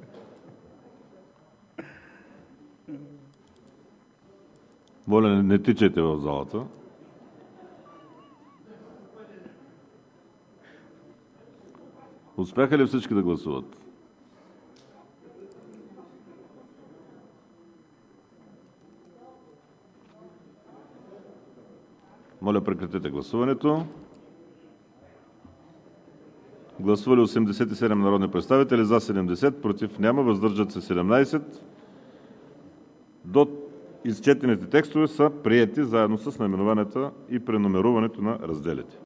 Моля, не тичайте в залата. Успяха ли всички да гласуват? Моля, прекратете гласуването. Гласували 87 народни представители, за 70, против няма, въздържат се 17. До изчетените текстове са приети заедно с наименованията и преномеруването на разделите.